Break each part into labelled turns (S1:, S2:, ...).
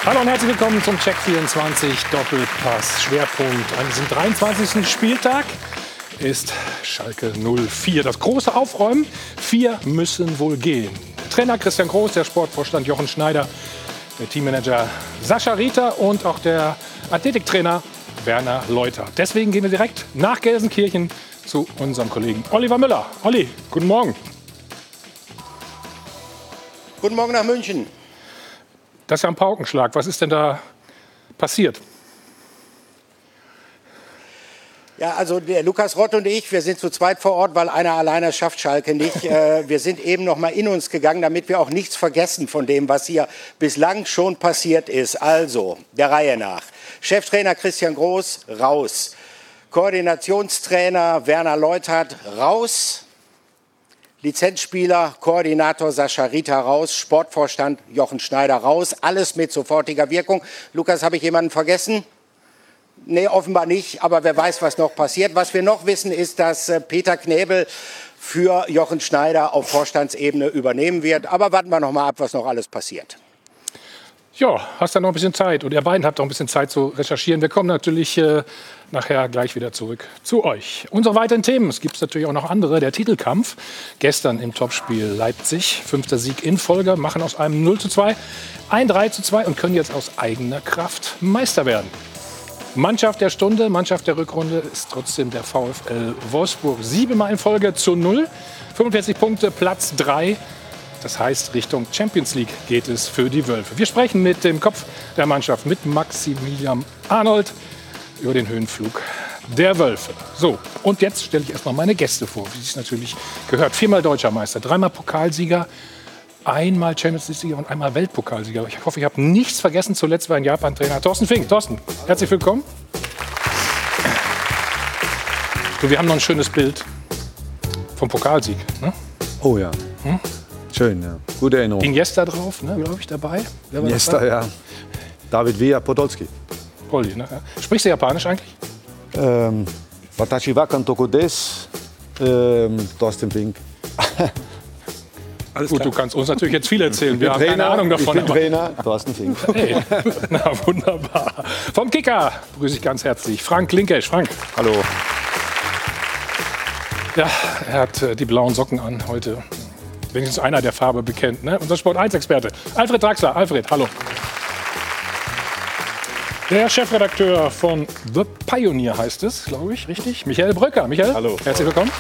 S1: Hallo und herzlich willkommen zum Check 24 Doppelpass. Schwerpunkt an diesem 23. Spieltag ist Schalke 04. Das große Aufräumen. 4 müssen wohl gehen. Der Trainer Christian Groß, der Sportvorstand Jochen Schneider, der Teammanager Sascha Rieter und auch der Athletiktrainer Werner Leuter. Deswegen gehen wir direkt nach Gelsenkirchen zu unserem Kollegen Oliver Müller. Olli, guten Morgen.
S2: Guten Morgen nach München.
S1: Das ist ja ein Paukenschlag. Was ist denn da passiert?
S2: Ja, also der Lukas Rott und ich, wir sind zu zweit vor Ort, weil einer alleine schafft Schalke nicht. Wir sind eben noch mal in uns gegangen, damit wir auch nichts vergessen von dem, was hier bislang schon passiert ist. Also, der Reihe nach. Cheftrainer Christian Groß, raus. Koordinationstrainer Werner Leutert, raus. Lizenzspieler, Koordinator Sascha Rieter raus, Sportvorstand Jochen Schneider raus, alles mit sofortiger Wirkung. Lukas, habe ich jemanden vergessen? Nee, offenbar nicht, aber wer weiß, was noch passiert. Was wir noch wissen, ist, dass Peter Knebel für Jochen Schneider auf Vorstandsebene übernehmen wird. Aber warten wir noch mal ab, was noch alles passiert.
S1: Ja, hast du noch ein bisschen Zeit und ihr beiden habt auch ein bisschen Zeit zu recherchieren. Wir kommen natürlich nachher gleich wieder zurück zu euch. Unsere weiteren Themen, es gibt natürlich auch noch andere. Der Titelkampf, gestern im Topspiel Leipzig, 5. Sieg in Folge, machen aus einem 0:2 ein 3:2 und können jetzt aus eigener Kraft Meister werden. Mannschaft der Stunde, Mannschaft der Rückrunde ist trotzdem der VfL Wolfsburg. 7-mal in Folge zu 0, 45 Punkte, Platz 3. Das heißt, Richtung Champions League geht es für die Wölfe. Wir sprechen mit dem Kopf der Mannschaft, mit Maximilian Arnold, über den Höhenflug der Wölfe. So, und jetzt stelle ich erstmal meine Gäste vor, wie es natürlich gehört. 4-mal Deutscher Meister, 3-mal Pokalsieger, 1-mal Champions League-Sieger und 1-mal Weltpokalsieger. Ich hoffe, ich habe nichts vergessen. Zuletzt war ein Japan-Trainer Thorsten Fink. Thorsten, herzlich willkommen. So, wir haben noch ein schönes Bild vom Pokalsieg. Ne?
S3: Oh ja.
S1: Hm?
S3: Schön, ja. Gute Erinnerung.
S1: Iniesta drauf, ne, glaube ich, dabei. Wer war
S3: Iniesta, ja. David Villa, Podolski.
S1: Polly, ne? Sprichst du Japanisch eigentlich?
S3: Watashi wa Kantoko des, Thorsten Fink.
S1: Alles gut, du kannst uns natürlich jetzt viel erzählen. Wir haben keine Ahnung davon.
S3: Ich bin Trainer, Thorsten Fink.
S1: Hey, na wunderbar. Vom Kicker begrüße ich ganz herzlich Frank Linkesch. Frank.
S3: Hallo.
S1: Ja, er hat die blauen Socken an heute. Wenigstens einer der Farbe bekennt. Ne? Unser Sport1-Experte Alfred Draxler. Alfred, hallo. Der Chefredakteur von The Pioneer heißt es, glaube ich, richtig? Michael Bröcker. Michael,
S3: hallo.
S1: Herzlich willkommen.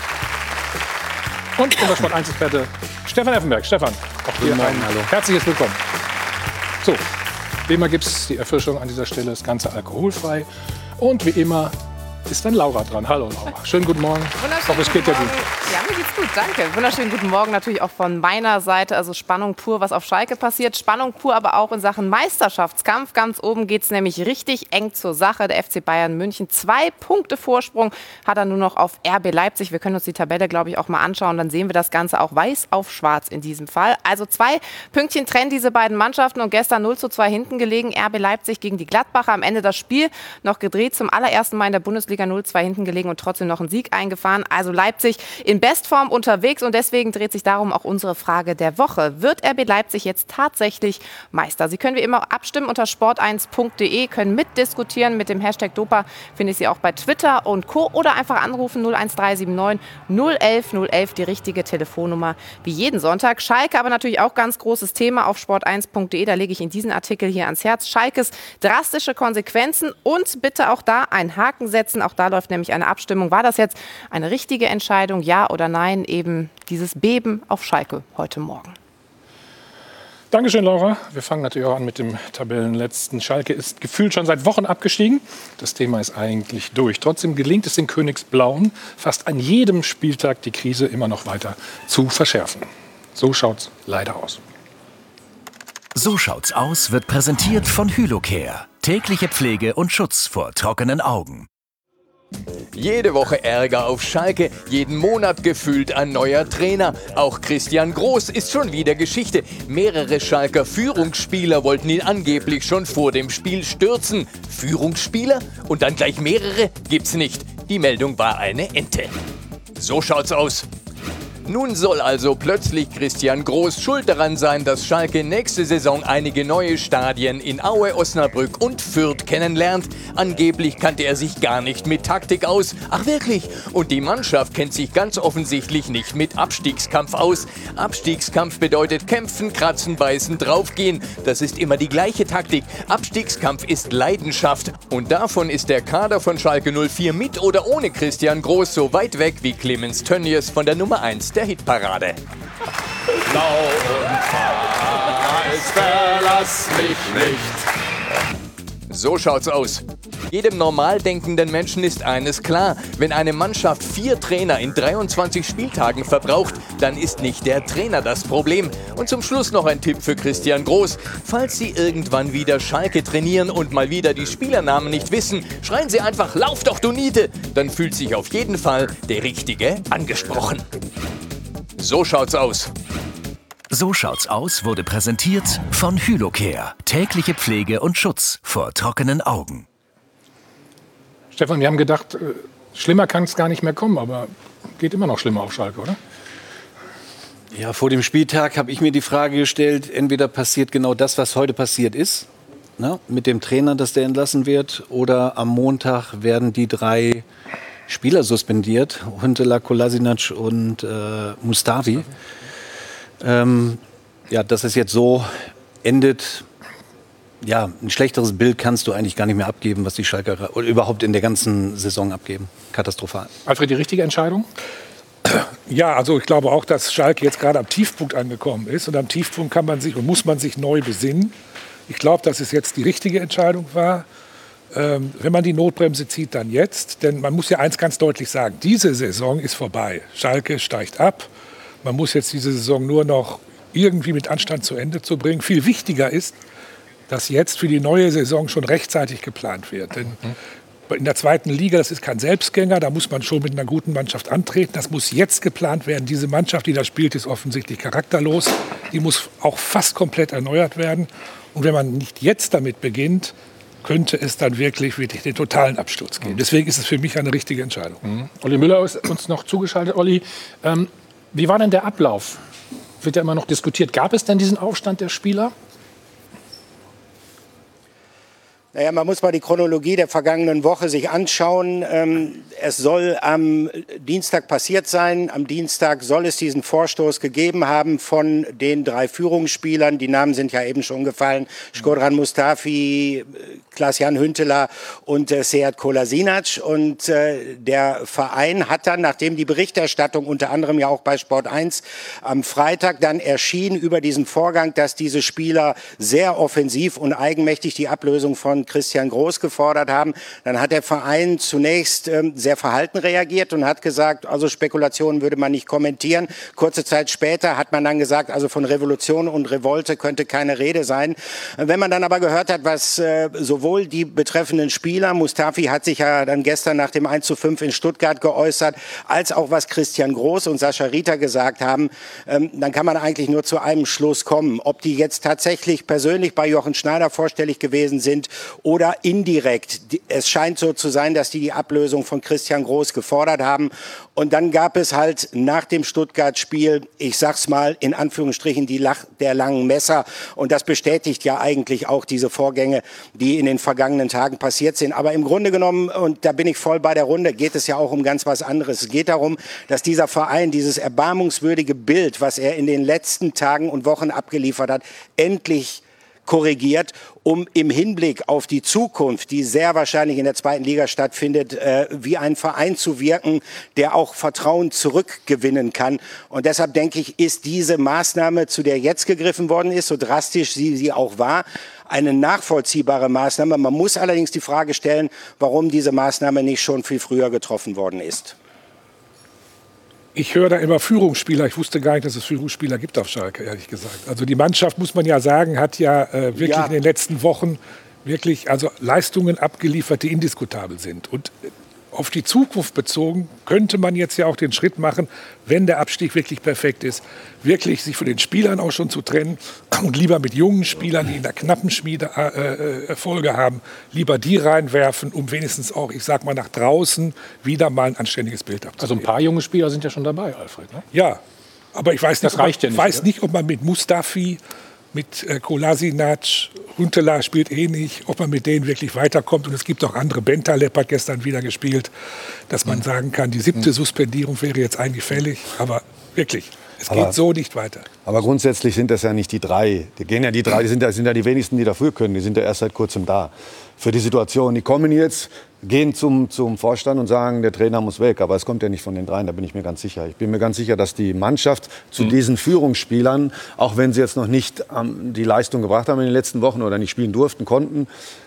S1: Und unser Sport1-Experte Stefan Effenberg. Stefan, auch hier ein herzliches Willkommen. So, wie immer gibt es die Erfrischung an dieser Stelle, das Ganze alkoholfrei. Und wie immer ist dann Laura dran. Hallo Laura. Schönen guten Morgen. Ich hoffe, es geht dir gut.
S4: Ja, mir geht's gut, danke. Wunderschönen guten Morgen natürlich auch von meiner Seite. Also Spannung pur, was auf Schalke passiert. Spannung pur, aber auch in Sachen Meisterschaftskampf. Ganz oben geht's nämlich richtig eng zur Sache. Der FC Bayern München, 2 Punkte Vorsprung hat er nur noch auf RB Leipzig. Wir können uns die Tabelle, glaube ich, auch mal anschauen. Dann sehen wir das Ganze auch weiß auf schwarz in diesem Fall. Also 2 Pünktchen trennen diese beiden Mannschaften und gestern 0:2 hinten gelegen. RB Leipzig gegen die Gladbacher. Am Ende das Spiel noch gedreht. Zum allerersten Mal in der Bundesliga 0:2 hinten gelegen und trotzdem noch einen Sieg eingefahren. Also Leipzig in Bestform unterwegs und deswegen dreht sich darum auch unsere Frage der Woche. Wird RB Leipzig jetzt tatsächlich Meister? Sie können wie immer abstimmen unter sport1.de, können mitdiskutieren mit dem Hashtag Dopa, finde ich Sie auch bei Twitter und Co. Oder einfach anrufen 01379 011 011, die richtige Telefonnummer wie jeden Sonntag. Schalke aber natürlich auch ganz großes Thema auf sport1.de, da lege ich Ihnen diesen Artikel hier ans Herz. Schalkes drastische Konsequenzen und bitte auch da einen Haken setzen, auch da läuft nämlich eine Abstimmung. War das jetzt eine richtige Entscheidung, ja oder nein? Eben dieses Beben auf Schalke heute Morgen.
S1: Dankeschön, Laura. Wir fangen natürlich auch an mit dem Tabellenletzten. Schalke ist gefühlt schon seit Wochen abgestiegen. Das Thema ist eigentlich durch. Trotzdem gelingt es den Königsblauen, fast an jedem Spieltag die Krise immer noch weiter zu verschärfen. So schaut's leider aus.
S5: So schaut's aus wird präsentiert von Hylocare. Tägliche Pflege und Schutz vor trockenen Augen.
S6: Jede Woche Ärger auf Schalke, jeden Monat gefühlt ein neuer Trainer. Auch Christian Groß ist schon wieder Geschichte. Mehrere Schalker Führungsspieler wollten ihn angeblich schon vor dem Spiel stürzen. Führungsspieler? Und dann gleich mehrere? Gibt's nicht. Die Meldung war eine Ente. So schaut's aus. Nun soll also plötzlich Christian Groß schuld daran sein, dass Schalke nächste Saison einige neue Stadien in Aue, Osnabrück und Fürth kennenlernt. Angeblich kannte er sich gar nicht mit Taktik aus. Ach wirklich? Und die Mannschaft kennt sich ganz offensichtlich nicht mit Abstiegskampf aus. Abstiegskampf bedeutet kämpfen, kratzen, beißen, draufgehen. Das ist immer die gleiche Taktik. Abstiegskampf ist Leidenschaft. Und davon ist der Kader von Schalke 04 mit oder ohne Christian Groß so weit weg wie Clemens Tönnies von der Nummer 1 der Hitparade.
S7: Blau und weiß, verlass mich nicht.
S6: So schaut's aus. Jedem normal denkenden Menschen ist eines klar: Wenn eine Mannschaft 4 Trainer in 23 Spieltagen verbraucht, dann ist nicht der Trainer das Problem. Und zum Schluss noch ein Tipp für Christian Groß. Falls Sie irgendwann wieder Schalke trainieren und mal wieder die Spielernamen nicht wissen, schreien Sie einfach: Lauf doch, du Niete! Dann fühlt sich auf jeden Fall der Richtige angesprochen. So schaut's aus.
S5: So schaut's aus wurde präsentiert von Hylocare. Tägliche Pflege und Schutz vor trockenen Augen.
S1: Stefan, wir haben gedacht, schlimmer kann es gar nicht mehr kommen, aber geht immer noch schlimmer auf Schalke, oder?
S8: Ja, vor dem Spieltag habe ich mir die Frage gestellt, entweder passiert genau das, was heute passiert ist, ne, mit dem Trainer, dass der entlassen wird, oder am Montag werden die 3 Spieler suspendiert, Huntelaar, Kolasinac und Mustafi. Ja, dass es jetzt so endet, ja, ein schlechteres Bild kannst du eigentlich gar nicht mehr abgeben, was die Schalker oder überhaupt in der ganzen Saison abgeben. Katastrophal.
S1: Alfred, die richtige Entscheidung?
S9: Ja, also ich glaube auch, dass Schalke jetzt gerade am Tiefpunkt angekommen ist. Und am Tiefpunkt kann man sich und muss man sich neu besinnen. Ich glaube, dass es jetzt die richtige Entscheidung war. Wenn man die Notbremse zieht, dann jetzt. Denn man muss ja eins ganz deutlich sagen, diese Saison ist vorbei. Schalke steigt ab. Man muss jetzt diese Saison nur noch irgendwie mit Anstand zu Ende zu bringen. Viel wichtiger ist, dass jetzt für die neue Saison schon rechtzeitig geplant wird. Denn in der 2. Liga, das ist kein Selbstgänger, da muss man schon mit einer guten Mannschaft antreten. Das muss jetzt geplant werden. Diese Mannschaft, die da spielt, ist offensichtlich charakterlos. Die muss auch fast komplett erneuert werden. Und wenn man nicht jetzt damit beginnt, könnte es dann wirklich den totalen Absturz geben. Deswegen ist es für mich eine richtige Entscheidung.
S1: Olli Müller ist uns noch zugeschaltet. Olli, wie war denn der Ablauf? Wird ja immer noch diskutiert. Gab es denn diesen Aufstand der Spieler?
S2: Naja, man muss mal die Chronologie der vergangenen Woche sich anschauen. Es soll am Dienstag passiert sein. Am Dienstag soll es diesen Vorstoß gegeben haben von den 3 Führungsspielern. Die Namen sind ja eben schon gefallen. Shkodran Mustafi, Klaas-Jan Huntelaar und Sead Kolasinac. Und der Verein hat dann, nachdem die Berichterstattung unter anderem ja auch bei Sport 1 am Freitag dann erschien über diesen Vorgang, dass diese Spieler sehr offensiv und eigenmächtig die Ablösung von Christian Groß gefordert haben, dann hat der Verein zunächst sehr verhalten reagiert und hat gesagt, also Spekulationen würde man nicht kommentieren. Kurze Zeit später hat man dann gesagt, also von Revolution und Revolte könnte keine Rede sein. Wenn man dann aber gehört hat, was sowohl die betreffenden Spieler, Mustafi hat sich ja dann gestern nach dem 1:5 in Stuttgart geäußert, als auch was Christian Groß und Sascha Rita gesagt haben, dann kann man eigentlich nur zu einem Schluss kommen. Ob die jetzt tatsächlich persönlich bei Jochen Schneider vorstellig gewesen sind oder indirekt. Es scheint so zu sein, dass die Ablösung von Christian Groß gefordert haben. Und dann gab es halt nach dem Stuttgart-Spiel, ich sag's mal in Anführungsstrichen, der langen Messer. Und das bestätigt ja eigentlich auch diese Vorgänge, die in den vergangenen Tagen passiert sind. Aber im Grunde genommen, und da bin ich voll bei der Runde, geht es ja auch um ganz was anderes. Es geht darum, dass dieser Verein dieses erbarmungswürdige Bild, was er in den letzten Tagen und Wochen abgeliefert hat, endlich korrigiert, um im Hinblick auf die Zukunft, die sehr wahrscheinlich in der 2. Liga stattfindet, wie ein Verein zu wirken, der auch Vertrauen zurückgewinnen kann. Und deshalb denke ich, ist diese Maßnahme, zu der jetzt gegriffen worden ist, so drastisch sie auch war, eine nachvollziehbare Maßnahme. Man muss allerdings die Frage stellen, warum diese Maßnahme nicht schon viel früher getroffen worden ist.
S9: Ich höre da immer Führungsspieler. Ich wusste gar nicht, dass es Führungsspieler gibt auf Schalke, ehrlich gesagt. Also die Mannschaft, muss man ja sagen, hat ja wirklich in den letzten Wochen wirklich also Leistungen abgeliefert, die indiskutabel sind. Und auf die Zukunft bezogen könnte man jetzt ja auch den Schritt machen, wenn der Abstieg wirklich perfekt ist, wirklich sich von den Spielern auch schon zu trennen und lieber mit jungen Spielern, die in der knappen Schmiede Erfolge haben, lieber die reinwerfen, um wenigstens auch, ich sag mal, nach draußen wieder mal ein anständiges Bild abzugeben.
S1: Also ein paar junge Spieler sind ja schon dabei, Alfred, ne?
S9: Ja, Aber ich weiß nicht,
S1: Das reicht ja nicht,
S9: nicht, ob man mit Mustafi, mit Kolasinac, Huntelaar spielt nicht, ob man mit denen wirklich weiterkommt. Und es gibt auch andere, Bentaleb hat gestern wieder gespielt, dass man sagen kann, die 7. Suspendierung wäre jetzt eigentlich fällig. Aber wirklich, es geht so nicht weiter.
S3: Aber grundsätzlich sind das ja nicht die 3. Die sind ja die wenigsten, die dafür können. Die sind ja erst seit kurzem da. Für die Situation, die kommen jetzt, gehen zum Vorstand und sagen, der Trainer muss weg. Aber es kommt ja nicht von den 3, da bin ich mir ganz sicher. Ich bin mir ganz sicher, dass die Mannschaft zu diesen Führungsspielern, auch wenn sie jetzt noch nicht die Leistung gebracht haben in den letzten Wochen oder nicht spielen durften, konnten,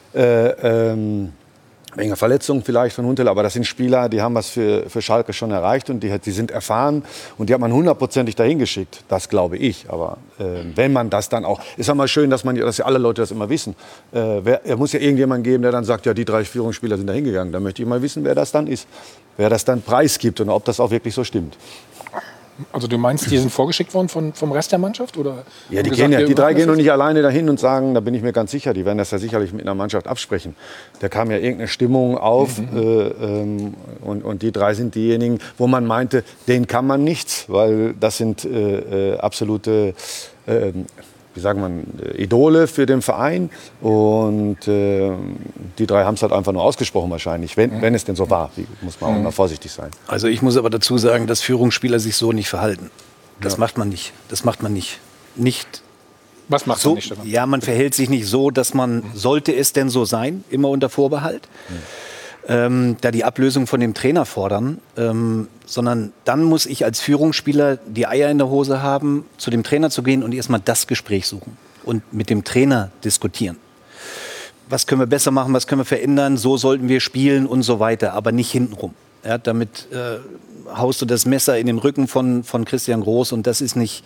S3: wegen der Verletzung vielleicht von Huntelaar, aber das sind Spieler, die haben was für Schalke schon erreicht und die sind erfahren und die hat man 100%ig dahin geschickt. Das glaube ich. Aber wenn man das dann auch, ist ja mal schön, dass ja alle Leute das immer wissen. Es muss ja irgendjemand geben, der dann sagt, ja, die 3 Führungsspieler sind dahin gegangen. Da möchte ich mal wissen, wer das dann ist, wer das dann preisgibt und ob das auch wirklich so stimmt.
S1: Also du meinst, die sind vorgeschickt worden vom Rest der Mannschaft? Oder
S3: ja, die 3 gehen noch nicht alleine dahin und sagen, da bin ich mir ganz sicher, die werden das ja sicherlich mit einer Mannschaft absprechen. Da kam ja irgendeine Stimmung auf und die 3 sind diejenigen, wo man meinte, denen kann man nichts, weil das sind absolute wie sagt man, Idole für den Verein. Und die 3 haben es halt einfach nur ausgesprochen wahrscheinlich, wenn es denn so war. Muss man auch immer vorsichtig sein.
S8: Also ich muss aber dazu sagen, dass Führungsspieler sich so nicht verhalten. Das macht man nicht. Das macht man nicht.
S1: Was macht man nicht? Stefan?
S8: Ja, man verhält sich nicht so, dass man, sollte es denn so sein, immer unter Vorbehalt, da die Ablösung von dem Trainer fordern, sondern dann muss ich als Führungsspieler die Eier in der Hose haben, zu dem Trainer zu gehen und erstmal das Gespräch suchen und mit dem Trainer diskutieren. Was können wir besser machen, was können wir verändern, so sollten wir spielen und so weiter, aber nicht hintenrum. Ja, damit haust du das Messer in den Rücken von Christian Groß und das ist nicht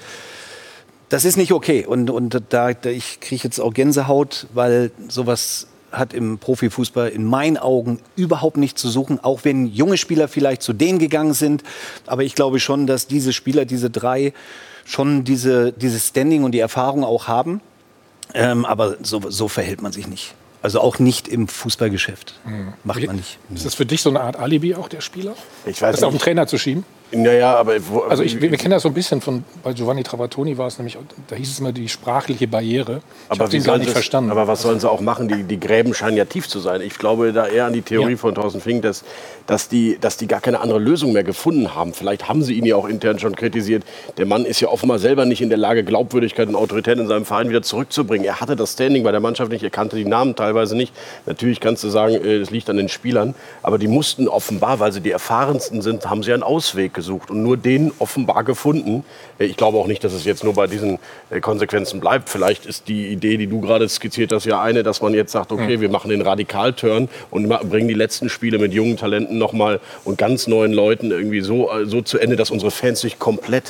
S8: okay. Und ich kriege jetzt auch Gänsehaut, weil sowas hat im Profifußball in meinen Augen überhaupt nicht zu suchen, auch wenn junge Spieler vielleicht zu denen gegangen sind. Aber ich glaube schon, dass diese Spieler, diese 3, schon dieses Standing und die Erfahrung auch haben. Aber so verhält man sich nicht. Also auch nicht im Fußballgeschäft. Macht man nicht.
S1: Ist das für dich so eine Art Alibi auch der Spieler?
S10: Ich weiß
S1: das auf den Trainer zu schieben?
S10: Naja, aber
S1: also wir kennen das so ein bisschen bei Giovanni Trapattoni war es nämlich, da hieß es immer die sprachliche Barriere. Ich habe den gar nicht verstanden.
S10: Aber was sollen sie auch machen? Die Gräben scheinen ja tief zu sein. Ich glaube da eher an die Theorie von Thorsten Fink, dass die gar keine andere Lösung mehr gefunden haben. Vielleicht haben sie ihn ja auch intern schon kritisiert. Der Mann ist ja offenbar selber nicht in der Lage, Glaubwürdigkeit und Autorität in seinem Verein wieder zurückzubringen. Er hatte das Standing bei der Mannschaft nicht, er kannte die Namen teilweise nicht. Natürlich kannst du sagen, es liegt an den Spielern. Aber die mussten offenbar, weil sie die erfahrensten sind, haben sie einen Ausweg gesucht und nur den offenbar gefunden. Ich glaube auch nicht, dass es jetzt nur bei diesen Konsequenzen bleibt. Vielleicht ist die Idee, die du gerade skizziert hast, ja eine, dass man jetzt sagt, okay, wir machen den Radikal-Turn und bringen die letzten Spiele mit jungen Talenten nochmal und ganz neuen Leuten irgendwie so zu Ende, dass unsere Fans sich komplett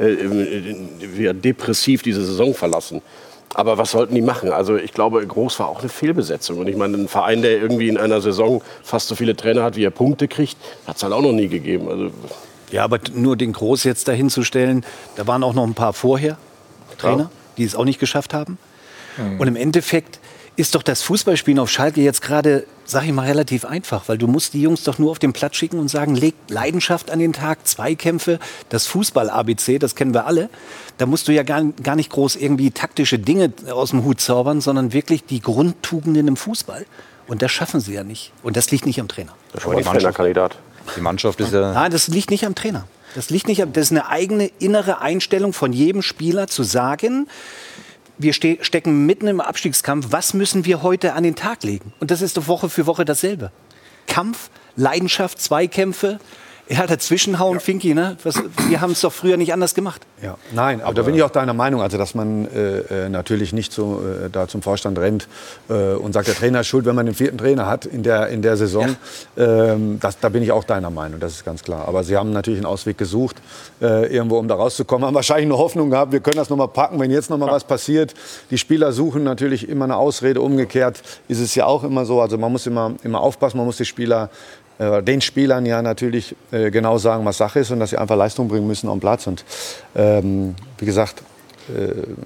S10: depressiv diese Saison verlassen. Aber was sollten die machen? Also ich glaube, Groß war auch eine Fehlbesetzung. Und ich meine, ein Verein, der irgendwie in einer Saison fast so viele Trainer hat, wie er Punkte kriegt, hat es halt auch noch nie gegeben. Also
S8: ja, aber nur den Groß jetzt dahin zu stellen, da waren auch noch ein paar vorher Trainer, die es auch nicht geschafft haben. Und im Endeffekt ist doch das Fußballspielen auf Schalke jetzt gerade, sag ich mal, relativ einfach, weil du musst die Jungs doch nur auf den Platz schicken und sagen, legt Leidenschaft an den Tag, Zweikämpfe, das Fußball-ABC, das kennen wir alle. Da musst du ja gar nicht groß irgendwie taktische Dinge aus dem Hut zaubern, sondern wirklich die Grundtugenden im Fußball. Und das schaffen sie ja nicht. Und das liegt nicht am Trainer.
S10: Das ist schon mal ein Trainerkandidat.
S3: Die Mannschaft ist ja...
S8: Nein, das liegt nicht am Trainer. Das ist eine eigene innere Einstellung von jedem Spieler zu sagen, wir stecken mitten im Abstiegskampf, was müssen wir heute an den Tag legen? Und das ist doch Woche für Woche dasselbe. Kampf, Leidenschaft, Zweikämpfe. Ja, dazwischenhauen, ja. Finki, ne? Wir haben es doch früher nicht anders gemacht.
S3: Ja. Nein, aber da bin ich auch deiner Meinung, also dass man natürlich nicht so da zum Vorstand rennt und sagt, der Trainer ist schuld, wenn man den 4. Trainer hat in der Saison. Ja. Da bin ich auch deiner Meinung, das ist ganz klar. Aber sie haben natürlich einen Ausweg gesucht, irgendwo um da rauszukommen. Haben wahrscheinlich eine Hoffnung gehabt, wir können das noch mal packen, wenn jetzt noch mal was passiert. Die Spieler suchen natürlich immer eine Ausrede. Umgekehrt ist es ja auch immer so. Also man muss immer aufpassen, man muss den Spielern ja natürlich genau sagen, was Sache ist und dass sie einfach Leistung bringen müssen am Platz. Und wie gesagt,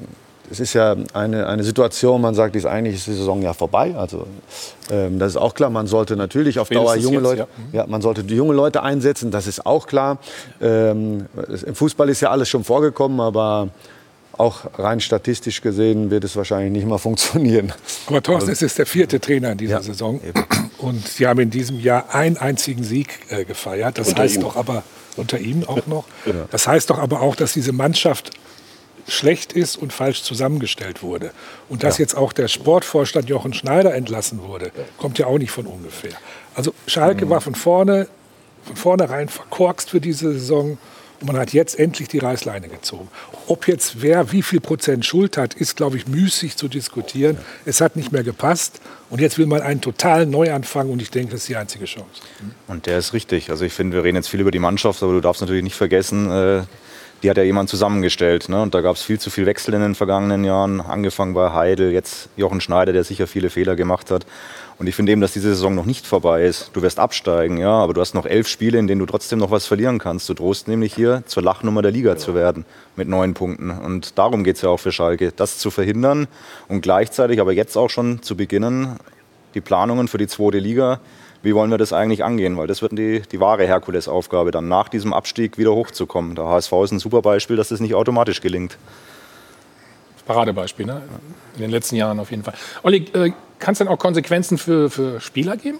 S3: es ist ja eine Situation, man sagt, ist die Saison ja vorbei. Also das ist auch klar. Man sollte natürlich auf Dauer junge Leute, man sollte die junge Leute einsetzen. Das ist auch klar. Im Fußball ist ja alles schon vorgekommen, aber auch rein statistisch gesehen wird es wahrscheinlich nicht mal funktionieren.
S9: Aber Thorsten, es ist der 4. Trainer in dieser Saison. Und Sie haben in diesem Jahr einen einzigen Sieg gefeiert. Das heißt doch aber, unter Ihnen auch noch, das heißt doch aber auch, dass diese Mannschaft schlecht ist und falsch zusammengestellt wurde. Und dass jetzt auch der Sportvorstand Jochen Schneider entlassen wurde, kommt ja auch nicht von ungefähr. Also Schalke war von vornherein verkorkst für diese Saison und man hat jetzt endlich die Reißleine gezogen. Ob jetzt wer wie viel Prozent Schuld hat, ist, glaube ich, müßig zu diskutieren. Es hat nicht mehr gepasst und jetzt will man einen totalen Neuanfang und ich denke, das ist die einzige Chance.
S11: Und der ist richtig. Also ich finde, wir reden jetzt viel über die Mannschaft, aber du darfst natürlich nicht vergessen, die hat ja jemand zusammengestellt. Ne? Und da gab es viel zu viel Wechsel in den vergangenen Jahren. Angefangen bei Heidel, jetzt Jochen Schneider, der sicher viele Fehler gemacht hat. Und ich finde eben, dass diese Saison noch nicht vorbei ist. Du wirst absteigen, ja, aber du hast noch 11 Spiele, in denen du trotzdem noch was verlieren kannst. Du drohst nämlich hier zur Lachnummer der Liga zu werden mit 9 Punkten. Und darum geht es ja auch für Schalke, das zu verhindern und gleichzeitig aber jetzt auch schon zu beginnen, die Planungen für die 2. Liga. Wie wollen wir das eigentlich angehen? Weil das wird die wahre Herkulesaufgabe, dann nach diesem Abstieg wieder hochzukommen. Der HSV ist ein super Beispiel, dass das nicht automatisch gelingt.
S1: Paradebeispiel, ne? In den letzten Jahren auf jeden Fall. Olli, kann es denn auch Konsequenzen für Spieler geben?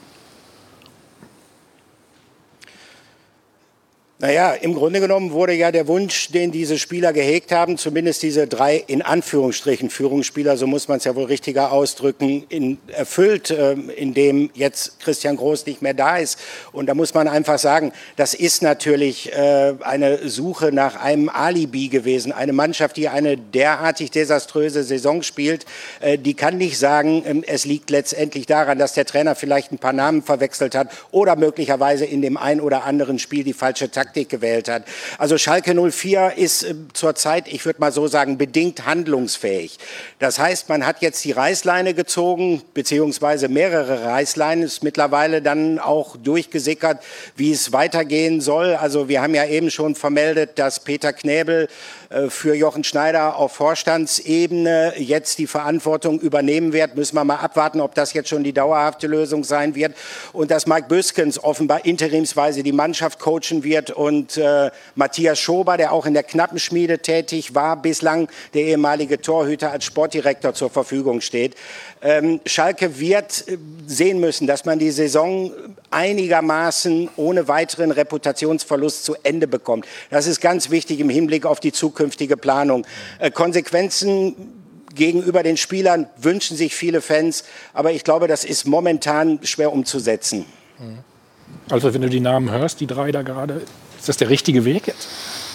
S2: Naja, im Grunde genommen wurde ja der Wunsch, den diese Spieler gehegt haben, zumindest diese 3 in Anführungsstrichen Führungsspieler, so muss man es ja wohl richtiger ausdrücken, erfüllt, indem jetzt Christian Groß nicht mehr da ist. Und da muss man einfach sagen, das ist natürlich eine Suche nach einem Alibi gewesen. Eine Mannschaft, die eine derartig desaströse Saison spielt, die kann nicht sagen, es liegt letztendlich daran, dass der Trainer vielleicht ein paar Namen verwechselt hat oder möglicherweise in dem ein oder anderen Spiel die falsche Taktik gewählt hat. Also Schalke 04 ist zurzeit, ich würde mal so sagen, bedingt handlungsfähig. Das heißt, man hat jetzt die Reißleine gezogen, beziehungsweise mehrere Reißleinen, ist mittlerweile dann auch durchgesickert, wie es weitergehen soll. Also wir haben ja eben schon vermeldet, dass Peter Knäbel für Jochen Schneider auf Vorstandsebene jetzt die Verantwortung übernehmen wird. Müssen wir mal abwarten, ob das jetzt schon die dauerhafte Lösung sein wird. Und dass Mike Büskens offenbar interimsweise die Mannschaft coachen wird und Matthias Schober, der auch in der Knappenschmiede tätig war, bislang der ehemalige Torhüter als Sportdirektor zur Verfügung steht. Schalke wird sehen müssen, dass man die Saison einigermaßen ohne weiteren Reputationsverlust zu Ende bekommt. Das ist ganz wichtig im Hinblick auf die zukünftige Planung. Konsequenzen gegenüber den Spielern wünschen sich viele Fans, aber ich glaube, das ist momentan schwer umzusetzen.
S1: Also wenn du die Namen hörst, die 3 da gerade, ist das der richtige Weg jetzt?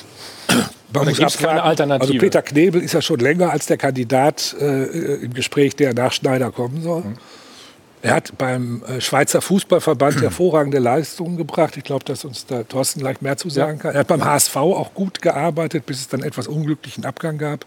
S9: Man muss
S1: gibt's keine Alternative.
S9: Also Peter Knebel ist ja schon länger als der Kandidat im Gespräch, der nach Schneider kommen soll. Er hat beim Schweizer Fußballverband hervorragende Leistungen gebracht. Ich glaube, dass uns da Thorsten gleich mehr zu sagen kann. Er hat beim HSV auch gut gearbeitet, bis es dann etwas unglücklichen Abgang gab.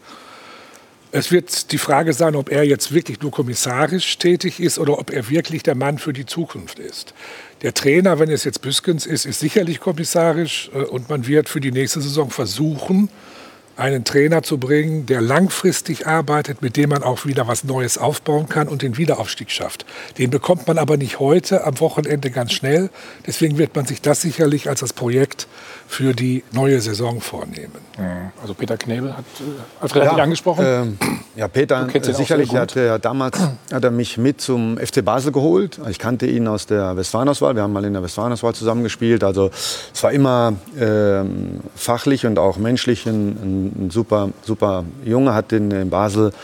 S9: Es wird die Frage sein, ob er jetzt wirklich nur kommissarisch tätig ist oder ob er wirklich der Mann für die Zukunft ist. Der Trainer, wenn es jetzt Büskens ist sicherlich kommissarisch und man wird für die nächste Saison versuchen, einen Trainer zu bringen, der langfristig arbeitet, mit dem man auch wieder was Neues aufbauen kann und den Wiederaufstieg schafft. Den bekommt man aber nicht heute, am Wochenende ganz schnell. Deswegen wird man sich das sicherlich als das Projekt für die neue Saison vornehmen.
S1: Also Peter Knebel hat Alfred angesprochen.
S3: Ja, Peter, sicherlich hat er mich mit zum FC Basel geholt. Ich kannte ihn aus der Westfalenauswahl. Wir haben mal in der Westfalenauswahl zusammen gespielt. Also es war immer fachlich und auch menschlich ein super Junge, hat in Basel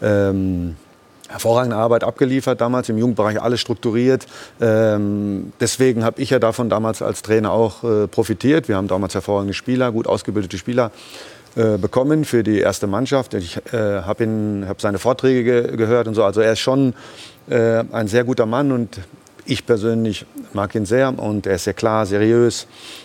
S3: hervorragende Arbeit abgeliefert, damals im Jugendbereich alles strukturiert. Deswegen habe ich ja davon damals als Trainer auch profitiert. Wir haben damals hervorragende Spieler, gut ausgebildete Spieler bekommen für die erste Mannschaft. Ich habe seine Vorträge gehört und so. Also er ist schon ein sehr guter Mann und ich persönlich mag ihn sehr. Und er ist sehr klar, seriös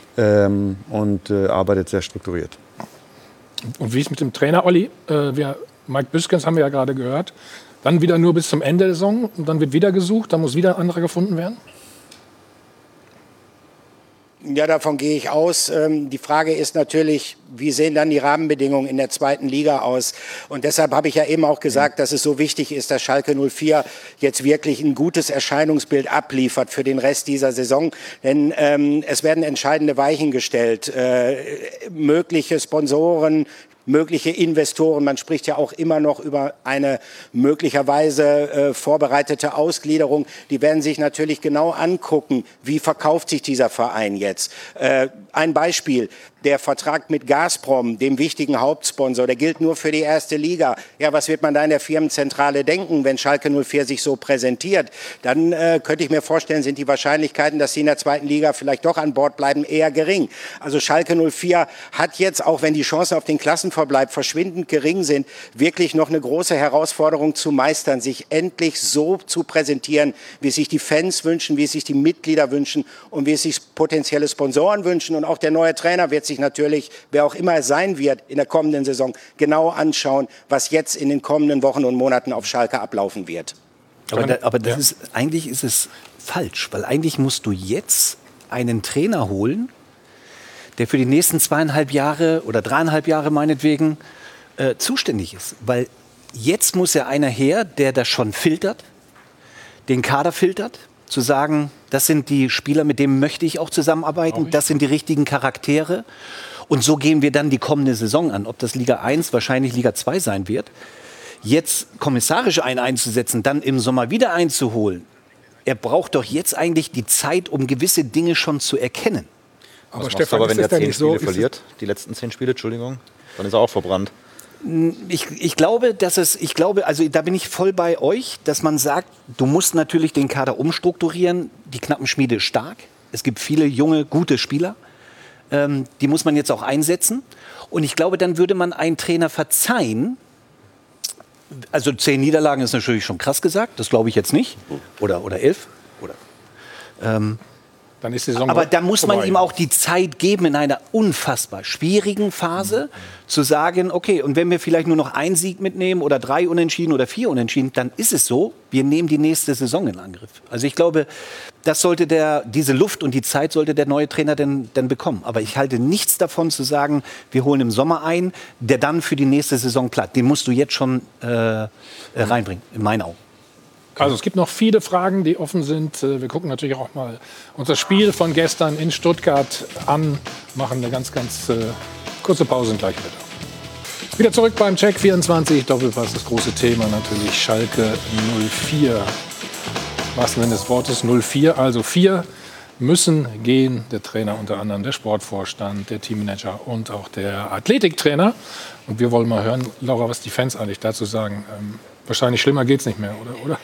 S3: und arbeitet sehr strukturiert.
S1: Und wie ist mit dem Trainer, Olli? Mike Büskens haben wir ja gerade gehört. Dann wieder nur bis zum Ende der Saison und dann wird wieder gesucht, dann muss wieder ein anderer gefunden werden?
S2: Ja, davon gehe ich aus. Die Frage ist natürlich, wie sehen dann die Rahmenbedingungen in der zweiten Liga aus? Und deshalb habe ich ja eben auch gesagt, dass es so wichtig ist, dass Schalke 04 jetzt wirklich ein gutes Erscheinungsbild abliefert für den Rest dieser Saison. Denn es werden entscheidende Weichen gestellt. Mögliche Sponsoren, mögliche Investoren, man spricht ja auch immer noch über eine möglicherweise vorbereitete Ausgliederung, die werden sich natürlich genau angucken, wie verkauft sich dieser Verein jetzt. Ein Beispiel, der Vertrag mit Gazprom, dem wichtigen Hauptsponsor, der gilt nur für die erste Liga. Ja, was wird man da in der Firmenzentrale denken, wenn Schalke 04 sich so präsentiert? Dann könnte ich mir vorstellen, sind die Wahrscheinlichkeiten, dass sie in der zweiten Liga vielleicht doch an Bord bleiben, eher gering. Also Schalke 04 hat jetzt, auch wenn die Chancen auf den Klassenverbleib verschwindend gering sind, wirklich noch eine große Herausforderung zu meistern, sich endlich so zu präsentieren, wie es sich die Fans wünschen, wie es sich die Mitglieder wünschen und wie es sich potenzielle Sponsoren wünschen. Und auch der neue Trainer wird sich natürlich, wer auch immer es sein wird, in der kommenden Saison genau anschauen, was jetzt in den kommenden Wochen und Monaten auf Schalke ablaufen wird.
S8: Aber das ist, eigentlich ist es falsch, weil eigentlich musst du jetzt einen Trainer holen, der für die nächsten 2,5 Jahre oder 3,5 Jahre meinetwegen zuständig ist. Weil jetzt muss ja einer her, der das schon filtert, den Kader filtert, zu sagen, das sind die Spieler, mit denen möchte ich auch zusammenarbeiten, das sind die richtigen Charaktere. Und so gehen wir dann die kommende Saison an. Ob das Liga 1, wahrscheinlich Liga 2 sein wird. Jetzt kommissarisch einen einzusetzen, dann im Sommer wieder einzuholen. Er braucht doch jetzt eigentlich die Zeit, um gewisse Dinge schon zu erkennen.
S11: Aber Stefan, wenn der 10 Spiele verliert, die letzten 10 Spiele, Entschuldigung, dann ist er auch verbrannt.
S8: Ich glaube, also da bin ich voll bei euch, dass man sagt, du musst natürlich den Kader umstrukturieren. Die Knappenschmiede ist stark. Es gibt viele junge, gute Spieler. Die muss man jetzt auch einsetzen. Und ich glaube, dann würde man einen Trainer verzeihen. Also 10 Niederlagen ist natürlich schon krass gesagt. Das glaube ich jetzt nicht. Oder 11.
S1: Dann ist die Saison
S8: aber da muss man ihm auch die Zeit geben, in einer unfassbar schwierigen Phase zu sagen, okay, und wenn wir vielleicht nur noch einen Sieg mitnehmen oder 3 Unentschieden oder 4 Unentschieden, dann ist es so, wir nehmen die nächste Saison in Angriff. Also ich glaube, das sollte diese Luft und die Zeit sollte der neue Trainer denn bekommen. Aber ich halte nichts davon zu sagen, wir holen im Sommer einen, der dann für die nächste Saison platt. Den musst du jetzt schon reinbringen, in meinen Augen.
S1: Also es gibt noch viele Fragen, die offen sind. Wir gucken natürlich auch mal unser Spiel von gestern in Stuttgart an, machen eine ganz kurze Pause und gleich wieder zurück beim Check 24 Doppelpass. Das große Thema natürlich Schalke 04. Was denn des Wortes 04? Also 4 müssen gehen. Der Trainer unter anderem, der Sportvorstand, der Teammanager und auch der Athletiktrainer. Und wir wollen mal hören, Laura, was die Fans eigentlich dazu sagen. Wahrscheinlich schlimmer geht's nicht mehr, oder?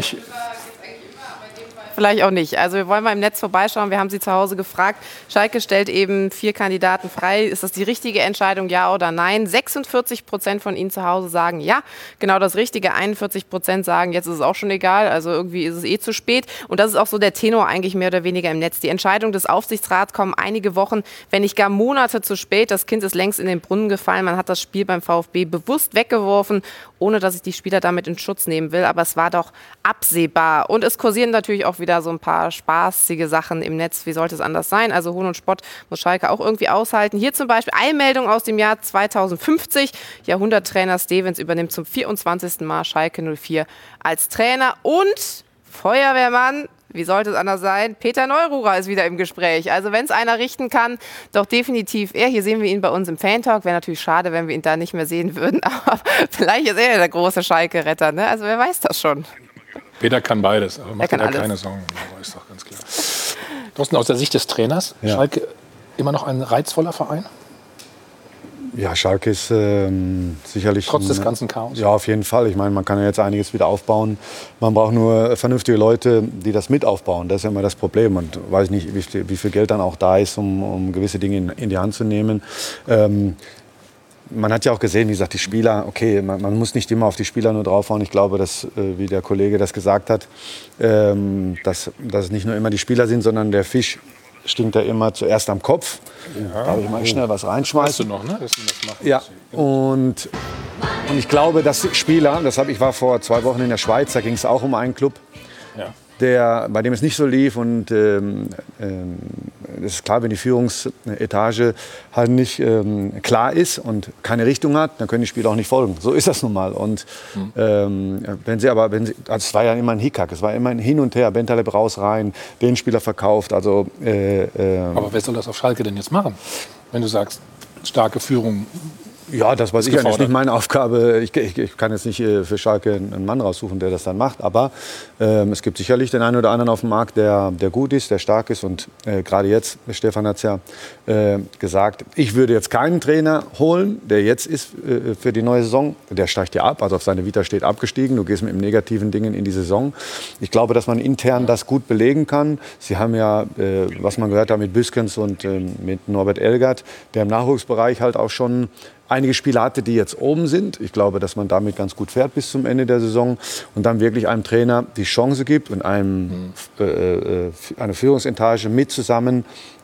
S4: Vielleicht auch nicht. Also wir wollen mal im Netz vorbeischauen. Wir haben Sie zu Hause gefragt. Schalke stellt eben 4 Kandidaten frei. Ist das die richtige Entscheidung, ja oder nein? 46% von Ihnen zu Hause sagen ja. Genau das Richtige. 41% sagen, jetzt ist es auch schon egal. Also irgendwie ist es zu spät. Und das ist auch so der Tenor eigentlich mehr oder weniger im Netz. Die Entscheidung des Aufsichtsrats kommen einige Wochen, wenn nicht gar Monate zu spät. Das Kind ist längst in den Brunnen gefallen. Man hat das Spiel beim VfB bewusst weggeworfen, ohne dass ich die Spieler damit in Schutz nehmen will. Aber es war doch absehbar. Und es kursieren natürlich auch wieder so ein paar spaßige Sachen im Netz. Wie sollte es anders sein? Also Hohn und Spott muss Schalke auch irgendwie aushalten. Hier zum Beispiel Eilmeldung aus dem Jahr 2050. Jahrhunderttrainer Stevens übernimmt zum 24. Mal Schalke 04 als Trainer. Und Feuerwehrmann, wie sollte es anders sein? Peter Neururer ist wieder im Gespräch. Also wenn es einer richten kann, doch definitiv er. Hier sehen wir ihn bei uns im Fan-Talk. Wäre natürlich schade, wenn wir ihn da nicht mehr sehen würden. Aber vielleicht ist er der große Schalke-Retter. Ne? Also wer weiß das schon.
S1: Peter kann beides, aber macht ja keine Sorgen. Ist doch ganz klar. Thorsten, aus der Sicht des Trainers, Schalke immer noch ein reizvoller Verein?
S3: Ja, Schalke ist sicherlich...
S1: Trotz des ganzen Chaos?
S3: Ja, auf jeden Fall. Ich meine, man kann ja jetzt einiges wieder aufbauen. Man braucht nur vernünftige Leute, die das mit aufbauen. Das ist ja immer das Problem. Und weiß nicht, wie viel Geld dann auch da ist, um gewisse Dinge in die Hand zu nehmen. Man hat ja auch gesehen, wie gesagt, die Spieler, okay, man muss nicht immer auf die Spieler nur draufhauen. Ich glaube, dass, wie der Kollege das gesagt hat, dass es nicht nur immer die Spieler sind, sondern der Fisch stinkt ja immer zuerst am Kopf. Ja. Darf ich mal schnell was reinschmeißen?
S1: Weißt du noch, ne? Dass das machen.
S3: Ja, und ich glaube, dass Spieler, ich war vor 2 Wochen in der Schweiz, da ging es auch um einen Club.
S1: Ja.
S3: bei dem es nicht so lief. Und es ist klar, wenn die Führungsetage halt nicht klar ist und keine Richtung hat, dann können die Spieler auch nicht folgen. So ist das nun mal. Und es war ja immer ein Hickhack, es war immer ein Hin und Her. Bentaleb raus, rein, den Spieler verkauft. Also,
S1: aber wer soll das auf Schalke denn jetzt machen, wenn du sagst, starke Führung?
S3: Ja, das weiß ich ja, das ist nicht meine Aufgabe. Ich kann jetzt nicht für Schalke einen Mann raussuchen, der das dann macht. Aber es gibt sicherlich den einen oder anderen auf dem Markt, der gut ist, der stark ist. Und gerade jetzt, Stefan hat es ja gesagt, ich würde jetzt keinen Trainer holen, der jetzt ist für die neue Saison. Der steigt ja ab, also auf seine Vita steht abgestiegen. Du gehst mit dem negativen Dingen in die Saison. Ich glaube, dass man intern das gut belegen kann. Sie haben ja, was man gehört hat mit Büskens und mit Norbert Elgert, der im Nachwuchsbereich halt auch schon einige Spieler hatte, die jetzt oben sind. Ich glaube, dass man damit ganz gut fährt bis zum Ende der Saison und dann wirklich einem Trainer die Chance gibt und einem eine Führungsetage mit zusammen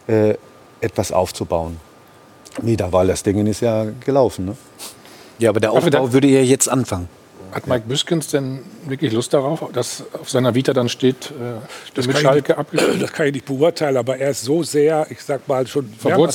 S3: etwas aufzubauen. Weil das Ding ist ja gelaufen. Ne?
S8: Ja, aber der Aufbau würde ja jetzt anfangen.
S1: Hat Mike Büskens denn wirklich Lust darauf, dass auf seiner Vita dann steht, mit Schalke abgeschlossen?
S9: Das kann ich nicht beurteilen, aber er ist so sehr, ich sag mal, schon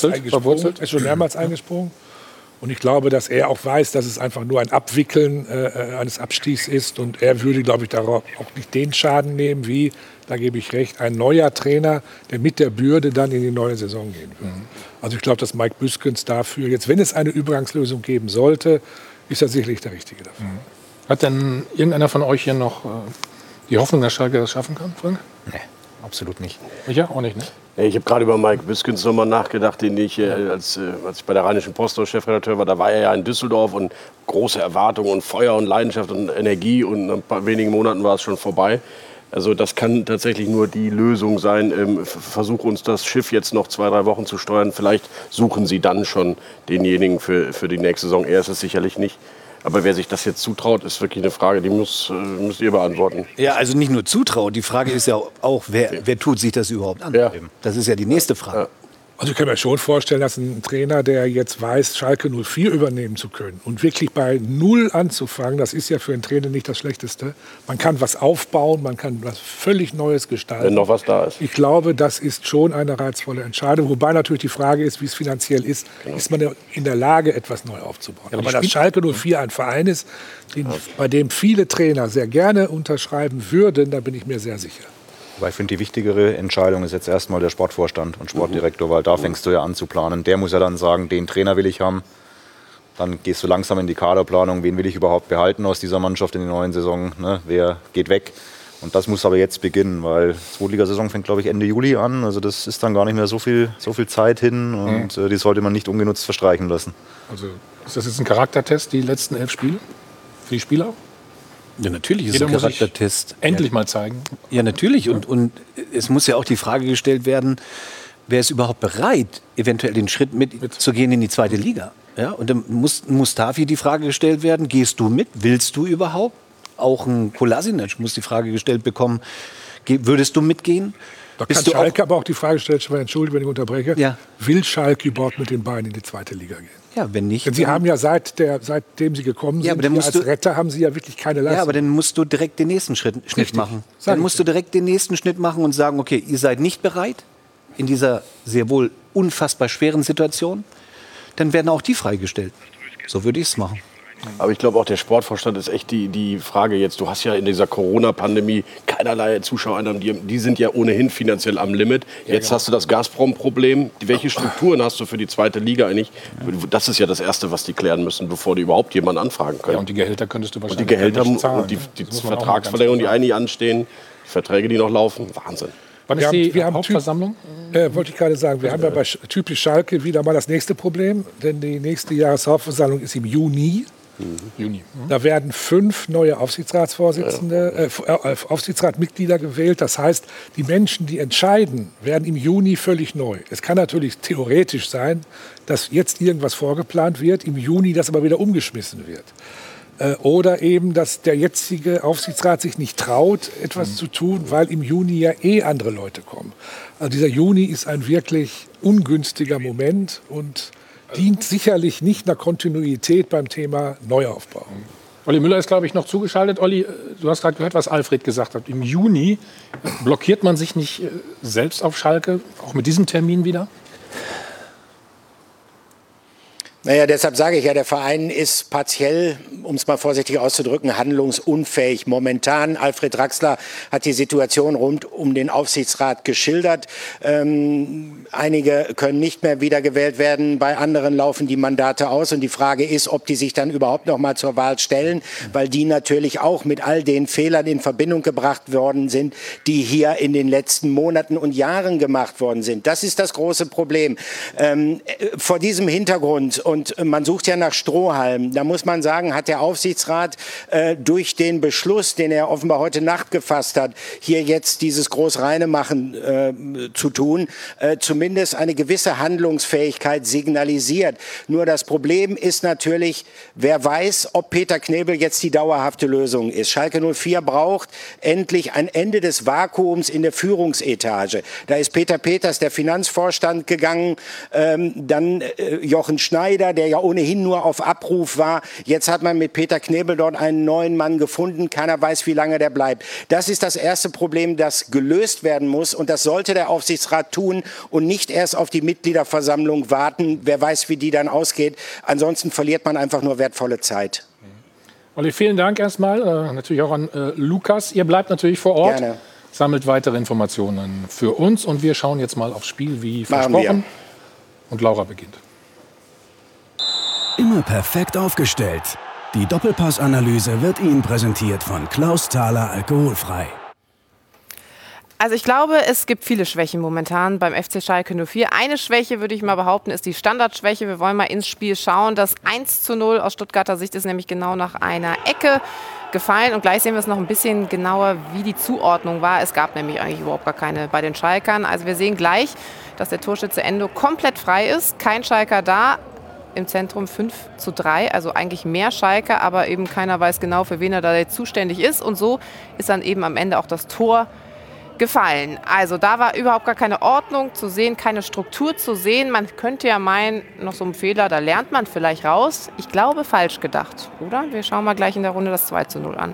S9: mehrmals eingesprungen. Und ich glaube, dass er auch weiß, dass es einfach nur ein Abwickeln eines Abstiegs ist. Und er würde, glaube ich, darauf auch nicht den Schaden nehmen, wie, da gebe ich recht, ein neuer Trainer, der mit der Bürde dann in die neue Saison gehen würde. Also ich glaube, dass Mike Büskens dafür, jetzt wenn es eine Übergangslösung geben sollte, ist er sicherlich der Richtige dafür.
S1: Hat denn irgendeiner von euch hier noch die Hoffnung, dass Schalke das schaffen kann, Frank?
S11: Nee, absolut nicht.
S1: Ich auch nicht, ne?
S10: Ich habe gerade über Mike Büskens nochmal nachgedacht, den ich, als ich bei der Rheinischen Post Chefredakteur war, da war er ja in Düsseldorf und große Erwartungen und Feuer und Leidenschaft und Energie und nach ein paar wenigen Monaten war es schon vorbei. Also das kann tatsächlich nur die Lösung sein. Versuch uns das Schiff jetzt noch 2-3 Wochen zu steuern. Vielleicht suchen Sie dann schon denjenigen für die nächste Saison. Er ist es sicherlich nicht. Aber wer sich das jetzt zutraut, ist wirklich eine Frage, die müsst ihr beantworten.
S8: Ja, also nicht nur zutraut, die Frage ist ja auch, wer tut sich das überhaupt an? Ja. Das ist ja die nächste Frage.
S9: Ja. Also ich kann mir schon vorstellen, dass ein Trainer, der jetzt weiß, Schalke 04 übernehmen zu können und wirklich bei Null anzufangen, das ist ja für einen Trainer nicht das Schlechteste. Man kann was aufbauen, man kann was völlig Neues gestalten.
S10: Wenn noch was da ist.
S9: Ich glaube, das ist schon eine reizvolle Entscheidung. Wobei natürlich die Frage ist, wie es finanziell ist. Genau. Ist man in der Lage, etwas neu aufzubauen? Ja, aber dass Schalke 04 ein Verein ist, bei dem viele Trainer sehr gerne unterschreiben würden, da bin ich mir sehr sicher.
S11: Aber ich finde, die wichtigere Entscheidung ist jetzt erstmal der Sportvorstand und Sportdirektor, weil da fängst du ja an zu planen. Der muss ja dann sagen, den Trainer will ich haben. Dann gehst du langsam in die Kaderplanung, wen will ich überhaupt behalten aus dieser Mannschaft in der neuen Saison, ne? Wer geht weg. Und das muss aber jetzt beginnen, weil die Zweitligasaison fängt, glaube ich, Ende Juli an. Also das ist dann gar nicht mehr so viel Zeit hin und die sollte man nicht ungenutzt verstreichen lassen.
S1: Also ist das jetzt ein Charaktertest, die letzten 11 Spiele für die Spieler?
S8: Ja, natürlich ist es ein Charaktertest.
S1: Endlich mal zeigen.
S8: Ja, natürlich. Und es muss ja auch die Frage gestellt werden, wer ist überhaupt bereit, eventuell den Schritt mitzugehen in die zweite Liga? Ja, und dann muss Mustafi die Frage gestellt werden, gehst du mit? Willst du überhaupt? Auch ein Kolasinac muss die Frage gestellt bekommen, würdest du mitgehen?
S9: Da kann Schalke aber auch die Frage stellen, Entschuldigung, wenn ich unterbreche, will Schalke überhaupt mit den Beinen in die zweite Liga gehen?
S8: Ja, wenn nicht.
S9: Denn Sie haben ja seitdem Sie gekommen sind, als Retter haben Sie ja wirklich keine Leistung.
S8: Ja, aber dann musst du direkt den nächsten Schnitt machen. Dann musst du direkt den nächsten Schnitt machen und sagen, okay, ihr seid nicht bereit in dieser sehr wohl unfassbar schweren Situation, dann werden auch die freigestellt. So würde ich es machen.
S10: Aber ich glaube auch, der Sportvorstand ist echt die Frage jetzt. Du hast ja in dieser Corona-Pandemie keinerlei Zuschauereinnahmen. Die sind ja ohnehin finanziell am Limit. Jetzt hast du das Gazprom-Problem. Welche Strukturen hast du für die zweite Liga eigentlich? Das ist ja das Erste, was die klären müssen, bevor die überhaupt jemanden anfragen können.
S1: Ja, und die Gehälter könntest du wahrscheinlich
S10: nicht zahlen. Und die
S1: ne?
S10: Vertragsverlängerungen, die eigentlich anstehen, die Verträge, die noch laufen. Wahnsinn.
S1: Wann ist die Hauptversammlung?
S9: Wollte ich gerade sagen, wir haben ja bei typisch Schalke wieder mal das nächste Problem. Denn die nächste Jahreshauptversammlung ist im Juni. Da werden 5 neue Aufsichtsratsvorsitzende, Aufsichtsratmitglieder gewählt. Das heißt, die Menschen, die entscheiden, werden im Juni völlig neu. Es kann natürlich theoretisch sein, dass jetzt irgendwas vorgeplant wird, im Juni das aber wieder umgeschmissen wird. Oder eben, dass der jetzige Aufsichtsrat sich nicht traut, etwas zu tun, weil im Juni ja andere Leute kommen. Also dieser Juni ist ein wirklich ungünstiger Moment und dient sicherlich nicht einer Kontinuität beim Thema Neuaufbau.
S1: Olli Müller ist, glaube ich, noch zugeschaltet. Olli, du hast gerade gehört, was Alfred gesagt hat. Im Juni blockiert man sich nicht selbst auf Schalke, auch mit diesem Termin wieder?
S2: Naja, deshalb sage ich ja, der Verein ist partiell, um es mal vorsichtig auszudrücken, handlungsunfähig. Momentan, Alfred Draxler hat die Situation rund um den Aufsichtsrat geschildert. Einige können nicht mehr wiedergewählt werden, bei anderen laufen die Mandate aus. Und die Frage ist, ob die sich dann überhaupt noch mal zur Wahl stellen, weil die natürlich auch mit all den Fehlern in Verbindung gebracht worden sind, die hier in den letzten Monaten und Jahren gemacht worden sind. Das ist das große Problem. Vor diesem Hintergrund, und man sucht ja nach Strohhalmen, da muss man sagen, hat der Aufsichtsrat durch den Beschluss, den er offenbar heute Nacht gefasst hat, hier jetzt dieses Großreinemachen zu tun, zumindest eine gewisse Handlungsfähigkeit signalisiert. Nur das Problem ist natürlich, wer weiß, ob Peter Knebel jetzt die dauerhafte Lösung ist. Schalke 04 braucht endlich ein Ende des Vakuums in der Führungsetage. Da ist Peter Peters, der Finanzvorstand, gegangen, dann Jochen Schneider, der ja ohnehin nur auf Abruf war. Jetzt hat man mit Peter Knebel dort einen neuen Mann gefunden. Keiner weiß, wie lange der bleibt. Das ist das erste Problem, das gelöst werden muss. Und das sollte der Aufsichtsrat tun und nicht erst auf die Mitgliederversammlung warten. Wer weiß, wie die dann ausgeht. Ansonsten verliert man einfach nur wertvolle Zeit.
S1: Olli, vielen Dank erstmal. Natürlich auch an Lukas. Ihr bleibt natürlich vor Ort.
S2: Gerne.
S1: Sammelt weitere Informationen für uns. Und wir schauen jetzt mal aufs Spiel, wie versprochen. Und Laura beginnt.
S12: Immer perfekt aufgestellt. Die Doppelpassanalyse wird Ihnen präsentiert von Klaus Thaler Alkoholfrei.
S4: Also ich glaube, es gibt viele Schwächen momentan beim FC Schalke 04. Eine Schwäche, würde ich mal behaupten, ist die Standardschwäche. Wir wollen mal ins Spiel schauen. Das 1:0 aus Stuttgarter Sicht ist nämlich genau nach einer Ecke gefallen. Und gleich sehen wir es noch ein bisschen genauer, wie die Zuordnung war. Es gab nämlich eigentlich überhaupt gar keine bei den Schalkern. Also wir sehen gleich, dass der Torschütze Endo komplett frei ist. Kein Schalker da. Im Zentrum 5:3, also eigentlich mehr Schalke, aber eben keiner weiß genau, für wen er da jetzt zuständig ist. Und so ist dann eben am Ende auch das Tor gefallen. Also da war überhaupt gar keine Ordnung zu sehen, keine Struktur zu sehen. Man könnte ja meinen, noch so ein Fehler, da lernt man vielleicht raus. Ich glaube, falsch gedacht, oder? Wir schauen mal gleich in der Runde das 2:0 an.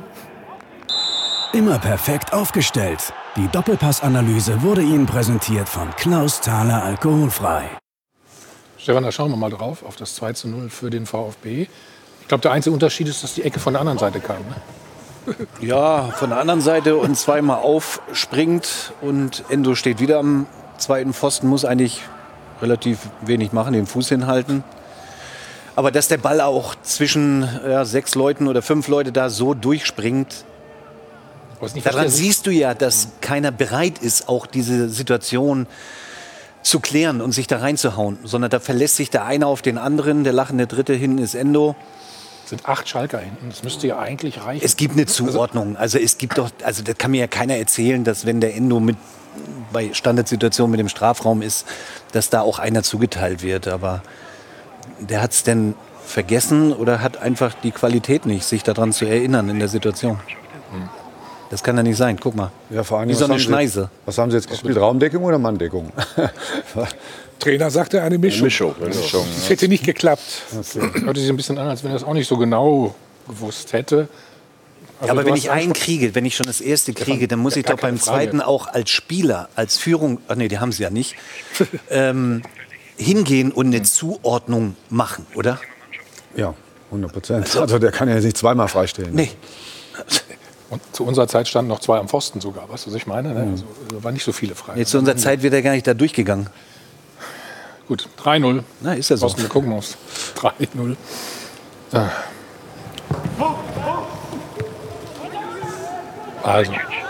S12: Immer perfekt aufgestellt. Die Doppelpassanalyse wurde Ihnen präsentiert von Klaus Thaler Alkoholfrei.
S1: Stefan, da schauen wir mal drauf, auf das 2:0 für den VfB. Ich glaube, der einzige Unterschied ist, dass die Ecke von der anderen Seite kam. Ne?
S8: Ja, von der anderen Seite und zweimal aufspringt und Endo steht wieder am zweiten Pfosten, muss eigentlich relativ wenig machen, den Fuß hinhalten. Aber dass der Ball auch zwischen 6 Leuten oder 5 Leute da so durchspringt, daran siehst du ja, dass keiner bereit ist, auch diese Situation zu klären und sich da reinzuhauen, sondern da verlässt sich der eine auf den anderen, der lachende Dritte, hinten ist Endo.
S1: Es sind 8 Schalker hinten, das müsste ja eigentlich reichen.
S8: Es gibt eine Zuordnung, also es gibt doch, also das kann mir ja keiner erzählen, dass wenn der Endo bei Standardsituationen mit dem Strafraum ist, dass da auch einer zugeteilt wird, aber der hat es denn vergessen oder hat einfach die Qualität nicht, sich daran zu erinnern in der Situation. Das kann ja nicht sein, guck mal.
S3: Ja, vor allem,
S8: wie so eine Schneise.
S3: Was haben Sie jetzt gespielt, Raumdeckung oder Manndeckung?
S9: Trainer sagte eine Mischung. Das hätte nicht geklappt.
S1: Das hört sich ein bisschen an, als wenn er das auch nicht so genau gewusst hätte.
S8: Also aber wenn ich einen kriege, wenn ich schon das erste kriege, dann muss ich doch beim zweiten auch als Spieler, als Führung, ach nee, die haben sie ja nicht, hingehen und eine Zuordnung machen, oder?
S3: Ja, 100%. Also der kann ja nicht zweimal freistellen.
S8: Nee.
S1: Und zu unserer Zeit standen noch 2 am Pfosten sogar, weißt du, was ich meine? Ne? Also, waren nicht so viele frei.
S8: Jetzt zu unserer Zeit wird er gar nicht da durchgegangen.
S1: Gut, 3:0.
S8: Na, ist ja so.
S1: Wir gucken aufs 3:0. Also.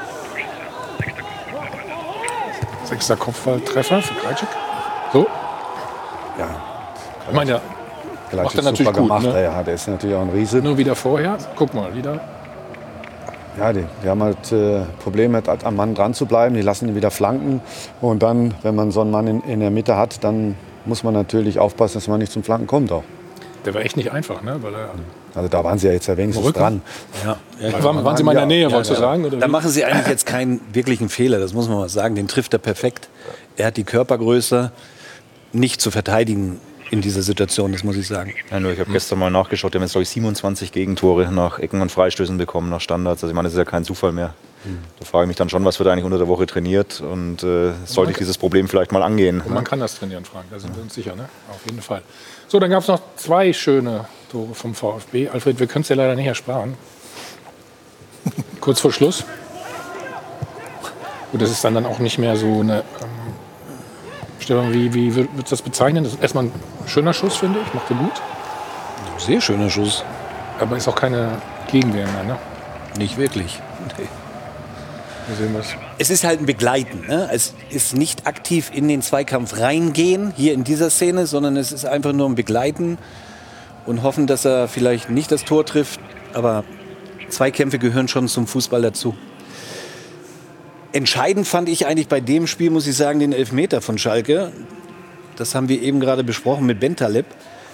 S1: 6. Kopfballtreffer für Krajcik. So.
S3: Ja.
S1: Ich meine, ja, macht er natürlich gut.
S3: Gemacht,
S1: Ne?
S3: Ja, der ist natürlich auch ein Riese.
S1: Nur wieder vorher. Guck mal, wieder.
S3: Ja, die haben halt Probleme, am Mann dran zu bleiben. Die lassen ihn wieder flanken. Und dann, wenn man so einen Mann in der Mitte hat, dann muss man natürlich aufpassen, dass man nicht zum Flanken kommt auch.
S1: Der war echt nicht einfach, ne? Weil er
S3: also da waren sie ja jetzt ja wenigstens dran.
S8: Ja.
S1: Waren Sie mal in der Nähe, wolltest du sagen? Oder
S8: da machen sie eigentlich jetzt keinen wirklichen Fehler, das muss man mal sagen. Den trifft er perfekt. Er hat die Körpergröße, nicht zu verteidigen in dieser Situation, das muss ich sagen.
S11: Ja, nur ich habe gestern mal nachgeschaut, die haben jetzt, glaube ich, 27 Gegentore nach Ecken und Freistößen bekommen, nach Standards. Also ich meine, das ist ja kein Zufall mehr. Da frage ich mich dann schon, was wird eigentlich unter der Woche trainiert und sollte ich dieses Problem vielleicht mal angehen.
S1: Und man kann das trainieren, Frank, da sind wir uns sicher, ne? Auf jeden Fall. So, dann gab es noch 2 schöne Tore vom VfB. Alfred, wir können es ja leider nicht ersparen. Kurz vor Schluss. Und das ist dann auch nicht mehr so eine... Stefan, wie würdest du das bezeichnen? Das ist erstmal ein schöner Schuss, finde ich. Macht er gut.
S8: Sehr schöner Schuss.
S1: Aber ist auch keine Gegenwehr mehr, ne?
S8: Nicht wirklich. Nee.
S1: Wir sehen was.
S8: Es ist halt ein Begleiten. Ne? Es ist nicht aktiv in den Zweikampf reingehen, hier in dieser Szene, sondern es ist einfach nur ein Begleiten und hoffen, dass er vielleicht nicht das Tor trifft. Aber Zweikämpfe gehören schon zum Fußball dazu. Entscheidend fand ich eigentlich bei dem Spiel, muss ich sagen, den Elfmeter von Schalke. Das haben wir eben gerade besprochen mit Bentaleb.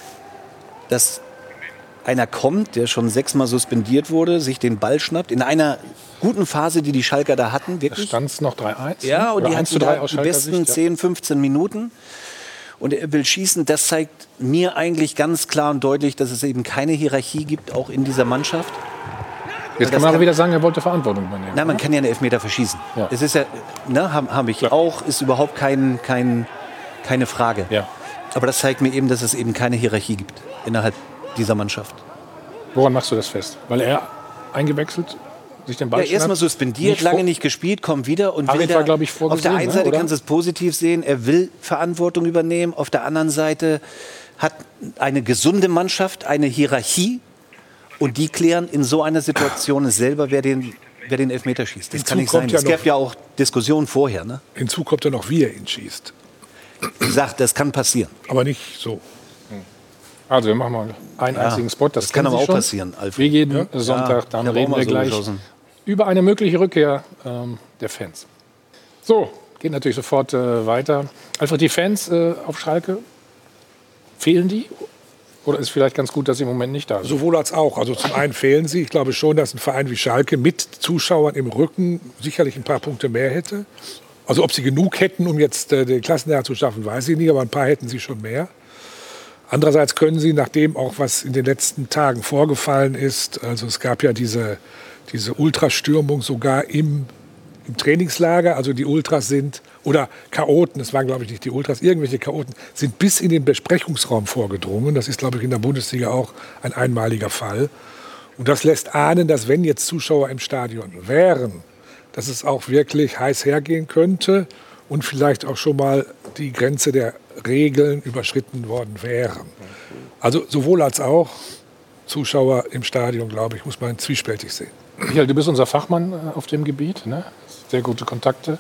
S8: Dass einer kommt, der schon 6-mal suspendiert wurde, sich den Ball schnappt, in einer guten Phase, die Schalker da hatten. Wirklich.
S1: Da stand es noch 3-1.
S8: Ja, und
S1: oder
S8: die hatten da die besten 10, 15 Minuten. Und er will schießen. Das zeigt mir eigentlich ganz klar und deutlich, dass es eben keine Hierarchie gibt, auch in dieser Mannschaft.
S1: Jetzt kann man aber wieder sagen, er wollte Verantwortung übernehmen.
S8: Nein, man kann ja einen Elfmeter verschießen. Ja. Es ist ja, ne, habe ich auch, ist überhaupt keine Frage.
S1: Ja.
S8: Aber das zeigt mir eben, dass es eben keine Hierarchie gibt innerhalb dieser Mannschaft.
S1: Woran machst du das fest? Weil er eingewechselt, sich den Ball schnappt?
S8: Erstmal suspendiert, lange nicht gespielt, kommt wieder und will
S1: war, glaube ich, vorgesehen,
S8: auf der einen Seite
S1: oder?
S8: kannst du es positiv sehen, er will Verantwortung übernehmen, auf der anderen Seite hat eine gesunde Mannschaft eine Hierarchie und die klären in so einer Situation selber, wer den Elfmeter schießt. Das kann nicht sein. Es gab ja auch Diskussionen vorher. Ne?
S9: Hinzu kommt ja noch, wie er ihn schießt.
S8: Wie gesagt, das kann passieren.
S9: Aber nicht so.
S1: Also wir machen mal einen einzigen Spot. Das
S8: kann aber auch
S1: schon
S8: passieren, Alfred.
S1: Wie jeden Sonntag, dann reden wir gleich über eine mögliche Rückkehr der Fans. So, geht natürlich sofort weiter. Alfred, die Fans auf Schalke, fehlen die? Oder ist vielleicht ganz gut, dass sie im Moment nicht da sind?
S9: Sowohl als auch. Also zum einen fehlen sie. Ich glaube schon, dass ein Verein wie Schalke mit Zuschauern im Rücken sicherlich ein paar Punkte mehr hätte. Also ob sie genug hätten, um jetzt den Klassenerhalt zu schaffen, weiß ich nicht. Aber ein paar hätten sie schon mehr. Andererseits können sie, nachdem auch was in den letzten Tagen vorgefallen ist, also es gab ja diese Ultrastürmung sogar im Trainingslager, also die Ultras sind, oder Chaoten, es waren glaube ich nicht die Ultras, irgendwelche Chaoten, sind bis in den Besprechungsraum vorgedrungen. Das ist glaube ich in der Bundesliga auch ein einmaliger Fall. Und das lässt ahnen, dass wenn jetzt Zuschauer im Stadion wären, dass es auch wirklich heiß hergehen könnte und vielleicht auch schon mal die Grenze der Regeln überschritten worden wären. Also sowohl als auch Zuschauer im Stadion, glaube ich, muss man zwiespältig sehen.
S1: Michael, du bist unser Fachmann auf dem Gebiet, ne? Sehr gute Kontakte.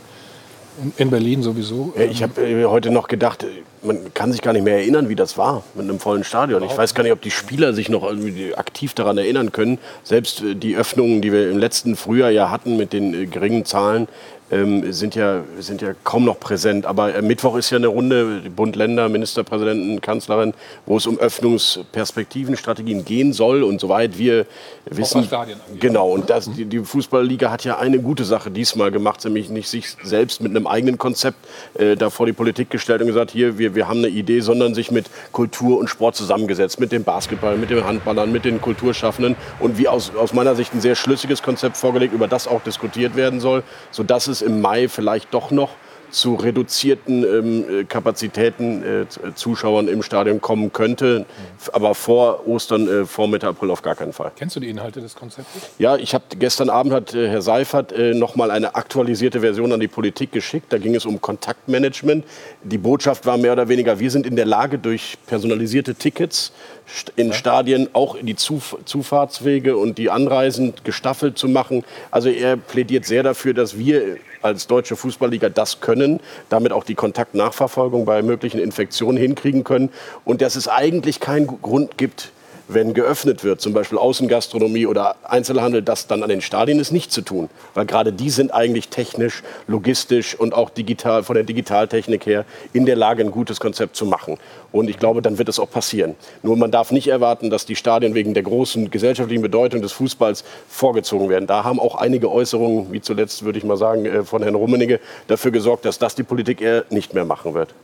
S1: In Berlin sowieso.
S10: Ja, ich habe heute noch gedacht, man kann sich gar nicht mehr erinnern, wie das war mit einem vollen Stadion. Ich weiß gar nicht, ob die Spieler sich noch irgendwie aktiv daran erinnern können. Selbst die Öffnungen, die wir im letzten Frühjahr ja hatten mit den geringen Zahlen, sind ja kaum noch präsent. Aber Mittwoch ist ja eine Runde, Bund, Länder, Ministerpräsidenten, Kanzlerin, wo es um Öffnungsperspektiven, Strategien gehen soll. Und soweit wir wissen, genau. Und die Fußballliga hat ja eine gute Sache diesmal gemacht, nämlich nicht sich selbst mit einem eigenen Konzept da vor die Politik gestellt und gesagt, hier, wir haben eine Idee, sondern sich mit Kultur und Sport zusammengesetzt, mit dem Basketball, mit den Handballern, mit den Kulturschaffenden und wie aus meiner Sicht ein sehr schlüssiges Konzept vorgelegt, über das auch diskutiert werden soll, sodass es im Mai vielleicht doch noch zu reduzierten Kapazitäten Zuschauern im Stadion kommen könnte. Aber vor Ostern, vor Mitte April auf gar keinen Fall.
S1: Kennst du die Inhalte des Konzeptes?
S10: Ja, gestern Abend hat Herr Seifert noch mal eine aktualisierte Version an die Politik geschickt. Da ging es um Kontaktmanagement. Die Botschaft war mehr oder weniger, wir sind in der Lage, durch personalisierte Tickets in Stadien auch die Zufahrtswege und die Anreisen gestaffelt zu machen. Also er plädiert sehr dafür, dass wir als Deutsche Fußballliga das können, damit auch die Kontaktnachverfolgung bei möglichen Infektionen hinkriegen können und dass es eigentlich keinen Grund gibt, wenn geöffnet wird, zum Beispiel Außengastronomie oder Einzelhandel, das dann an den Stadien ist, nicht zu tun. Weil gerade die sind eigentlich technisch, logistisch und auch digital, von der Digitaltechnik her in der Lage, ein gutes Konzept zu machen. Und ich glaube, dann wird es auch passieren. Nur man darf nicht erwarten, dass die Stadien wegen der großen gesellschaftlichen Bedeutung des Fußballs vorgezogen werden. Da haben auch einige Äußerungen, wie zuletzt würde ich mal sagen, von Herrn Rummenigge, dafür gesorgt, dass das die Politik eher nicht mehr machen wird.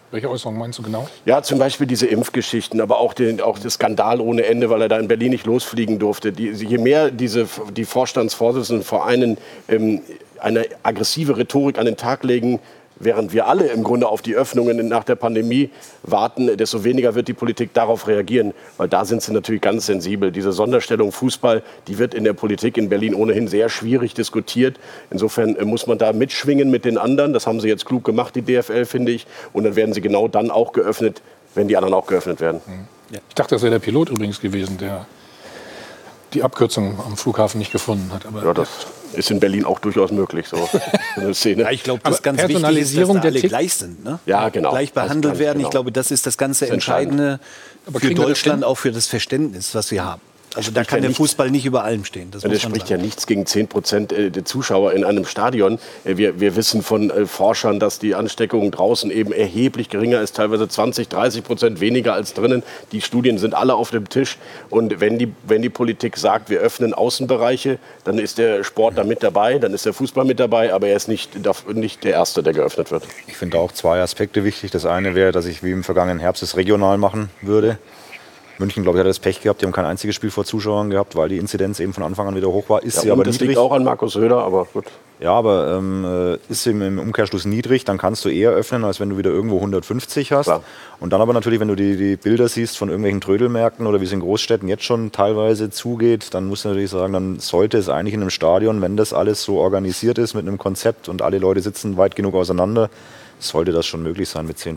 S1: Welche Äußerung meinst du genau?
S10: Ja, zum Beispiel diese Impfgeschichten, aber auch der Skandal ohne Ende, weil er da in Berlin nicht losfliegen durfte. Je mehr die Vorstandsvorsitzenden vor eine aggressive Rhetorik an den Tag legen, während wir alle im Grunde auf die Öffnungen nach der Pandemie warten, desto weniger wird die Politik darauf reagieren. Weil da sind sie natürlich ganz sensibel. Diese Sonderstellung Fußball, die wird in der Politik in Berlin ohnehin sehr schwierig diskutiert. Insofern muss man da mitschwingen mit den anderen. Das haben sie jetzt klug gemacht, die DFL, finde ich. Und dann werden sie genau dann auch geöffnet, wenn die anderen auch geöffnet werden.
S1: Ja. Ich dachte, das wäre der Pilot übrigens gewesen, der die Abkürzung am Flughafen nicht gefunden hat. Aber
S10: ja, das ist in Berlin auch durchaus möglich, so eine Szene.
S8: Ja, ich glaube, das ganz wichtig ist, dass da alle gleich sind. Ne?
S10: Ja, genau.
S8: Gleich behandelt werden. Genau. Ich glaube, das ist das ganze Entscheidende für Deutschland, auch für das Verständnis, was wir haben. Also da kann der Fußball nicht über allem stehen. Das
S10: spricht ja nichts gegen 10% der Zuschauer in einem Stadion. Wir wissen von Forschern, dass die Ansteckung draußen eben erheblich geringer ist, teilweise 20-30% weniger als drinnen. Die Studien sind alle auf dem Tisch. Und wenn die Politik sagt, wir öffnen Außenbereiche, dann ist der Sport da mit dabei, dann ist der Fußball mit dabei, aber er ist nicht der Erste, der geöffnet wird.
S11: Ich finde auch 2 Aspekte wichtig. Das eine wäre, dass ich wie im vergangenen Herbst es regional machen würde. München, glaube ich, hat das Pech gehabt. Die haben kein einziges Spiel vor Zuschauern gehabt, weil die Inzidenz eben von Anfang an wieder hoch war. Ist sie aber
S10: das
S11: niedrig.
S10: Liegt auch an Markus Söder, aber gut.
S11: Ja, aber ist sie im Umkehrschluss niedrig, dann kannst du eher öffnen, als wenn du wieder irgendwo 150 hast. Klar. Und dann aber natürlich, wenn du die Bilder siehst von irgendwelchen Trödelmärkten oder wie es in Großstädten jetzt schon teilweise zugeht, dann musst du natürlich sagen, dann sollte es eigentlich in einem Stadion, wenn das alles so organisiert ist mit einem Konzept und alle Leute sitzen weit genug auseinander, sollte das schon möglich sein mit 10%.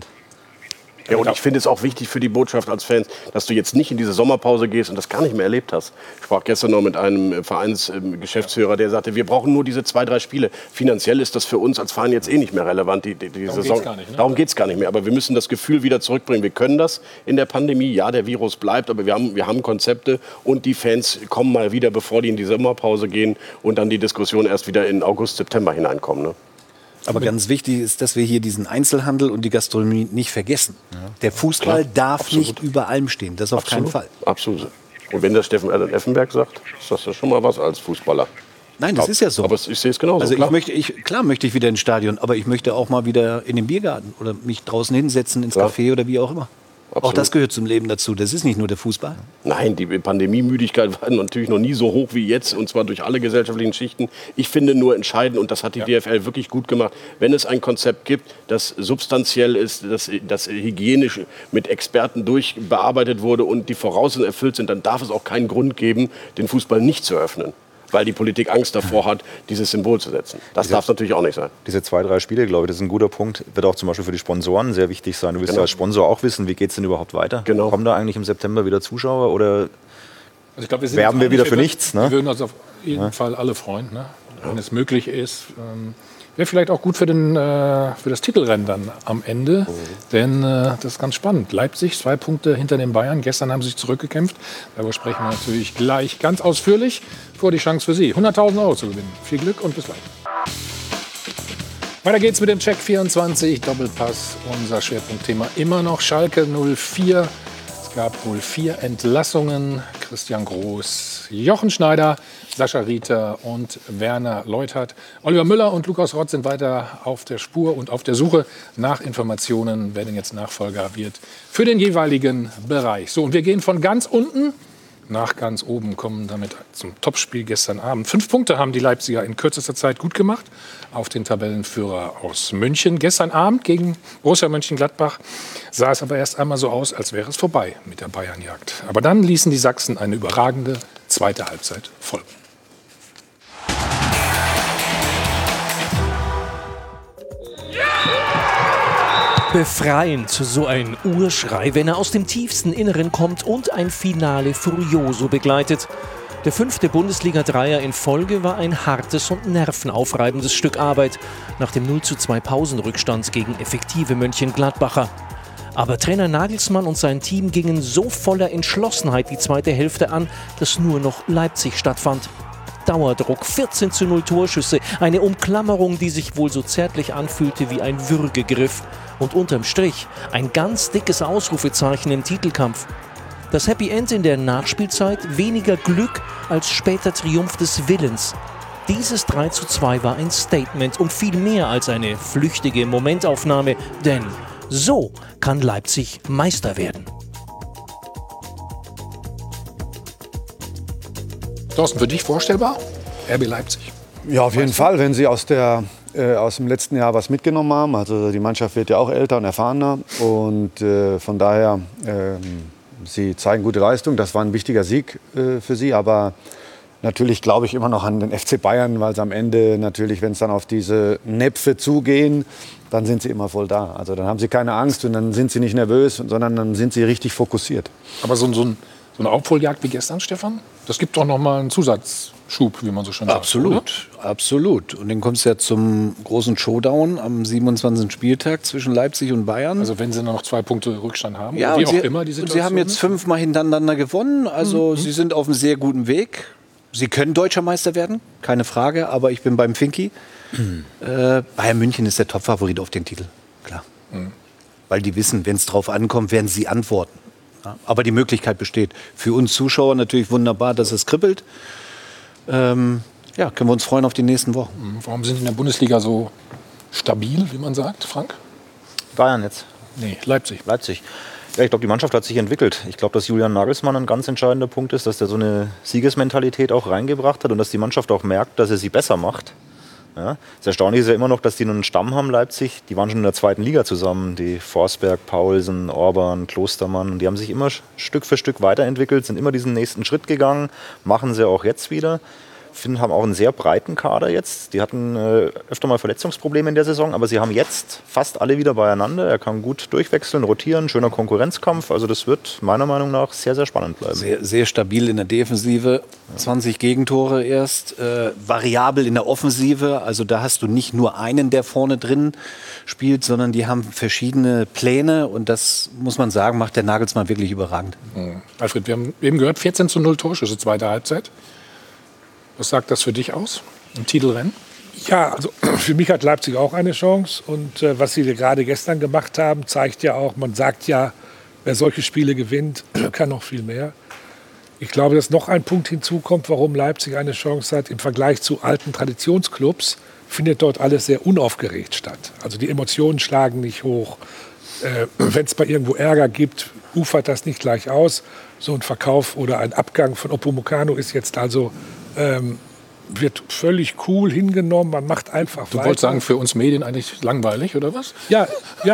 S10: Ja, und ich finde es auch wichtig für die Botschaft als Fans, dass du jetzt nicht in diese Sommerpause gehst und das gar nicht mehr erlebt hast. Ich sprach gestern noch mit einem Vereinsgeschäftsführer, der sagte, wir brauchen nur diese 2-3 Spiele. Finanziell ist das für uns als Verein jetzt eh nicht mehr relevant, die Saison. Darum geht es gar nicht mehr. Aber wir müssen das Gefühl wieder zurückbringen. Wir können das in der Pandemie. Ja, der Virus bleibt, aber wir haben Konzepte und die Fans kommen mal wieder, bevor die in die Sommerpause gehen und dann die Diskussion erst wieder in August, September hineinkommen. Ne?
S8: Aber ganz wichtig ist, dass wir hier diesen Einzelhandel und die Gastronomie nicht vergessen. Ja. Der Fußball darf nicht über allem stehen, das auf keinen Fall.
S10: Absolut. Und wenn das Steffen Effenberg sagt, ist das ja schon mal was als Fußballer.
S8: Nein, das ist ja so.
S10: Aber ich sehe es genauso.
S8: Also klar möchte ich wieder ins Stadion, aber ich möchte auch mal wieder in den Biergarten oder mich draußen hinsetzen, ins Café oder wie auch immer. Absolut. Auch das gehört zum Leben dazu. Das ist nicht nur der Fußball.
S10: Nein, die Pandemiemüdigkeit war natürlich noch nie so hoch wie jetzt, und zwar durch alle gesellschaftlichen Schichten. Ich finde nur entscheidend, und das hat die DFL wirklich gut gemacht, wenn es ein Konzept gibt, das substanziell ist, das hygienisch mit Experten durchbearbeitet wurde und die Voraussetzungen erfüllt sind, dann darf es auch keinen Grund geben, den Fußball nicht zu öffnen. Weil die Politik Angst davor hat, dieses Symbol zu setzen. Das darf es natürlich auch nicht sein.
S11: Diese 2-3 Spiele, glaube ich, das ist ein guter Punkt. Wird auch zum Beispiel für die Sponsoren sehr wichtig sein. Du willst ja als Sponsor auch wissen, wie geht es denn überhaupt weiter?
S10: Genau.
S11: Kommen da eigentlich im September wieder Zuschauer oder
S1: also ich glaub,
S11: werben wir wieder für nichts? Ne?
S1: Wir würden uns auf jeden Fall alle freuen, ne? Wenn es möglich ist. Wäre vielleicht auch gut für das Titelrennen dann am Ende, denn das ist ganz spannend. Leipzig 2 Punkte hinter den Bayern. Gestern haben sie sich zurückgekämpft. Darüber sprechen wir natürlich gleich ganz ausführlich. Vor die Chance für Sie, 100.000 € zu gewinnen. Viel Glück und bis gleich. Weiter geht's mit dem Check 24 Doppelpass. Unser Schwerpunktthema immer noch Schalke 04. Es gab wohl 4 Entlassungen. Christian Groß, Jochen Schneider, Sascha Rieter und Werner Leutert. Oliver Müller und Lukas Rott sind weiter auf der Spur und auf der Suche nach Informationen, wer denn jetzt Nachfolger wird für den jeweiligen Bereich. So, und wir gehen von ganz unten nach ganz oben, kommen damit zum Topspiel gestern Abend. 5 Punkte haben die Leipziger in kürzester Zeit gut gemacht auf den Tabellenführer aus München. Gestern Abend gegen Borussia Mönchengladbach sah es aber erst einmal so aus, als wäre es vorbei mit der Bayernjagd. Aber dann ließen die Sachsen eine überragende zweite Halbzeit folgen.
S13: Befreiend, so ein Urschrei, wenn er aus dem tiefsten Inneren kommt und ein Finale Furioso begleitet. Der 5. Bundesliga-Dreier in Folge war ein hartes und nervenaufreibendes Stück Arbeit nach dem 0:2 Pausenrückstand gegen effektive Mönchengladbacher. Aber Trainer Nagelsmann und sein Team gingen so voller Entschlossenheit die zweite Hälfte an, dass nur noch Leipzig stattfand. Dauerdruck, 14:0 Torschüsse, eine Umklammerung, die sich wohl so zärtlich anfühlte wie ein Würgegriff. Und unterm Strich ein ganz dickes Ausrufezeichen im Titelkampf. Das Happy End in der Nachspielzeit, weniger Glück als später Triumph des Willens. Dieses 3:2 war ein Statement und viel mehr als eine flüchtige Momentaufnahme, denn So kann Leipzig Meister werden.
S1: Thorsten, für dich vorstellbar? RB Leipzig.
S3: Ja, auf jeden Fall, wenn sie aus dem letzten Jahr was mitgenommen haben. Also die Mannschaft wird ja auch älter und erfahrener. Und von daher, sie zeigen gute Leistung. Das war ein wichtiger Sieg für sie. Aber natürlich glaube ich immer noch an den FC Bayern, weil es am Ende natürlich, wenn es dann auf diese Näpfe zugehen, dann sind sie immer voll da. Also dann haben sie keine Angst und dann sind sie nicht nervös, sondern dann sind sie richtig fokussiert.
S1: Aber so eine Aufholjagd wie gestern, Stefan, das gibt doch noch mal einen Zusatzschub, wie man so schön sagt.
S8: Absolut, absolut. Und dann kommt es ja zum großen Showdown am 27. Spieltag zwischen Leipzig und Bayern.
S1: Also wenn sie noch 2 Punkte Rückstand haben,
S8: ja,
S1: wie auch immer die Situation
S8: sie haben jetzt 5-mal hintereinander gewonnen. Also sie sind auf einem sehr guten Weg. Sie können Deutscher Meister werden, keine Frage. Aber ich bin beim Finki. Bayern München ist der Topfavorit auf den Titel, klar. Weil die wissen, wenn es drauf ankommt, werden sie antworten. Ja, aber die Möglichkeit besteht. Für uns Zuschauer natürlich wunderbar, dass es kribbelt. Ja, können wir uns freuen auf die nächsten Wochen.
S1: Warum sind die in der Bundesliga so stabil, wie man sagt, Frank?
S11: Bayern jetzt?
S1: Nee, Leipzig.
S11: Leipzig. Ja, ich glaube, die Mannschaft hat sich entwickelt. Ich glaube, dass Julian Nagelsmann ein ganz entscheidender Punkt ist, dass der so eine Siegesmentalität auch reingebracht hat und dass die Mannschaft auch merkt, dass er sie besser macht. Ja, das Erstaunliche ist ja immer noch, dass die nur einen Stamm haben, Leipzig. Die waren schon in der 2. Liga zusammen. Die Forsberg, Paulsen, Orban, Klostermann. Die haben sich immer Stück für Stück weiterentwickelt, sind immer diesen nächsten Schritt gegangen. Machen sie auch jetzt wieder. Haben auch einen sehr breiten Kader jetzt. Die hatten öfter mal Verletzungsprobleme in der Saison, aber sie haben jetzt fast alle wieder beieinander. Er kann gut durchwechseln, rotieren, schöner Konkurrenzkampf. Also das wird meiner Meinung nach sehr, sehr spannend bleiben.
S8: Sehr, sehr stabil in der Defensive, 20 Gegentore erst, variabel in der Offensive. Also da hast du nicht nur einen, der vorne drin spielt, sondern die haben verschiedene Pläne und das, muss man sagen, macht der Nagelsmann wirklich überragend.
S1: Alfred, wir haben eben gehört, 14:0 Torschüsse, 2. Halbzeit. Was sagt das für dich aus im Titelrennen?
S9: Ja, also für mich hat Leipzig auch eine Chance. Und was sie gerade gestern gemacht haben, zeigt ja auch, man sagt ja, wer solche Spiele gewinnt, kann noch viel mehr. Ich glaube, dass noch ein Punkt hinzukommt, warum Leipzig eine Chance hat. Im Vergleich zu alten Traditionsclubs findet dort alles sehr unaufgeregt statt. Also die Emotionen schlagen nicht hoch. Wenn es bei irgendwo Ärger gibt, ufert das nicht gleich aus. So ein Verkauf oder ein Abgang von Upamecano ist jetzt also wird völlig cool hingenommen, man macht einfach weiter.
S1: Du wolltest sagen, für uns Medien eigentlich langweilig, oder was?
S9: Ja,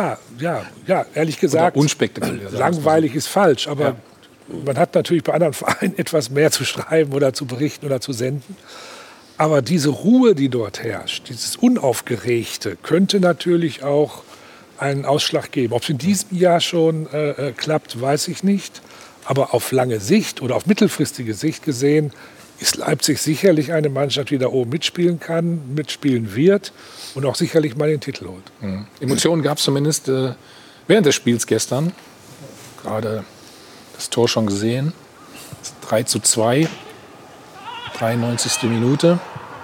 S9: ehrlich gesagt.
S1: Oder unspektakulär.
S9: Langweilig ist falsch, aber man hat natürlich bei anderen Vereinen etwas mehr zu schreiben oder zu berichten oder zu senden. Aber diese Ruhe, die dort herrscht, dieses Unaufgeregte, könnte natürlich auch einen Ausschlag geben. Ob es in diesem Jahr schon klappt, weiß ich nicht. Aber auf lange Sicht oder auf mittelfristige Sicht gesehen, ist Leipzig sicherlich eine Mannschaft, die da oben mitspielen kann, mitspielen wird und auch sicherlich mal den Titel holt.
S1: Emotionen gab es zumindest während des Spiels gestern. Gerade das Tor schon gesehen. 3:2, 93. Minute.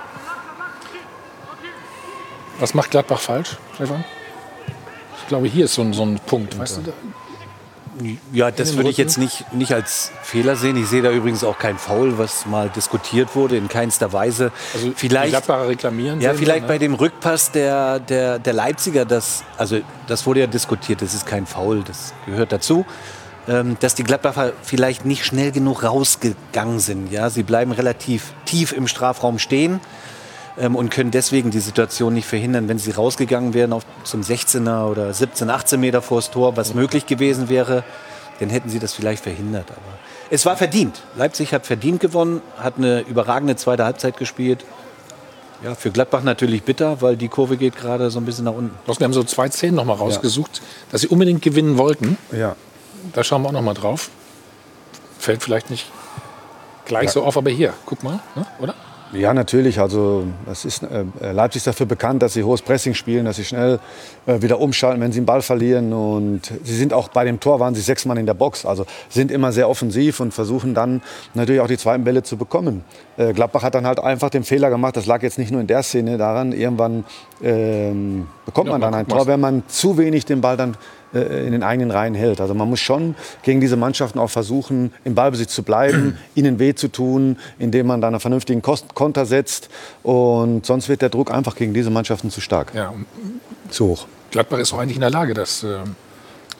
S1: Was macht Gladbach falsch, Stefan? Ich glaube, hier ist so ein Punkt. Weißt du?
S8: Ja, das würde ich jetzt nicht als Fehler sehen. Ich sehe da übrigens auch kein Foul, was mal diskutiert wurde, in keinster Weise.
S1: Also vielleicht, die Gladbacher reklamieren.
S8: Ja, vielleicht bei dem Rückpass der Leipziger, das wurde ja diskutiert, das ist kein Foul, das gehört dazu. Dass die Gladbacher vielleicht nicht schnell genug rausgegangen sind. Ja? Sie bleiben relativ tief im Strafraum stehen und können deswegen die Situation nicht verhindern. Wenn sie rausgegangen wären zum 16er oder 17, 18 Meter vors Tor, was möglich gewesen wäre, dann hätten sie das vielleicht verhindert. Aber es war verdient. Leipzig hat verdient gewonnen, hat eine überragende 2. Halbzeit gespielt. Ja, für Gladbach natürlich bitter, weil die Kurve geht gerade so ein bisschen nach unten.
S1: Wir haben so 2 Szenen noch mal rausgesucht, dass sie unbedingt gewinnen wollten.
S3: Ja.
S1: Da schauen wir auch noch mal drauf. Fällt vielleicht nicht gleich so auf, aber hier, guck mal, ne? Oder?
S3: Ja, natürlich. Also Leipzig ist dafür bekannt, dass sie hohes Pressing spielen, dass sie schnell wieder umschalten, wenn sie den Ball verlieren. Und sie sind auch bei dem Tor, waren sie 6 Mann in der Box. Also sind immer sehr offensiv und versuchen dann natürlich auch die zweiten Bälle zu bekommen. Gladbach hat dann halt einfach den Fehler gemacht. Das lag jetzt nicht nur in der Szene daran. Irgendwann bekommt man dann ein Tor, wenn man zu wenig den Ball dann in den eigenen Reihen hält. Also man muss schon gegen diese Mannschaften auch versuchen, im Ballbesitz zu bleiben, ihnen weh zu tun, indem man dann einen vernünftigen Konter setzt. Und sonst wird der Druck einfach gegen diese Mannschaften zu stark,
S1: ja.
S3: zu hoch.
S1: Gladbach ist auch eigentlich in der Lage, das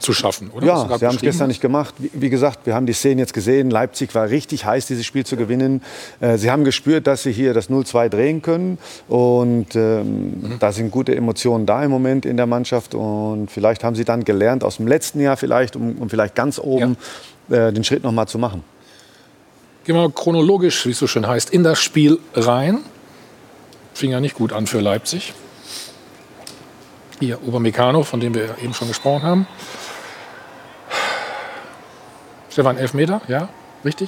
S1: zu schaffen, oder?
S3: Ja, sie haben es gestern nicht gemacht. Wie gesagt, wir haben die Szenen jetzt gesehen. Leipzig war richtig heiß, dieses Spiel zu gewinnen. Sie haben gespürt, dass sie hier das 0-2 drehen können. Und da sind gute Emotionen da im Moment in der Mannschaft. Und vielleicht haben sie dann gelernt aus dem letzten Jahr vielleicht, um vielleicht ganz oben den Schritt noch mal zu machen.
S1: Gehen wir chronologisch, wie es so schön heißt, in das Spiel rein. Fing ja nicht gut an für Leipzig. Hier Upamecano, von dem wir eben schon gesprochen haben. Stefan, Elfmeter, ja, richtig?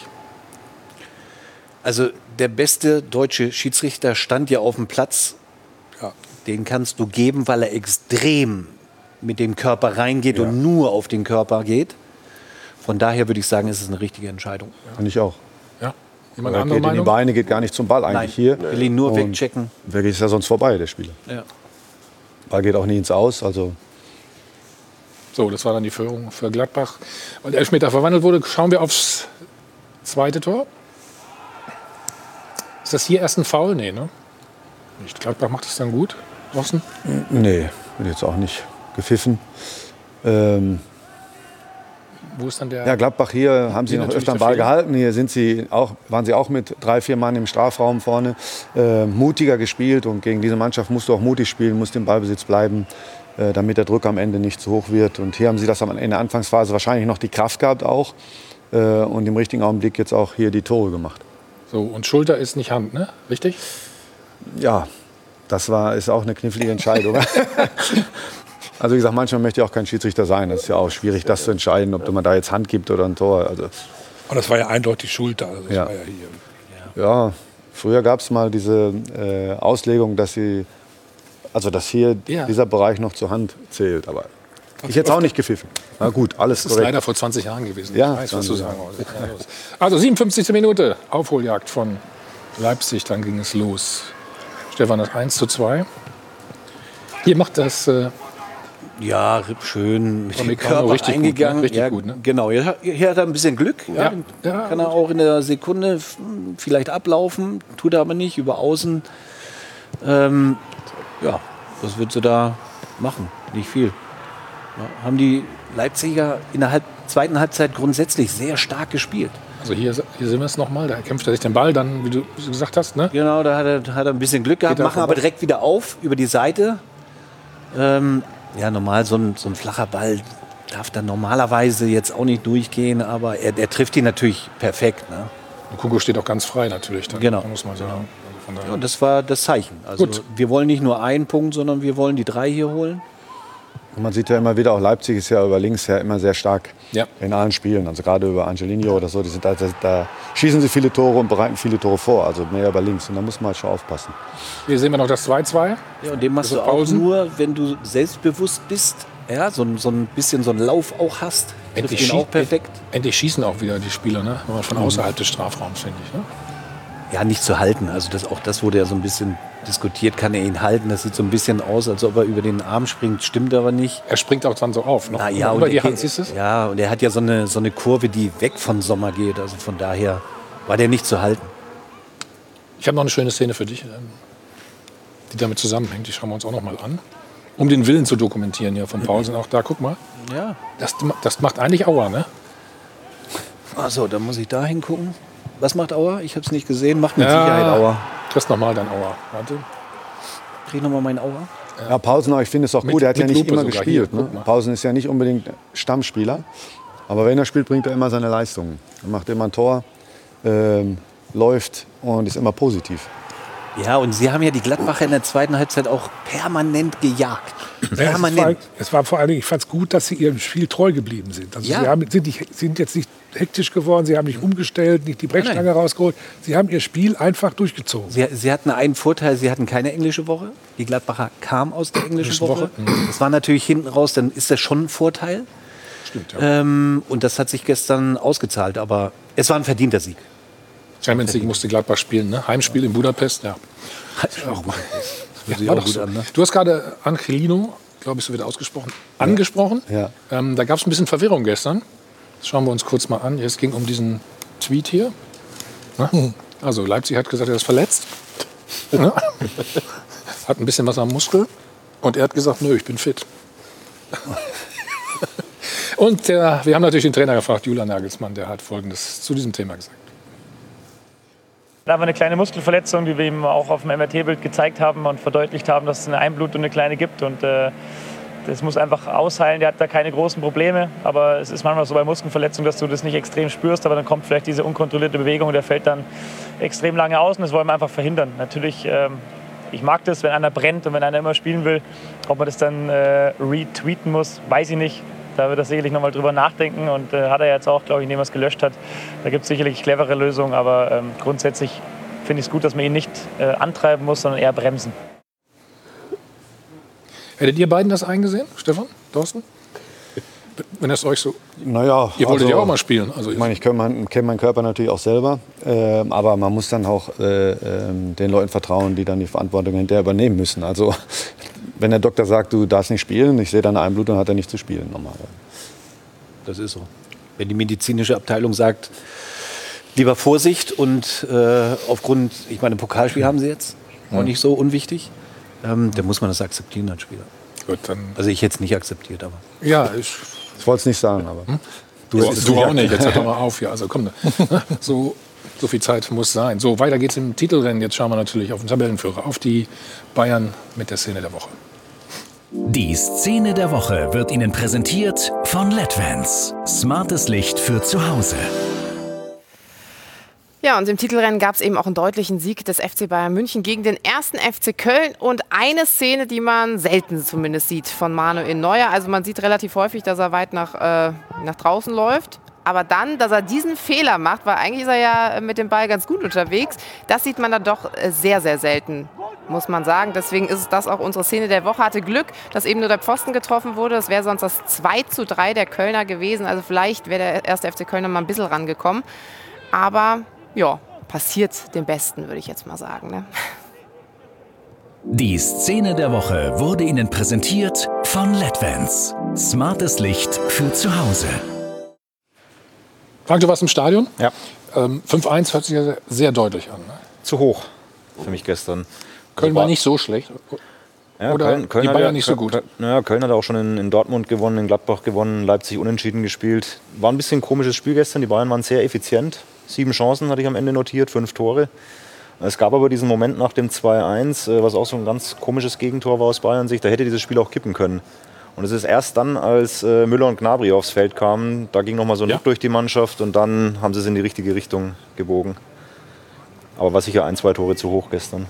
S8: Also der beste deutsche Schiedsrichter stand ja auf dem Platz. Ja. Den kannst du geben, weil er extrem mit dem Körper reingeht und nur auf den Körper geht. Von daher würde ich sagen, ist es eine richtige Entscheidung.
S3: Finde ich auch.
S1: Ja.
S3: Jemand andere Meinung? In die Beine, geht gar nicht zum Ball eigentlich. Hier.
S8: Will ihn nur wegchecken.
S3: Wirklich ist ja sonst vorbei, der Spieler.
S8: Ja.
S3: Ball geht auch nie ins Aus, also...
S1: So, das war dann die Führung für Gladbach. Weil der Elfmeter verwandelt wurde, schauen wir aufs zweite Tor. Ist das hier erst ein Foul? Nee, ne? Nicht. Gladbach macht es dann gut. Osten?
S3: Nee, wird jetzt auch nicht gepfiffen.
S1: Wo ist dann der...
S3: Ja, Gladbach, hier haben sie noch öfter den Ball gehalten. Hier waren sie auch mit 3-4 Mann im Strafraum vorne. Mutiger gespielt und gegen diese Mannschaft musst du auch mutig spielen, musst im Ballbesitz bleiben, damit der Druck am Ende nicht zu hoch wird. Und hier haben sie das in der Anfangsphase wahrscheinlich noch die Kraft gehabt auch und im richtigen Augenblick jetzt auch hier die Tore gemacht.
S1: So, und Schulter ist nicht Hand, ne? Richtig?
S3: Ja, das ist auch eine knifflige Entscheidung. Also wie gesagt, manchmal möchte ich auch kein Schiedsrichter sein. Das ist ja auch schwierig, das zu entscheiden, ob man da jetzt Hand gibt oder ein Tor. Also,
S9: aber das war ja eindeutig Schulter. Also das
S3: ja.
S9: War ja, hier.
S3: Ja, früher gab es mal diese Auslegung, dass hier dieser Bereich noch zur Hand zählt. Aber ich hätte es auch nicht gepfiffen. Na gut, alles
S1: das ist leider vor 20 Jahren gewesen.
S3: Ja,
S1: ich weiß, was du sagen wolltest. Also 57. Minute, Aufholjagd von Leipzig, dann ging es los. Stefan, das 1:2. Hier macht das...
S8: Ja, schön mit dem Körper
S1: richtig
S8: eingegangen.
S1: Gut, ne? Richtig
S8: ja,
S1: gut, ne?
S8: Genau, hier hat er ein bisschen Glück. Ja. Kann er auch in der Sekunde vielleicht ablaufen, tut er aber nicht, über Außen. Ja, was wird sie da machen? Nicht viel. Ja, haben die Leipziger in der zweiten Halbzeit grundsätzlich sehr stark gespielt.
S1: Also hier sehen wir es nochmal, da kämpft er sich den Ball, dann, wie du gesagt hast, ne?
S8: Genau, da hat er ein bisschen Glück gehabt, machen aber direkt wieder auf, über die Seite. Ja, normal so ein flacher Ball darf dann normalerweise jetzt auch nicht durchgehen, aber er trifft ihn natürlich perfekt. Ne?
S1: Kugo steht auch ganz frei natürlich. Dann
S8: genau.
S1: Muss man sagen.
S8: Ja, und das war das Zeichen. Also wir wollen nicht nur einen Punkt, sondern wir wollen die 3 hier holen.
S3: Und man sieht ja immer wieder, auch Leipzig ist ja über links her immer sehr stark in allen Spielen. Also gerade über Angelino oder so, da schießen sie viele Tore und bereiten viele Tore vor. Also mehr über links. Und da muss man halt schon aufpassen.
S1: Hier sehen wir noch das 2:2.
S8: Ja, und den machst du auch nur, wenn du selbstbewusst bist. Ja, so ein bisschen so einen Lauf auch hast.
S1: Endlich
S8: auch perfekt.
S1: Endlich schießen auch wieder die Spieler, ne? Wenn man von außerhalb des Strafraums, finde ich. Ne?
S8: Ja, nicht zu halten. Also auch das wurde ja so ein bisschen diskutiert. Kann er ihn halten? Das sieht so ein bisschen aus, als ob er über den Arm springt. Stimmt aber nicht.
S1: Er springt auch dann so auf. Noch
S8: ja,
S1: über die Hand, siehst du es?
S8: Ja, und er hat ja so eine Kurve, die weg von Sommer geht. Also von daher war der nicht zu halten.
S1: Ich habe noch eine schöne Szene für dich, die damit zusammenhängt. Die schauen wir uns auch noch mal an. Um den Willen zu dokumentieren hier von Paulsen. Auch da, guck mal.
S8: Ja.
S1: Das macht eigentlich Auer, ne?
S8: Achso, dann muss ich da hingucken. Was macht Auer? Ich habe es nicht gesehen. Macht mit Sicherheit Auer.
S1: Kriegst nochmal dein Auer. Warte.
S8: Krieg nochmal meinen Auer.
S3: Ja, Pausen, ich finde es auch gut. Er hat ja nicht immer gespielt. Ne? Pausen ist ja nicht unbedingt Stammspieler. Aber wenn er spielt, bringt er immer seine Leistungen. Er macht immer ein Tor, läuft und ist immer positiv.
S8: Ja, und sie haben ja die Gladbacher in der zweiten Halbzeit auch permanent gejagt. Permanent.
S9: Es war vor allen Dingen, ich fand es gut, dass sie ihrem Spiel treu geblieben sind. Also sie sind jetzt nicht hektisch geworden, sie haben nicht umgestellt, nicht die Brechstange rausgeholt. Sie haben ihr Spiel einfach durchgezogen.
S8: Sie hatten einen Vorteil, sie hatten keine englische Woche. Die Gladbacher kamen aus der englischen Woche. Das war natürlich hinten raus, dann ist das schon ein Vorteil.
S1: Stimmt, ja.
S8: Und das hat sich gestern ausgezahlt, aber es war ein verdienter Sieg.
S1: Champions League musste Gladbach spielen, ne? Heimspiel in Budapest, ja. Du hast gerade Angelino, glaube ich, so wird ausgesprochen, angesprochen.
S3: Ja.
S1: Da gab es ein bisschen Verwirrung gestern. Das schauen wir uns kurz mal an. Es ging um diesen Tweet hier. Also Leipzig hat gesagt, er ist verletzt. Hat ein bisschen was am Muskel. Und er hat gesagt, nö, ich bin fit. Und wir haben natürlich den Trainer gefragt, Julian Nagelsmann, der hat Folgendes zu diesem Thema gesagt.
S14: Da war eine kleine Muskelverletzung, die wir ihm auch auf dem MRT-Bild gezeigt haben und verdeutlicht haben, dass es eine Einblutung, eine kleine gibt. Und das muss einfach ausheilen. Der hat da keine großen Probleme. Aber es ist manchmal so bei Muskelverletzungen, dass du das nicht extrem spürst. Aber dann kommt vielleicht diese unkontrollierte Bewegung und der fällt dann extrem lange aus. Und das wollen wir einfach verhindern. Natürlich, ich mag das, wenn einer brennt und wenn einer immer spielen will. Ob man das dann retweeten muss, weiß ich nicht. Da wird er sicherlich noch mal drüber nachdenken und hat er jetzt auch, glaube ich, indem er es gelöscht hat. Da gibt es sicherlich clevere Lösungen, aber grundsätzlich finde ich es gut, dass man ihn nicht antreiben muss, sondern eher bremsen.
S1: Hättet ihr beiden das eingesehen, Stefan, Thorsten? Wenn das euch so...
S3: Naja,
S1: ihr wolltet ja auch mal spielen. Also
S3: ich meine, ich kenne meinen Körper natürlich auch selber. Aber man muss dann auch den Leuten vertrauen, die dann die Verantwortung hinterher übernehmen müssen. Also wenn der Doktor sagt, du darfst nicht spielen, ich sehe da eine Einblutung, hat er nicht zu spielen normalerweise.
S8: Das ist so. Wenn die medizinische Abteilung sagt, lieber Vorsicht und aufgrund, ich meine, Pokalspiel haben sie jetzt, auch nicht so unwichtig, dann muss man das akzeptieren als Spieler.
S1: Gut, dann
S8: also ich hätte es nicht akzeptiert, aber...
S1: Ja,
S3: ich wollte es nicht sagen, aber...
S1: Du auch nicht, jetzt hör doch mal auf. Ja, also komm, so viel Zeit muss sein. So, weiter geht's im Titelrennen. Jetzt schauen wir natürlich auf den Tabellenführer, auf die Bayern mit der Szene der Woche.
S5: Die Szene der Woche wird Ihnen präsentiert von LEDvans. Smartes Licht für zu Hause.
S4: Ja, und im Titelrennen gab es eben auch einen deutlichen Sieg des FC Bayern München gegen den 1. FC Köln und eine Szene, die man selten zumindest sieht von Manuel Neuer. Also man sieht relativ häufig, dass er weit nach draußen läuft. Aber dann, dass er diesen Fehler macht, weil eigentlich ist er ja mit dem Ball ganz gut unterwegs, das sieht man dann doch sehr, sehr selten, muss man sagen. Deswegen ist das auch unsere Szene der Woche. Hatte Glück, dass eben nur der Pfosten getroffen wurde. Das wäre sonst das 2:3 der Kölner gewesen. Also vielleicht wäre der 1. FC Köln noch mal ein bisschen rangekommen. Aber ja, passiert dem Besten, würde ich jetzt mal sagen. Ne?
S5: Die Szene der Woche wurde Ihnen präsentiert von LEDvans. Smartes Licht für zu Hause.
S1: Frank, du warst im Stadion?
S11: Ja.
S1: 5:1 hört sich ja sehr deutlich an. Ne?
S11: Zu hoch für mich gestern.
S1: Köln war nicht so schlecht.
S11: Ja,
S1: oder
S11: Köln
S1: die Bayern nicht so gut?
S11: Köln hat auch schon in Dortmund gewonnen, in Gladbach gewonnen, Leipzig unentschieden gespielt. War ein bisschen ein komisches Spiel gestern. Die Bayern waren sehr effizient. 7 Chancen hatte ich am Ende notiert, 5 Tore. Es gab aber diesen Moment nach dem 2:1, was auch so ein ganz komisches Gegentor war aus Bayern-Sicht. Da hätte dieses Spiel auch kippen können. Und es ist erst dann, als Müller und Gnabry aufs Feld kamen, da ging noch mal so ein Ruck durch die Mannschaft und dann haben sie es in die richtige Richtung gebogen. Aber war sicher 1, 2 Tore zu hoch gestern.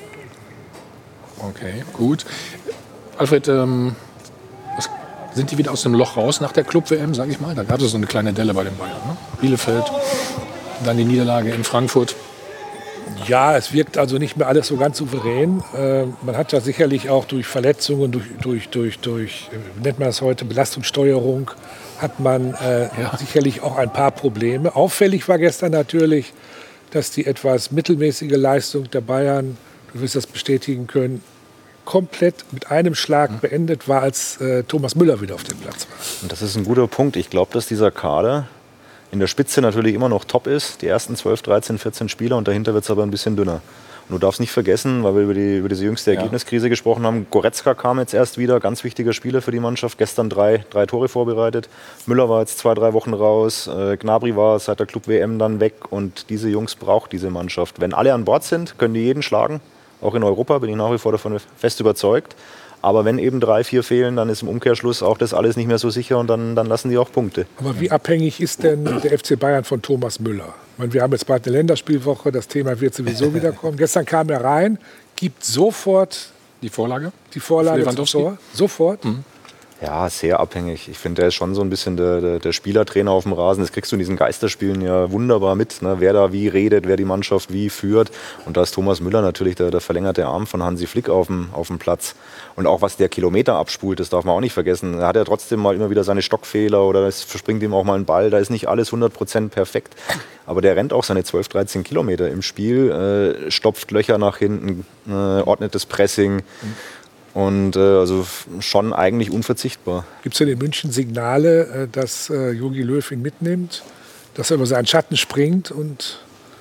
S1: Okay, gut. Alfred, sind die wieder aus dem Loch raus nach der Club-WM, sage ich mal? Da gab es so eine kleine Delle bei den Bayern. Ne? Bielefeld, dann die Niederlage in Frankfurt.
S9: Ja, es wirkt also nicht mehr alles so ganz souverän. Man hat ja sicherlich auch durch Verletzungen, durch nennt man das heute, Belastungssteuerung, hat man sicherlich auch ein paar Probleme. Auffällig war gestern natürlich, dass die etwas mittelmäßige Leistung der Bayern, du wirst das bestätigen können, komplett mit einem Schlag beendet war, als Thomas Müller wieder auf dem Platz war.
S11: Und das ist ein guter Punkt. Ich glaube, dass dieser Kader in der Spitze natürlich immer noch top ist. Die ersten 12, 13, 14 Spieler und dahinter wird es aber ein bisschen dünner. Und du darfst nicht vergessen, weil wir über diese jüngste Ergebniskrise gesprochen haben, Goretzka kam jetzt erst wieder, ganz wichtiger Spieler für die Mannschaft, gestern drei Tore vorbereitet. Müller war jetzt 2, 3 Wochen raus, Gnabry war seit der Club-WM dann weg und diese Jungs braucht diese Mannschaft. Wenn alle an Bord sind, können die jeden schlagen, auch in Europa, bin ich nach wie vor davon fest überzeugt. Aber wenn eben 3, 4 fehlen, dann ist im Umkehrschluss auch das alles nicht mehr so sicher und dann lassen die auch Punkte.
S9: Aber wie abhängig ist denn der FC Bayern von Thomas Müller? Ich meine, wir haben jetzt bald eine Länderspielwoche, das Thema wird sowieso wieder kommen. Gestern kam er rein, gibt sofort
S1: die Vorlage
S9: zum Tor. Sofort.
S11: Mhm. Ja, sehr abhängig. Ich finde, er ist schon so ein bisschen der Spielertrainer auf dem Rasen. Das kriegst du in diesen Geisterspielen ja wunderbar mit, ne? Wer da wie redet, wer die Mannschaft wie führt. Und da ist Thomas Müller natürlich der verlängerte Arm von Hansi Flick auf dem Platz. Und auch was der Kilometer abspult, das darf man auch nicht vergessen. Da hat er trotzdem mal immer wieder seine Stockfehler oder es verspringt ihm auch mal ein Ball. Da ist nicht alles 100% perfekt. Aber der rennt auch seine 12, 13 Kilometer im Spiel, stopft Löcher nach hinten, ordnet das Pressing. Und also schon eigentlich unverzichtbar.
S9: Gibt es denn in München Signale, dass Jogi Löw ihn mitnimmt, dass er über seinen Schatten springt und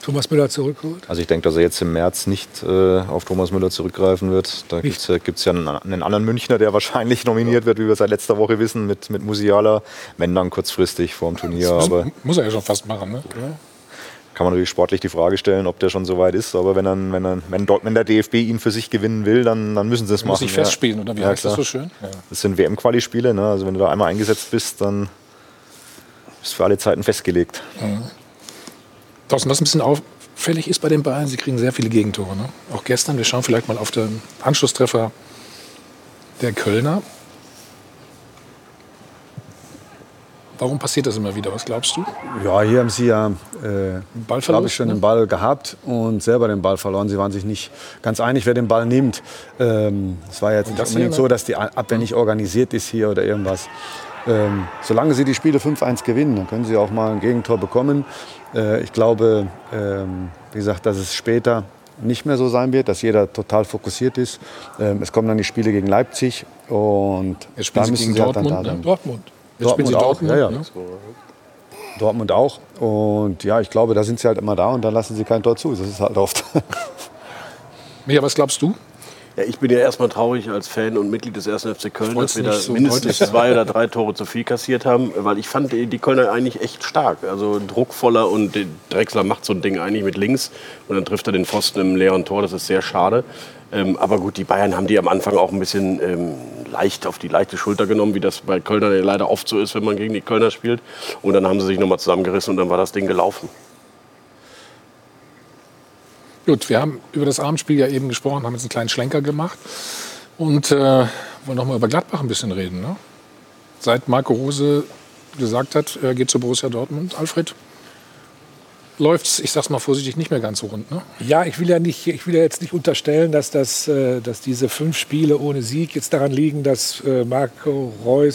S9: Thomas Müller zurückholt?
S11: Also ich denke, dass er jetzt im März nicht auf Thomas Müller zurückgreifen wird. Da gibt es ja einen anderen Münchner, der wahrscheinlich nominiert wird, wie wir seit letzter Woche wissen, mit Musiala. Wenn dann kurzfristig vor dem Turnier. Aber
S1: muss er ja schon fast machen, ne? Oder?
S11: Kann man natürlich sportlich die Frage stellen, ob der schon so weit ist. Aber wenn der DFB ihn für sich gewinnen will, dann müssen sie es machen.
S1: Muss sich festspielen, oder wie heißt das so schön?
S11: Ja. Das sind WM-Quali-Spiele. Ne? Also wenn du da einmal eingesetzt bist, dann ist für alle Zeiten festgelegt.
S1: Mhm. Thorsten, was ein bisschen auffällig ist bei den Bayern, sie kriegen sehr viele Gegentore. Ne? Auch gestern, wir schauen vielleicht mal auf den Anschlusstreffer der Kölner. Warum passiert das immer wieder? Was glaubst du?
S3: Ja, hier haben sie ja, glaube ich, schon
S1: ne?
S3: den Ball gehabt und selber den Ball verloren. Sie waren sich nicht ganz einig, wer den Ball nimmt. Es war jetzt nicht unbedingt so, dass die Abwehr nicht organisiert ist hier oder irgendwas. Solange sie die Spiele 5-1 gewinnen, dann können sie auch mal ein Gegentor bekommen. Ich glaube, wie gesagt, dass es später nicht mehr so sein wird, dass jeder total fokussiert ist. Es kommen dann die Spiele gegen Leipzig und
S1: jetzt spielen
S3: da müssen sie halt dann da sein.
S1: Dortmund.
S3: Dortmund auch, ja. Dortmund auch. Und ja, ich glaube, da sind sie halt immer da und dann lassen sie kein Tor zu. Das ist halt oft.
S1: Micha, was glaubst du?
S10: Ja, ich bin ja erstmal traurig als Fan und Mitglied des 1. FC Köln, dass wir da
S1: so
S10: mindestens 2 oder 3 Tore zu viel kassiert haben, weil ich fand die Kölner eigentlich echt stark. Also druckvoller und Drexler macht so ein Ding eigentlich mit links und dann trifft er den Pfosten im leeren Tor, das ist sehr schade. Aber gut, die Bayern haben die am Anfang auch ein bisschen leicht auf die leichte Schulter genommen, wie das bei Kölner leider oft so ist, wenn man gegen die Kölner spielt. Und dann haben sie sich nochmal zusammengerissen und dann war das Ding gelaufen.
S1: Gut, wir haben über das Abendspiel ja eben gesprochen, haben jetzt einen kleinen Schlenker gemacht und wollen noch mal über Gladbach ein bisschen reden. Ne? Seit Marco Rose gesagt hat, er geht zu Borussia Dortmund, Alfred, läuft's, ich sag's mal vorsichtig, nicht mehr ganz so rund. Ne?
S9: Ja, ich will ja jetzt nicht unterstellen, dass diese 5 Spiele ohne Sieg jetzt daran liegen, dass Marco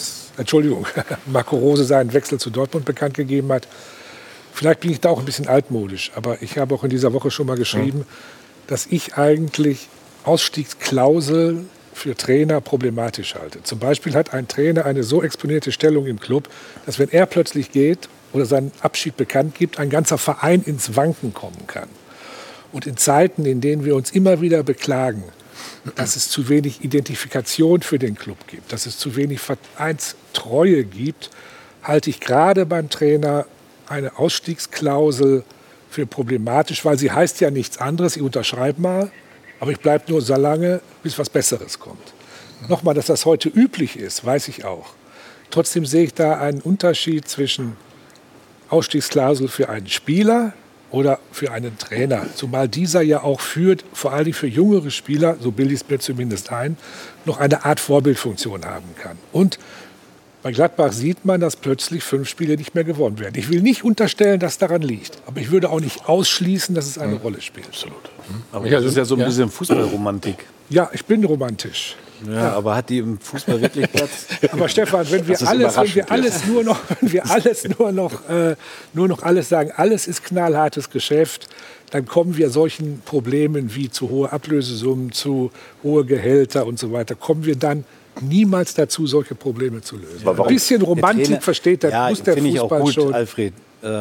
S9: Rose seinen Wechsel zu Dortmund bekannt gegeben hat. Vielleicht bin ich da auch ein bisschen altmodisch, aber ich habe auch in dieser Woche schon mal geschrieben, dass ich eigentlich Ausstiegsklauseln für Trainer problematisch halte. Zum Beispiel hat ein Trainer eine so exponierte Stellung im Club, dass wenn er plötzlich geht oder seinen Abschied bekannt gibt, ein ganzer Verein ins Wanken kommen kann. Und in Zeiten, in denen wir uns immer wieder beklagen, dass es zu wenig Identifikation für den Club gibt, dass es zu wenig Vereinstreue gibt, halte ich gerade beim Trainer eine Ausstiegsklausel für problematisch, weil sie heißt ja nichts anderes, ich unterschreibe mal, aber ich bleibe nur so lange, bis was Besseres kommt. Nochmal, dass das heute üblich ist, weiß ich auch. Trotzdem sehe ich da einen Unterschied zwischen Ausstiegsklausel für einen Spieler oder für einen Trainer. Zumal dieser ja auch führt, vor allem für jüngere Spieler, so bilde ich es mir zumindest ein, noch eine Art Vorbildfunktion haben kann. Und bei Gladbach sieht man, dass plötzlich 5 Spiele nicht mehr gewonnen werden. Ich will nicht unterstellen, dass daran liegt. Aber ich würde auch nicht ausschließen, dass es eine Rolle spielt.
S10: Absolut.
S8: Aber das ist ja so ein bisschen Fußballromantik.
S9: Ja, ich bin romantisch.
S8: Ja, aber hat die im Fußball wirklich Platz?
S9: Aber Stefan, wenn wir nur noch alles sagen, alles ist knallhartes Geschäft, dann kommen wir solchen Problemen wie zu hohe Ablösesummen, zu hohe Gehälter und so weiter, kommen wir dann niemals dazu, solche Probleme zu lösen. Ein bisschen Romantik
S8: Trainer,
S9: versteht der, muss der
S8: finde ich
S9: Fußball
S8: auch gut,
S9: schon.
S8: Alfred.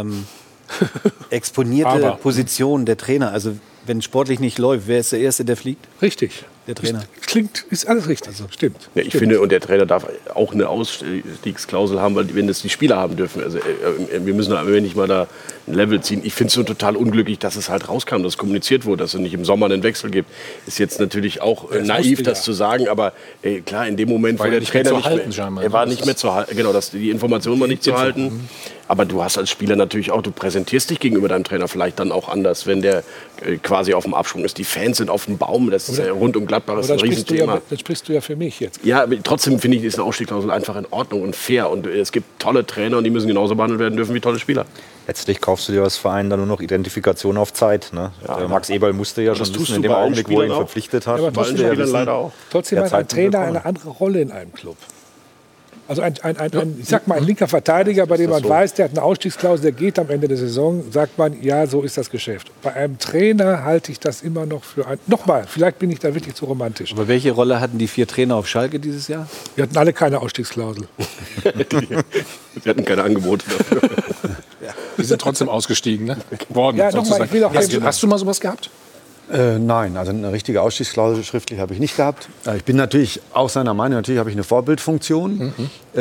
S8: Exponierte Position der Trainer. Also wenn sportlich nicht läuft, wer ist der Erste, der fliegt?
S9: Richtig.
S8: Der Trainer.
S9: Ist alles richtig. Also, stimmt.
S10: Ja, ich finde, und der Trainer darf auch eine Ausstiegsklausel haben, weil wenn das die Spieler haben dürfen. Also wir müssen da nicht mal da ein Level ziehen. Ich finde es so total unglücklich, dass es halt rauskam, dass kommuniziert wurde, dass es nicht im Sommer einen Wechsel gibt. Ist jetzt natürlich auch naiv, das zu sagen, aber klar, in dem Moment, wo der Trainer er war nicht mehr zu halten. Genau, die Information war nicht zu halten. Aber du hast als Spieler natürlich auch, du präsentierst dich gegenüber deinem Trainer vielleicht dann auch anders, wenn der quasi auf dem Absprung ist. Die Fans sind auf dem Baum, das ist rund um Gladbach ist ein Riesenthema.
S9: Dann sprichst du ja für mich jetzt.
S10: Ja, aber trotzdem finde ich, ist eine Ausstiegsklausel einfach in Ordnung und fair. Und es gibt tolle Trainer und die müssen genauso behandelt werden dürfen wie tolle Spieler.
S11: Letztlich kaufst du dir als Verein dann nur noch Identifikation auf Zeit. Ne?
S10: Ja,
S11: Max Eberl musste ja schon wissen, in dem Augenblick, wo er ihn verpflichtet hat.
S9: Ja, aber trotzdem hat ein Trainer eine andere Rolle in einem Club. Also ich sag mal, ein linker Verteidiger, bei dem man weiß, der hat eine Ausstiegsklausel, der geht am Ende der Saison, sagt man, ja, so ist das Geschäft. Bei einem Trainer halte ich das immer noch für ein... Nochmal, vielleicht bin ich da wirklich zu romantisch.
S8: Aber welche Rolle hatten die 4 Trainer auf Schalke dieses Jahr?
S9: Wir hatten alle keine Ausstiegsklausel.
S10: Wir hatten keine Angebote dafür.
S1: Die sind trotzdem ausgestiegen, ne? Worden,
S9: Ja, nochmal, ich will auch
S1: hast du mal sowas gehabt?
S3: Nein, also eine richtige Ausstiegsklausel schriftlich habe ich nicht gehabt. Ich bin natürlich auch seiner Meinung, natürlich habe ich eine Vorbildfunktion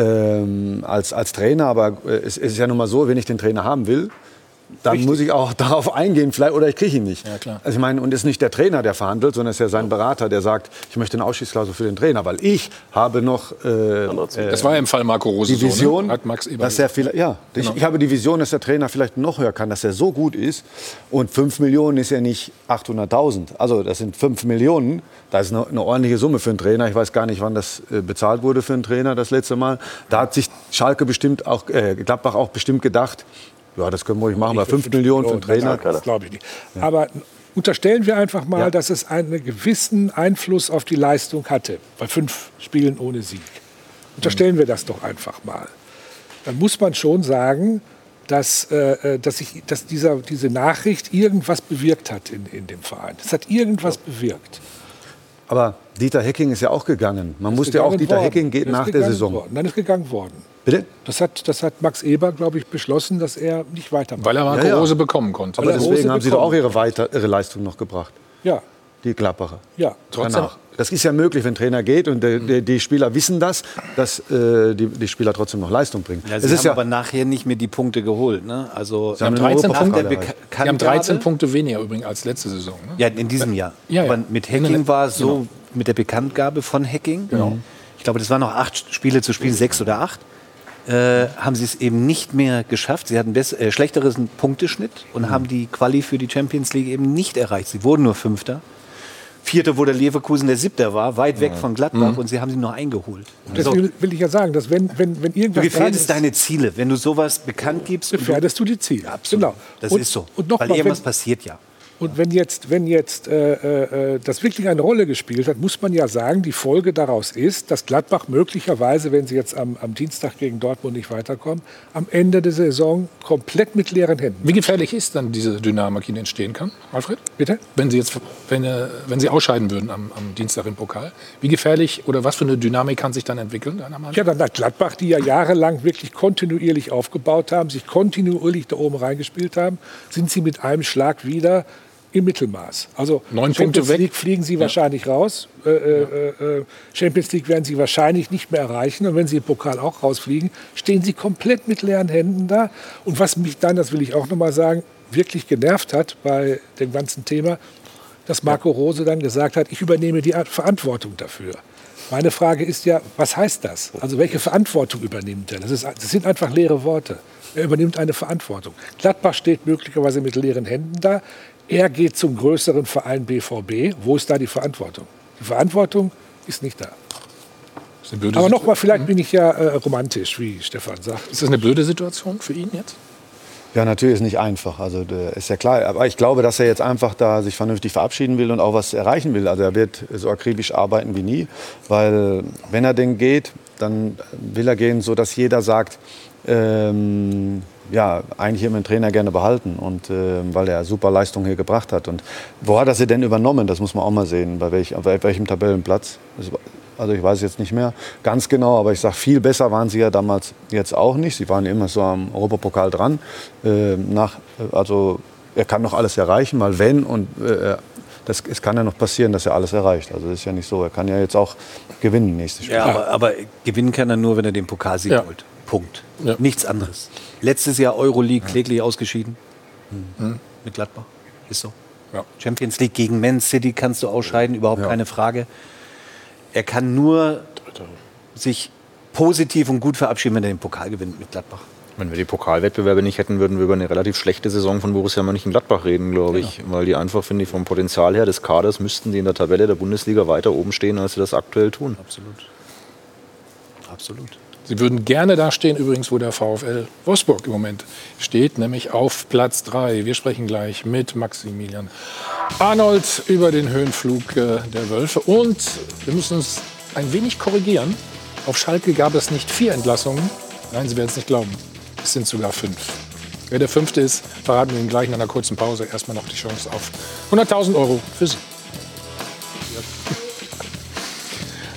S3: als Trainer, aber es ist ja nun mal so, wenn ich den Trainer haben will, dann muss ich auch darauf eingehen, vielleicht, oder ich kriege ihn nicht.
S1: Ja, klar.
S3: Also ich meine, und es ist nicht der Trainer, der verhandelt, sondern es ist ja sein Berater, der sagt, ich möchte eine Ausstiegsklausel für den Trainer, weil ich habe noch
S1: Das war ja im Fall Marco Rose
S3: die Vision,
S1: so, ne? Hat Max Eber
S3: dass er vielleicht,
S1: Genau.
S3: ich habe die Vision, dass der Trainer vielleicht noch höher kann, dass er so gut ist. Und 5 Millionen ist ja nicht 800.000. Also das sind 5 Millionen. Das ist eine ordentliche Summe für einen Trainer. Ich weiß gar nicht, wann das bezahlt wurde für einen Trainer das letzte Mal. Da hat sich Schalke bestimmt auch, Gladbach auch bestimmt gedacht, ja, das können wir ruhig machen, bei 5 Millionen für einen Trainer.
S9: Das glaube ich nicht. Aber unterstellen wir einfach mal, dass es einen gewissen Einfluss auf die Leistung hatte, bei 5 Spielen ohne Sieg. Unterstellen wir das doch einfach mal. Dann muss man schon sagen, dass diese Nachricht irgendwas bewirkt hat in dem Verein. Es hat irgendwas bewirkt.
S3: Aber Dieter Hecking ist ja auch gegangen. Man musste ja auch, Dieter Hecking geht nach der Saison.
S9: Dann ist gegangen worden.
S3: Bitte?
S9: Das hat Max Eber, glaube ich, beschlossen, dass er nicht weitermacht.
S1: Weil er Marco Rose bekommen konnte.
S3: Aber deswegen haben sie doch auch ihre Leistung noch gebracht.
S9: Ja.
S3: Die Gladbacher.
S9: Ja.
S1: Trotzdem.
S3: Das ist ja möglich, wenn ein Trainer geht und die Spieler wissen das, dass die Spieler trotzdem noch Leistung bringen.
S8: Ja, sie haben aber nachher nicht mehr die Punkte geholt. Ne? Also
S1: Sie haben 13 Punkte weniger übrigens als letzte Saison. Ne?
S8: Ja, in diesem Jahr.
S1: Ja, ja.
S8: Aber mit Hecking war es so, mit der Bekanntgabe von Hecking, ich glaube, das waren noch 8 Spiele zu spielen, 6 oder 8, haben sie es eben nicht mehr geschafft. Sie hatten schlechteren Punkteschnitt und haben die Quali für die Champions League eben nicht erreicht. Sie wurden nur Fünfter. Vierter, wo der Leverkusen der 7. war, weit weg von Gladbach, und sie haben sie noch eingeholt.
S9: Deswegen will ich ja sagen, dass wenn irgendwas
S8: du gefährdest deine Ziele, wenn du sowas bekannt gibst.
S9: Gefährdest du die Ziele.
S8: Ja, absolut.
S9: Genau.
S8: Das ist so.
S9: Und noch
S8: weil
S9: mal,
S8: irgendwas passiert ja.
S9: Und wenn jetzt das wirklich eine Rolle gespielt hat, muss man ja sagen, die Folge daraus ist, dass Gladbach möglicherweise, wenn sie jetzt am Dienstag gegen Dortmund nicht weiterkommen, am Ende der Saison komplett mit leeren Händen.
S1: Wie gefährlich ist dann diese Dynamik, die entstehen kann, Alfred?
S9: Bitte?
S1: Wenn Sie ausscheiden würden am Dienstag im Pokal, wie gefährlich oder was für eine Dynamik kann sich dann entwickeln, deiner Meinung nach?
S9: Ja, dann hat Gladbach, die ja jahrelang wirklich kontinuierlich aufgebaut haben, sich kontinuierlich da oben reingespielt haben, sind sie mit einem Schlag wieder im Mittelmaß. Also
S1: 9
S9: Champions
S1: Punkte weg.
S9: League fliegen sie wahrscheinlich raus. Champions League werden sie wahrscheinlich nicht mehr erreichen. Und wenn sie im Pokal auch rausfliegen, stehen sie komplett mit leeren Händen da. Und was mich dann, das will ich auch noch mal sagen, wirklich genervt hat bei dem ganzen Thema, dass Marco Rose dann gesagt hat, ich übernehme die Verantwortung dafür. Meine Frage ist ja, was heißt das? Also welche Verantwortung übernimmt er? Das sind einfach leere Worte. Er übernimmt eine Verantwortung. Gladbach steht möglicherweise mit leeren Händen da. Er geht zum größeren Verein BVB. Wo ist da die Verantwortung? Die Verantwortung ist nicht da. Aber nochmal, vielleicht bin ich ja romantisch, wie Stefan sagt.
S1: Ist das eine blöde Situation für ihn jetzt?
S3: Ja, natürlich ist nicht einfach. Also ist ja klar. Aber ich glaube, dass er jetzt einfach da sich vernünftig verabschieden will und auch was erreichen will. Also er wird so akribisch arbeiten wie nie. Weil wenn er denn geht, dann will er gehen, so dass jeder sagt, ja, eigentlich immer den Trainer gerne behalten, und weil er super Leistung hier gebracht hat. Und wo hat er sie denn übernommen? Das muss man auch mal sehen, bei welchem Tabellenplatz. Also ich weiß jetzt nicht mehr ganz genau, aber ich sage, viel besser waren sie ja damals jetzt auch nicht. Sie waren immer so am Europapokal dran. Also er kann noch alles erreichen, mal wenn, und es kann ja noch passieren, dass er alles erreicht. Also das ist ja nicht so. Er kann ja jetzt auch gewinnen nächstes Spiel.
S8: Ja, aber gewinnen kann er nur, wenn er den Pokalsieg holt. Punkt. Ja. Nichts anderes. Letztes Jahr Euroleague kläglich ausgeschieden. Mit Gladbach. Ist so.
S1: Ja.
S8: Champions League gegen Man City kannst du ausscheiden, überhaupt keine Frage. Er kann nur sich positiv und gut verabschieden, wenn er den Pokal gewinnt mit Gladbach.
S11: Wenn wir die Pokalwettbewerbe nicht hätten, würden wir über eine relativ schlechte Saison von Borussia Mönchengladbach reden, glaube ich. Weil die einfach, finde ich, vom Potenzial her des Kaders müssten die in der Tabelle der Bundesliga weiter oben stehen, als sie das aktuell tun.
S8: Absolut. Absolut.
S1: Sie würden gerne da stehen, übrigens, wo der VfL Wolfsburg im Moment steht, nämlich auf Platz 3. Wir sprechen gleich mit Maximilian Arnold über den Höhenflug der Wölfe. Und wir müssen uns ein wenig korrigieren. Auf Schalke gab es nicht 4 Entlassungen. Nein, Sie werden es nicht glauben. Es sind sogar 5. Wer der 5. ist, verraten wir Ihnen gleich nach einer kurzen Pause. Erstmal noch die Chance auf 100.000 € für Sie.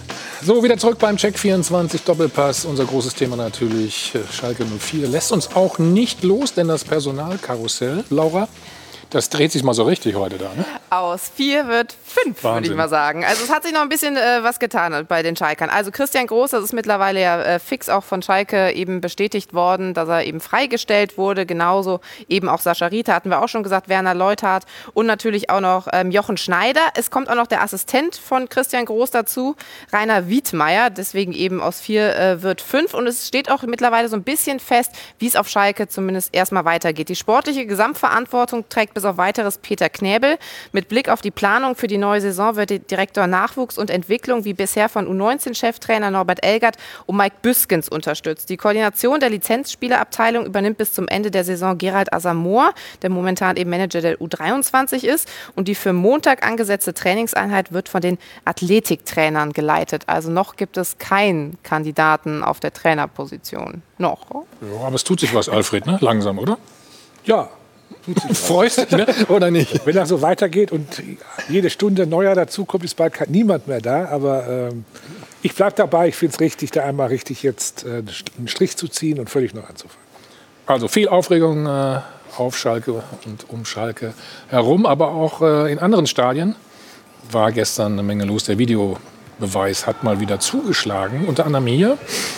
S1: So, wieder zurück beim Check 24 Doppelpass. Unser großes Thema natürlich Schalke 04. Lässt uns auch nicht los, denn das Personalkarussell, Laura, das dreht sich mal so richtig heute da, ne?
S4: Aus 4 wird 5, würde ich mal sagen. Also es hat sich noch ein bisschen was getan bei den Schalkern. Also Christian Groß, das ist mittlerweile ja fix auch von Schalke eben bestätigt worden, dass er eben freigestellt wurde. Genauso eben auch Sascha Rita, hatten wir auch schon gesagt, Werner Leuthard und natürlich auch noch Jochen Schneider. Es kommt auch noch der Assistent von Christian Groß dazu, Rainer Wiedmeier. Deswegen eben aus 4 wird 5. Und es steht auch mittlerweile so ein bisschen fest, wie es auf Schalke zumindest erstmal weitergeht. Die sportliche Gesamtverantwortung trägt bis auf weiteres Peter Knäbel. Mit Blick auf die Planung für die neue Saison wird der Direktor Nachwuchs und Entwicklung wie bisher von U19-Cheftrainer Norbert Elgert und Mike Büskens unterstützt. Die Koordination der Lizenzspielerabteilung übernimmt bis zum Ende der Saison Gerald Asamoah, der momentan eben Manager der U23 ist. Und die für Montag angesetzte Trainingseinheit wird von den Athletiktrainern geleitet. Also noch gibt es keinen Kandidaten auf der Trainerposition. Noch.
S1: Ja, aber es tut sich was, Alfred, ne? Langsam, oder?
S9: Ja.
S1: Freust du dich, ne? Oder nicht?
S9: Wenn das so weitergeht und jede Stunde neuer dazukommt, ist bald niemand mehr da. Aber ich bleibe dabei. Ich finde es richtig, da einmal richtig jetzt einen Strich zu ziehen und völlig neu anzufangen.
S1: Also viel Aufregung auf Schalke und um Schalke herum, aber auch in anderen Stadien war gestern eine Menge los. Der Videobeweis hat mal wieder zugeschlagen. Unter anderem hier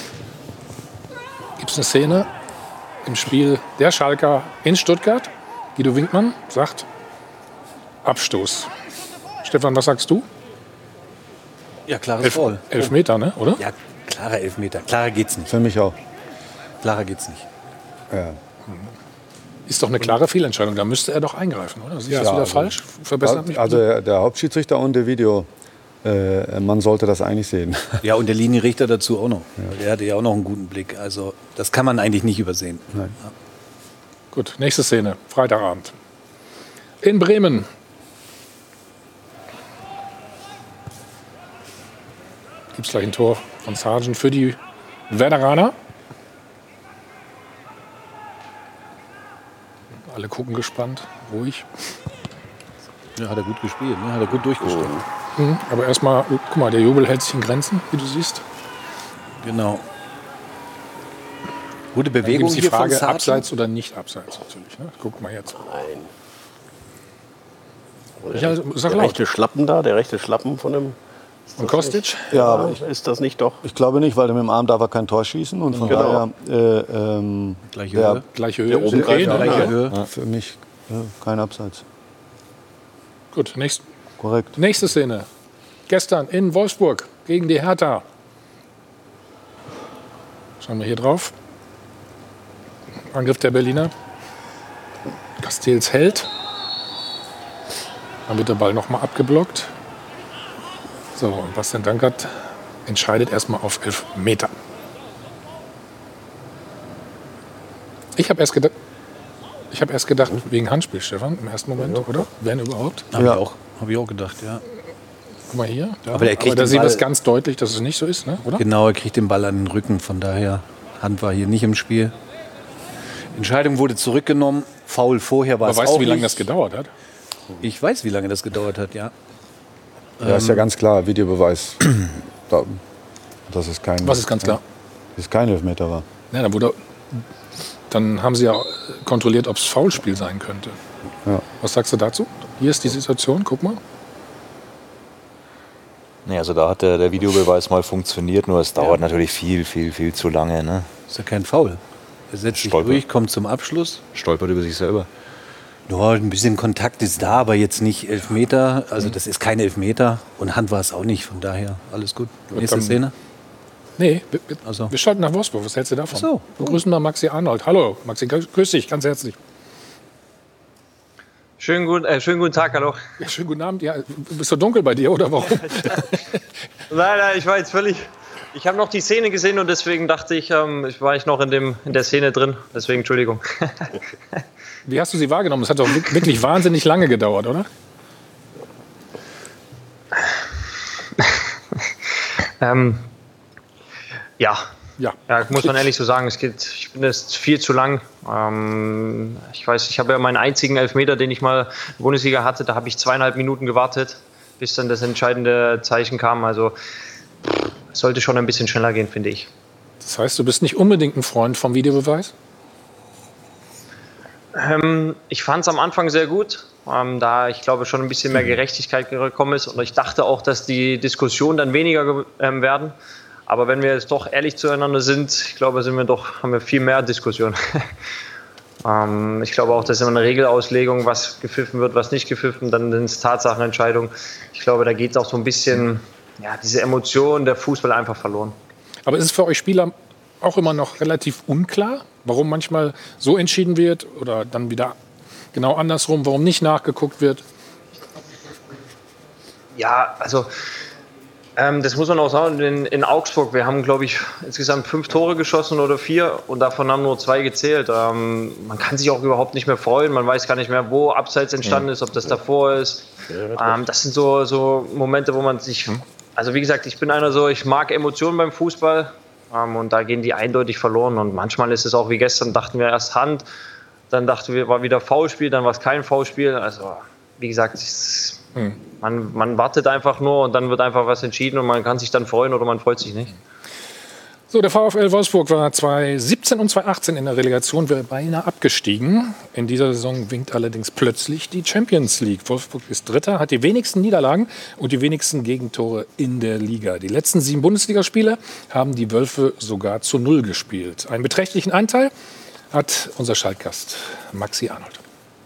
S1: gibt es eine Szene im Spiel der Schalker in Stuttgart. Guido Winkmann sagt Abstoß. Stefan, was sagst du?
S8: Ja, klares Foul.
S1: Elfmeter, ne? Oder?
S8: Ja, klarer Elfmeter. Klarer geht's nicht.
S3: Für mich auch.
S8: Klarer geht's nicht.
S3: Ja.
S1: Ist doch eine klare Fehlentscheidung. Da müsste er doch eingreifen, oder? Ist das wieder falsch? Verbessert mich.
S3: Also der Hauptschiedsrichter und der Video, man sollte das eigentlich sehen.
S8: Ja, und der Linienrichter dazu auch noch. Ja. Der hatte ja auch noch einen guten Blick. Also das kann man eigentlich nicht übersehen.
S3: Nein.
S8: Ja.
S1: Gut, nächste Szene, Freitagabend. In Bremen. Gibt es gleich ein Tor von Sargent für die Werderaner. Alle gucken gespannt, ruhig.
S8: Ja, hat er gut gespielt, ne? Hat er gut durchgestellt.
S1: Aber erstmal, guck mal, der Jubel hält sich in Grenzen, wie du siehst.
S8: Genau. Gute Bewegung
S1: die
S8: hier
S1: Frage,
S8: von
S1: abseits oder nicht abseits natürlich. Ne? Guck mal jetzt.
S10: Nein.
S1: Ja, sag
S10: der
S1: laut.
S10: rechte Schlappen da, der rechte Schlappen von dem...
S1: Von Kostic?
S3: Ja, aber
S10: ist das nicht doch?
S3: Ich glaube nicht, weil mit dem Arm darf er kein Tor schießen. Und von daher...
S8: Gleiche Höhe.
S1: Gleiche Höhe.
S10: Der oben
S8: Gleiche Höhe.
S3: Ja, für mich kein Abseits.
S1: Gut,
S3: Korrekt.
S1: nächste Szene. Gestern in Wolfsburg gegen die Hertha. Schauen wir hier drauf. Angriff der Berliner. Castells hält. Dann wird der Ball nochmal abgeblockt. So, und Bastian Dankert entscheidet erstmal auf 11 Meter. Ich habe erst gedacht, wegen Handspiel, Stefan, im ersten Moment, oder? Wenn überhaupt.
S8: Habe ich auch gedacht, ja.
S1: Guck mal hier. Da.
S8: Aber
S1: da sieht man es ganz deutlich, dass es nicht so ist, ne? Oder?
S8: Genau, er kriegt den Ball an den Rücken. Von daher, Hand war hier nicht im Spiel. Entscheidung wurde zurückgenommen. Foul vorher war es auch
S1: Aber weißt du, wie lange
S8: nicht.
S1: das gedauert hat?
S8: Ich weiß, wie lange das gedauert hat, ja.
S3: Ja, ist ja ganz klar, Videobeweis. Das ist kein...
S1: Was ist ganz klar?
S3: Dass es kein Elfmeter war.
S1: Ja, dann haben sie ja kontrolliert, ob es Foulspiel sein könnte.
S3: Ja.
S1: Was sagst du dazu? Hier ist die Situation, guck mal.
S11: Nee, also da hat der Videobeweis mal funktioniert, nur es dauert natürlich viel zu lange. Ne?
S8: Ist ja kein Foul. Er setzt sich durch, kommt zum Abschluss.
S11: Stolpert über sich selber.
S8: Ja, ein bisschen Kontakt ist da, aber jetzt nicht Elfmeter. Also das ist kein Elfmeter. Und Hand war es auch nicht, von daher alles gut. Nächste Szene.
S1: Nee,
S8: Also.
S1: wir schalten nach Wolfsburg. Was hältst du davon?
S8: Ach so.
S1: Begrüßen wir Maxi Arnold. Hallo, Maxi, grüß dich ganz herzlich.
S15: Schönen guten Tag, hallo.
S1: Ja, schönen guten Abend. Ja, bist du dunkel bei dir oder warum?
S15: Nein, ich war jetzt völlig... Ich habe noch die Szene gesehen und deswegen dachte ich, war ich noch in der Szene drin. Deswegen Entschuldigung.
S1: Wie hast du sie wahrgenommen? Das hat doch wirklich wahnsinnig lange gedauert, oder?
S15: Ja, muss man ehrlich so sagen. Ich finde es viel zu lang. Ich weiß, ich habe ja meinen einzigen Elfmeter, den ich mal in der Bundesliga hatte, da habe ich 2,5 Minuten gewartet, bis dann das entscheidende Zeichen kam. Also sollte schon ein bisschen schneller gehen, finde ich.
S1: Das heißt, du bist nicht unbedingt ein Freund vom Videobeweis?
S15: Ich fand es am Anfang sehr gut, da ich glaube schon ein bisschen mehr Gerechtigkeit gekommen ist und ich dachte auch, dass die Diskussionen dann weniger werden. Aber wenn wir jetzt doch ehrlich zueinander sind, ich glaube, haben wir viel mehr Diskussionen. Ich glaube auch, dass immer eine Regelauslegung, was gepfiffen wird, was nicht gepfiffen, dann sind es Tatsachenentscheidungen. Ich glaube, da geht es auch so ein bisschen, diese Emotion, der Fußball einfach verloren.
S1: Aber ist es für euch Spieler auch immer noch relativ unklar, warum manchmal so entschieden wird oder dann wieder genau andersrum, warum nicht nachgeguckt wird?
S15: Ja, also das muss man auch sagen, in Augsburg, wir haben, glaube ich, insgesamt 5 Tore geschossen oder 4 und davon haben nur 2 gezählt. Man kann sich auch überhaupt nicht mehr freuen, man weiß gar nicht mehr, wo Abseits entstanden ist, ob das davor ist. Das sind so Momente, wo man sich, also wie gesagt, ich bin ich mag Emotionen beim Fußball und da gehen die eindeutig verloren und manchmal ist es auch wie gestern, dachten wir erst Hand, dann dachten wir, war wieder Foulspiel, dann war es kein Foulspiel, also wie gesagt, man wartet einfach nur und dann wird einfach was entschieden und man kann sich dann freuen oder man freut sich nicht.
S1: So, der VfL Wolfsburg war 2017 und 2018 in der Relegation, wäre beinahe abgestiegen. In dieser Saison winkt allerdings plötzlich die Champions League. Wolfsburg ist Dritter, hat die wenigsten Niederlagen und die wenigsten Gegentore in der Liga. Die letzten 7 Bundesligaspiele haben die Wölfe sogar zu 0 gespielt. Einen beträchtlichen Anteil hat unser Schaltgast Maxi Arnold.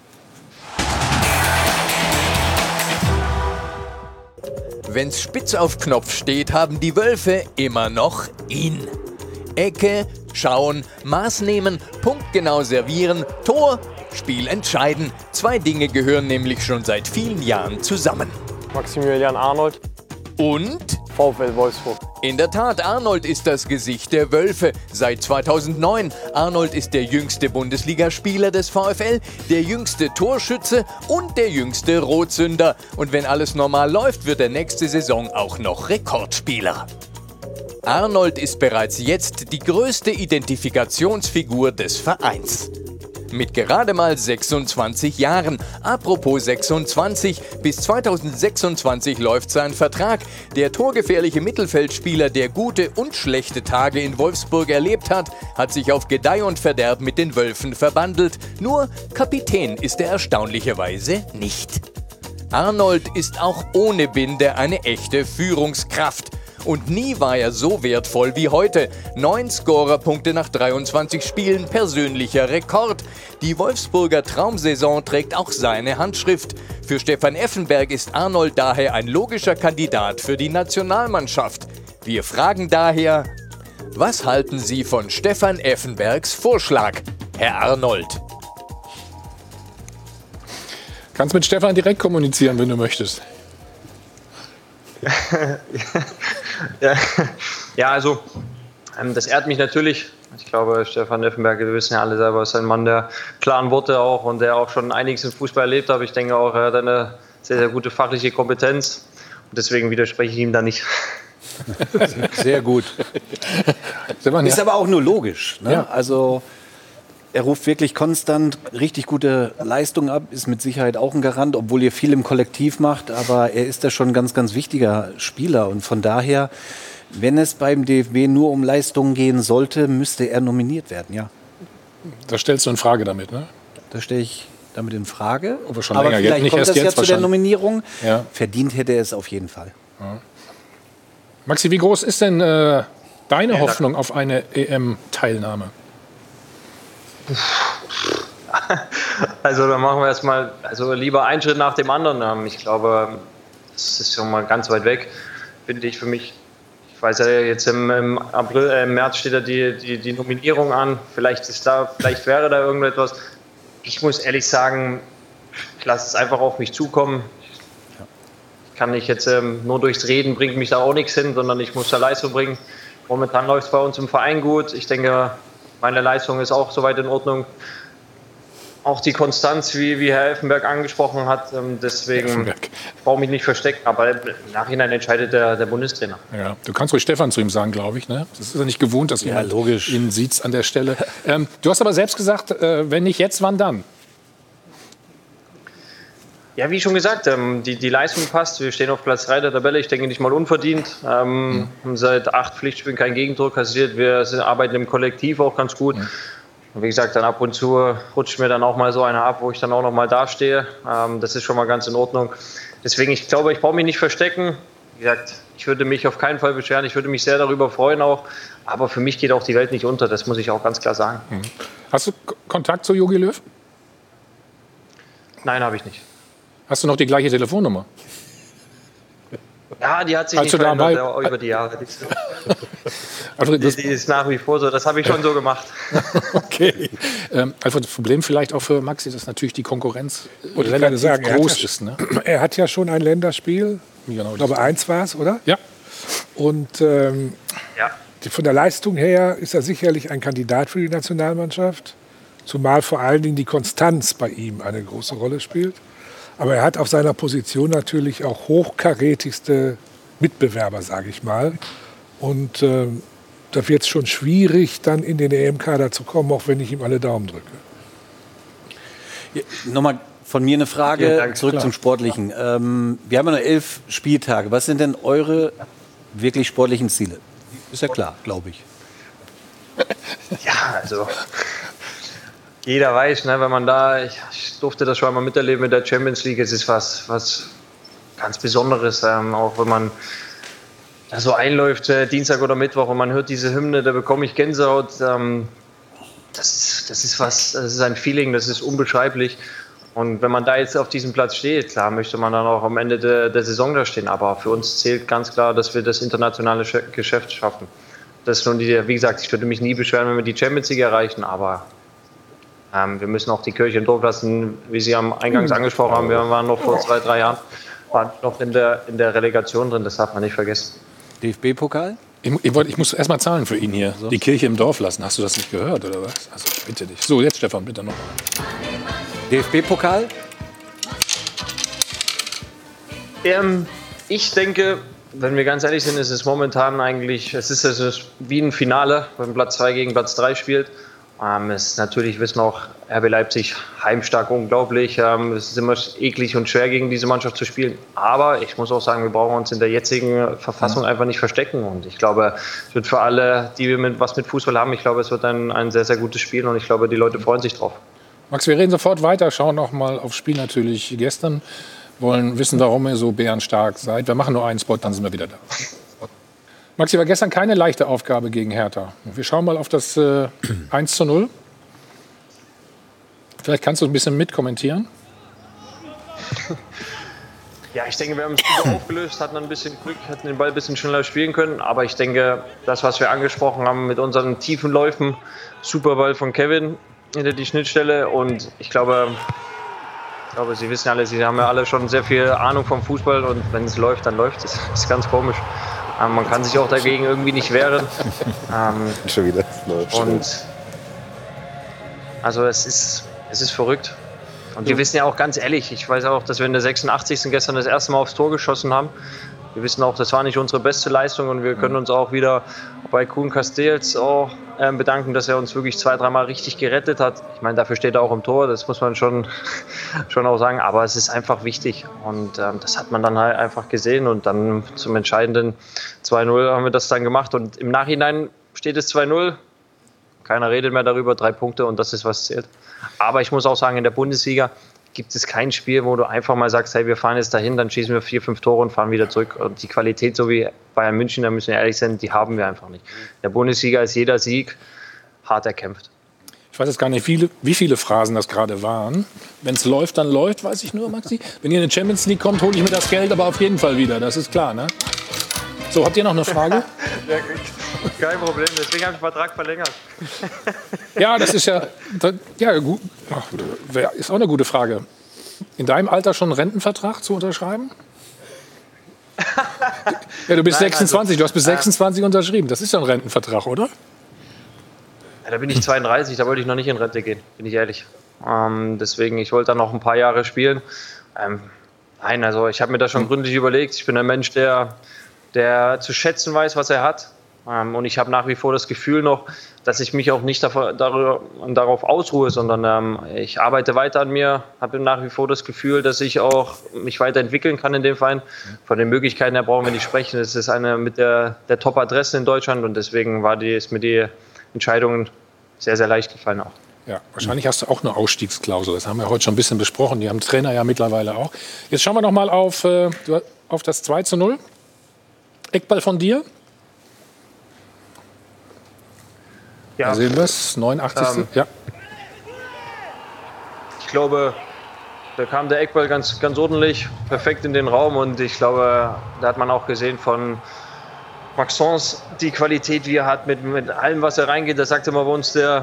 S6: Wenn's spitz auf Knopf steht, haben die Wölfe immer noch ihn. Ecke, schauen, Maß nehmen, punktgenau servieren, Tor, Spiel entscheiden. 2 Dinge gehören nämlich schon seit vielen Jahren zusammen.
S16: Maximilian Arnold
S6: und
S16: VfL Wolfsburg.
S6: In der Tat, Arnold ist das Gesicht der Wölfe. Seit 2009. Arnold ist der jüngste Bundesligaspieler des VfL, der jüngste Torschütze und der jüngste Rotsünder. Und wenn alles normal läuft, wird er nächste Saison auch noch Rekordspieler. Arnold ist bereits jetzt die größte Identifikationsfigur des Vereins. Mit gerade mal 26 Jahren. Apropos 26, bis 2026 läuft sein Vertrag. Der torgefährliche Mittelfeldspieler, der gute und schlechte Tage in Wolfsburg erlebt hat, hat sich auf Gedeih und Verderb mit den Wölfen verbandelt. Nur Kapitän ist er erstaunlicherweise nicht. Arnold ist auch ohne Binde eine echte Führungskraft. Und nie war er so wertvoll wie heute. 9 Scorerpunkte nach 23 Spielen, persönlicher Rekord. Die Wolfsburger Traumsaison trägt auch seine Handschrift. Für Stefan Effenberg ist Arnold daher ein logischer Kandidat für die Nationalmannschaft. Wir fragen daher, was halten Sie von Stefan Effenbergs Vorschlag, Herr Arnold?
S1: Kannst mit Stefan direkt kommunizieren, wenn du möchtest.
S15: Ja, also das ehrt mich natürlich. Ich glaube, Stefan Effenberg, wir wissen ja alle selber, ist ein Mann der klaren Worte auch und der auch schon einiges im Fußball erlebt hat. Ich denke auch, er hat eine sehr, sehr gute fachliche Kompetenz und deswegen widerspreche ich ihm da nicht.
S8: Sehr gut. Ist aber auch nur logisch. Ne? Ja. Also er ruft wirklich konstant richtig gute Leistungen ab, ist mit Sicherheit auch ein Garant, obwohl ihr viel im Kollektiv macht, aber er ist da schon ein ganz, ganz wichtiger Spieler und von daher, wenn es beim DFB nur um Leistungen gehen sollte, müsste er nominiert werden, ja.
S1: Da stellst du in Frage damit, ne?
S8: Da stelle ich damit in Frage,
S1: aber schon
S8: aber
S1: länger,
S8: vielleicht
S1: nicht
S8: kommt
S1: erst
S8: das ja
S1: jetzt
S8: zu der Nominierung.
S1: Ja.
S8: Verdient hätte er es auf jeden Fall.
S1: Ja. Maxi, wie groß ist denn deine Hoffnung auf eine EM-Teilnahme?
S15: Also dann machen wir erstmal lieber einen Schritt nach dem anderen. Ich glaube, das ist schon mal ganz weit weg, finde ich für mich. Ich weiß ja, jetzt im März steht ja die Nominierung an. Vielleicht wäre da irgendetwas. Ich muss ehrlich sagen, ich lasse es einfach auf mich zukommen. Ich kann nicht jetzt nur durchs Reden, bringt mich da auch nichts hin, sondern ich muss da Leistung bringen. Momentan läuft es bei uns im Verein gut. Ich denke, meine Leistung ist auch soweit in Ordnung. Auch die Konstanz, wie Herr Effenberg angesprochen hat. Deswegen brauche ich mich nicht verstecken. Aber im Nachhinein entscheidet der Bundestrainer.
S1: Ja, du kannst ruhig Stefan zu ihm sagen, glaube ich. Ne? Das ist ja nicht gewohnt, dass jemand ihn sieht an der Stelle. Du hast aber selbst gesagt, wenn nicht jetzt, wann dann?
S15: Ja, wie schon gesagt, die Leistung passt. Wir stehen auf Platz 3 der Tabelle. Ich denke nicht mal unverdient. Haben seit 8 Pflichtspielen keinen Gegendruck kassiert. Wir arbeiten im Kollektiv auch ganz gut. Und wie gesagt, dann ab und zu rutscht mir dann auch mal so einer ab, wo ich dann auch noch mal dastehe. Das ist schon mal ganz in Ordnung. Deswegen, ich glaube, ich brauche mich nicht verstecken. Wie gesagt, ich würde mich auf keinen Fall beschweren. Ich würde mich sehr darüber freuen auch. Aber für mich geht auch die Welt nicht unter. Das muss ich auch ganz klar sagen.
S1: Hast du Kontakt zu Jogi Löw?
S15: Nein, habe ich nicht.
S1: Hast du noch die gleiche Telefonnummer?
S15: Ja, die hat sich nicht verändert über die Jahre. Die ist nach wie vor so. Das habe ich schon so gemacht.
S1: Okay. Also das Problem vielleicht auch für Maxi, dass natürlich die Konkurrenz relativ groß ist. Ne?
S9: Er hat ja schon ein Länderspiel.
S1: Genau,
S9: ich glaube, 1 war es, oder?
S1: Ja.
S9: Und von der Leistung her ist er sicherlich ein Kandidat für die Nationalmannschaft. Zumal vor allen Dingen die Konstanz bei ihm eine große Rolle spielt. Aber er hat auf seiner Position natürlich auch hochkarätigste Mitbewerber, sage ich mal. Und da wird es schon schwierig, dann in den EM-Kader zu kommen, auch wenn ich ihm alle Daumen drücke.
S8: Ja, nochmal von mir eine Frage, zurück zum Sportlichen. Wir haben ja noch 11 Spieltage. Was sind denn eure wirklich sportlichen Ziele? Ist ja klar, glaube ich.
S15: Ja, also jeder weiß, ne, wenn man da, ich durfte das schon mal miterleben mit der Champions League, es ist was ganz Besonderes, auch wenn man da so einläuft, Dienstag oder Mittwoch, und man hört diese Hymne, da bekomme ich Gänsehaut. Das ist ein Feeling, das ist unbeschreiblich. Und wenn man da jetzt auf diesem Platz steht, klar möchte man dann auch am Ende der Saison da stehen, aber für uns zählt ganz klar, dass wir das internationale Geschäft schaffen. Das ist nun wie gesagt, ich würde mich nie beschweren, wenn wir die Champions League erreichen, aber wir müssen auch die Kirche im Dorf lassen, wie Sie am Eingangs angesprochen haben. Wir waren noch vor 2-3 Jahren noch in der Relegation drin, das darf man nicht vergessen.
S8: DFB-Pokal?
S1: Ich muss erst mal zahlen für ihn hier. So. Die Kirche im Dorf lassen. Hast du das nicht gehört, oder was? Also bitte dich. So, jetzt Stefan, bitte noch.
S8: DFB-Pokal?
S15: Ich denke, wenn wir ganz ehrlich sind, ist es momentan eigentlich, es ist wie ein Finale, wenn Platz 2 gegen Platz 3 spielt. Es ist natürlich, wissen auch RB Leipzig, heimstark, unglaublich. Es ist immer eklig und schwer, gegen diese Mannschaft zu spielen. Aber ich muss auch sagen, wir brauchen uns in der jetzigen Verfassung einfach nicht verstecken. Und ich glaube, es wird für alle, die was mit Fußball haben, ich glaube, es wird ein sehr, sehr gutes Spiel. Und ich glaube, die Leute freuen sich drauf.
S1: Max, wir reden sofort weiter, schauen noch mal aufs Spiel natürlich gestern. Wollen wissen, warum ihr so bärenstark seid. Wir machen nur einen Spot, dann sind wir wieder da. Maxi, war gestern keine leichte Aufgabe gegen Hertha. Wir schauen mal auf das 1:0. Vielleicht kannst du ein bisschen mitkommentieren.
S15: Ja, ich denke, wir haben es gut aufgelöst, hatten ein bisschen Glück, hätten den Ball ein bisschen schneller spielen können. Aber ich denke, das, was wir angesprochen haben mit unseren tiefen Läufen, super Ball von Kevin hinter die Schnittstelle. Und ich glaube, Sie wissen alle, Sie haben ja alle schon sehr viel Ahnung vom Fußball. Und wenn es läuft, dann läuft es. Das ist ganz komisch. Man kann sich auch dagegen irgendwie nicht wehren.
S11: Schon wieder läuft.
S15: Und also es ist verrückt. Und wir wissen ja auch ganz ehrlich, ich weiß auch, dass wir in der 86. gestern das erste Mal aufs Tor geschossen haben. Wir wissen auch, das war nicht unsere beste Leistung, und wir können uns auch wieder bei Kuhn Castells auch bedanken, dass er uns wirklich 2-3 Mal richtig gerettet hat. Ich meine, dafür steht er auch im Tor, das muss man schon auch sagen, aber es ist einfach wichtig, und das hat man dann halt einfach gesehen, und dann zum entscheidenden 2-0 haben wir das dann gemacht, und im Nachhinein steht es 2-0, keiner redet mehr darüber, 3 Punkte, und das ist, was zählt. Aber ich muss auch sagen, in der Bundesliga gibt es kein Spiel, wo du einfach mal sagst, hey, wir fahren jetzt dahin, dann schießen wir 4-5 Tore und fahren wieder zurück. Und die Qualität, so wie Bayern München, da müssen wir ehrlich sein, die haben wir einfach nicht. In der Bundesliga ist jeder Sieg hart erkämpft.
S1: Ich weiß jetzt gar nicht, wie viele Phrasen das gerade waren. Wenn es läuft, dann läuft, weiß ich nur, Maxi. Wenn ihr in die Champions League kommt, hole ich mir das Geld aber auf jeden Fall wieder. Das ist klar, ne? So, habt ihr noch eine Frage?
S15: Kein Problem, deswegen habe ich den Vertrag verlängert.
S1: Ja, das ist ja gut. Ach, ist auch eine gute Frage. In deinem Alter schon einen Rentenvertrag zu unterschreiben? Ja, du bist 26, du hast bis 26 unterschrieben. Das ist ja ein Rentenvertrag, oder?
S15: Ja, da bin ich 32, da wollte ich noch nicht in Rente gehen, bin ich ehrlich. Deswegen, ich wollte dann noch ein paar Jahre spielen. Nein, also ich habe mir das schon gründlich überlegt. Ich bin ein Mensch, der zu schätzen weiß, was er hat. Und ich habe nach wie vor das Gefühl noch, dass ich mich auch nicht darauf ausruhe, sondern ich arbeite weiter an mir, habe nach wie vor das Gefühl, dass ich auch mich weiterentwickeln kann in dem Verein. Von den Möglichkeiten her brauchen wir nicht sprechen. Es ist eine mit der Top-Adressen in Deutschland und deswegen ist mir die Entscheidung sehr, sehr leicht gefallen auch.
S1: Ja, wahrscheinlich hast du auch eine Ausstiegsklausel. Das haben wir heute schon ein bisschen besprochen. Die haben Trainer ja mittlerweile auch. Jetzt schauen wir noch mal auf das 2:0. Eckball von dir.
S15: Ja.
S1: Da sehen wir es, 89. Ja.
S15: Ich glaube, da kam der Eckball ganz, ganz ordentlich, perfekt in den Raum und ich glaube, da hat man auch gesehen von Maxence die Qualität, die er hat mit allem, was er reingeht. Das sagt immer bei uns der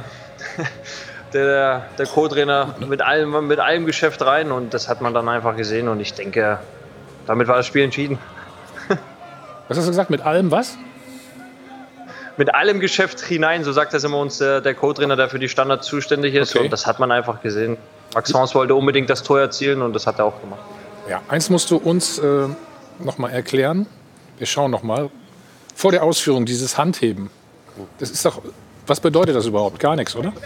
S15: Co-Trainer, mit allem Geschäft rein und das hat man dann einfach gesehen und ich denke, damit war das Spiel entschieden.
S1: Was hast du gesagt, mit allem was?
S15: Mit allem Geschäft hinein, so sagt das immer uns der Co-Trainer, der für die Standards zuständig ist. Okay. Und das hat man einfach gesehen. Maxence wollte unbedingt das Tor erzielen und das hat er auch gemacht.
S1: Ja, eins musst du uns noch mal erklären. Wir schauen noch mal. Vor der Ausführung dieses Handheben. Das ist doch, was bedeutet das überhaupt? Gar nichts, oder?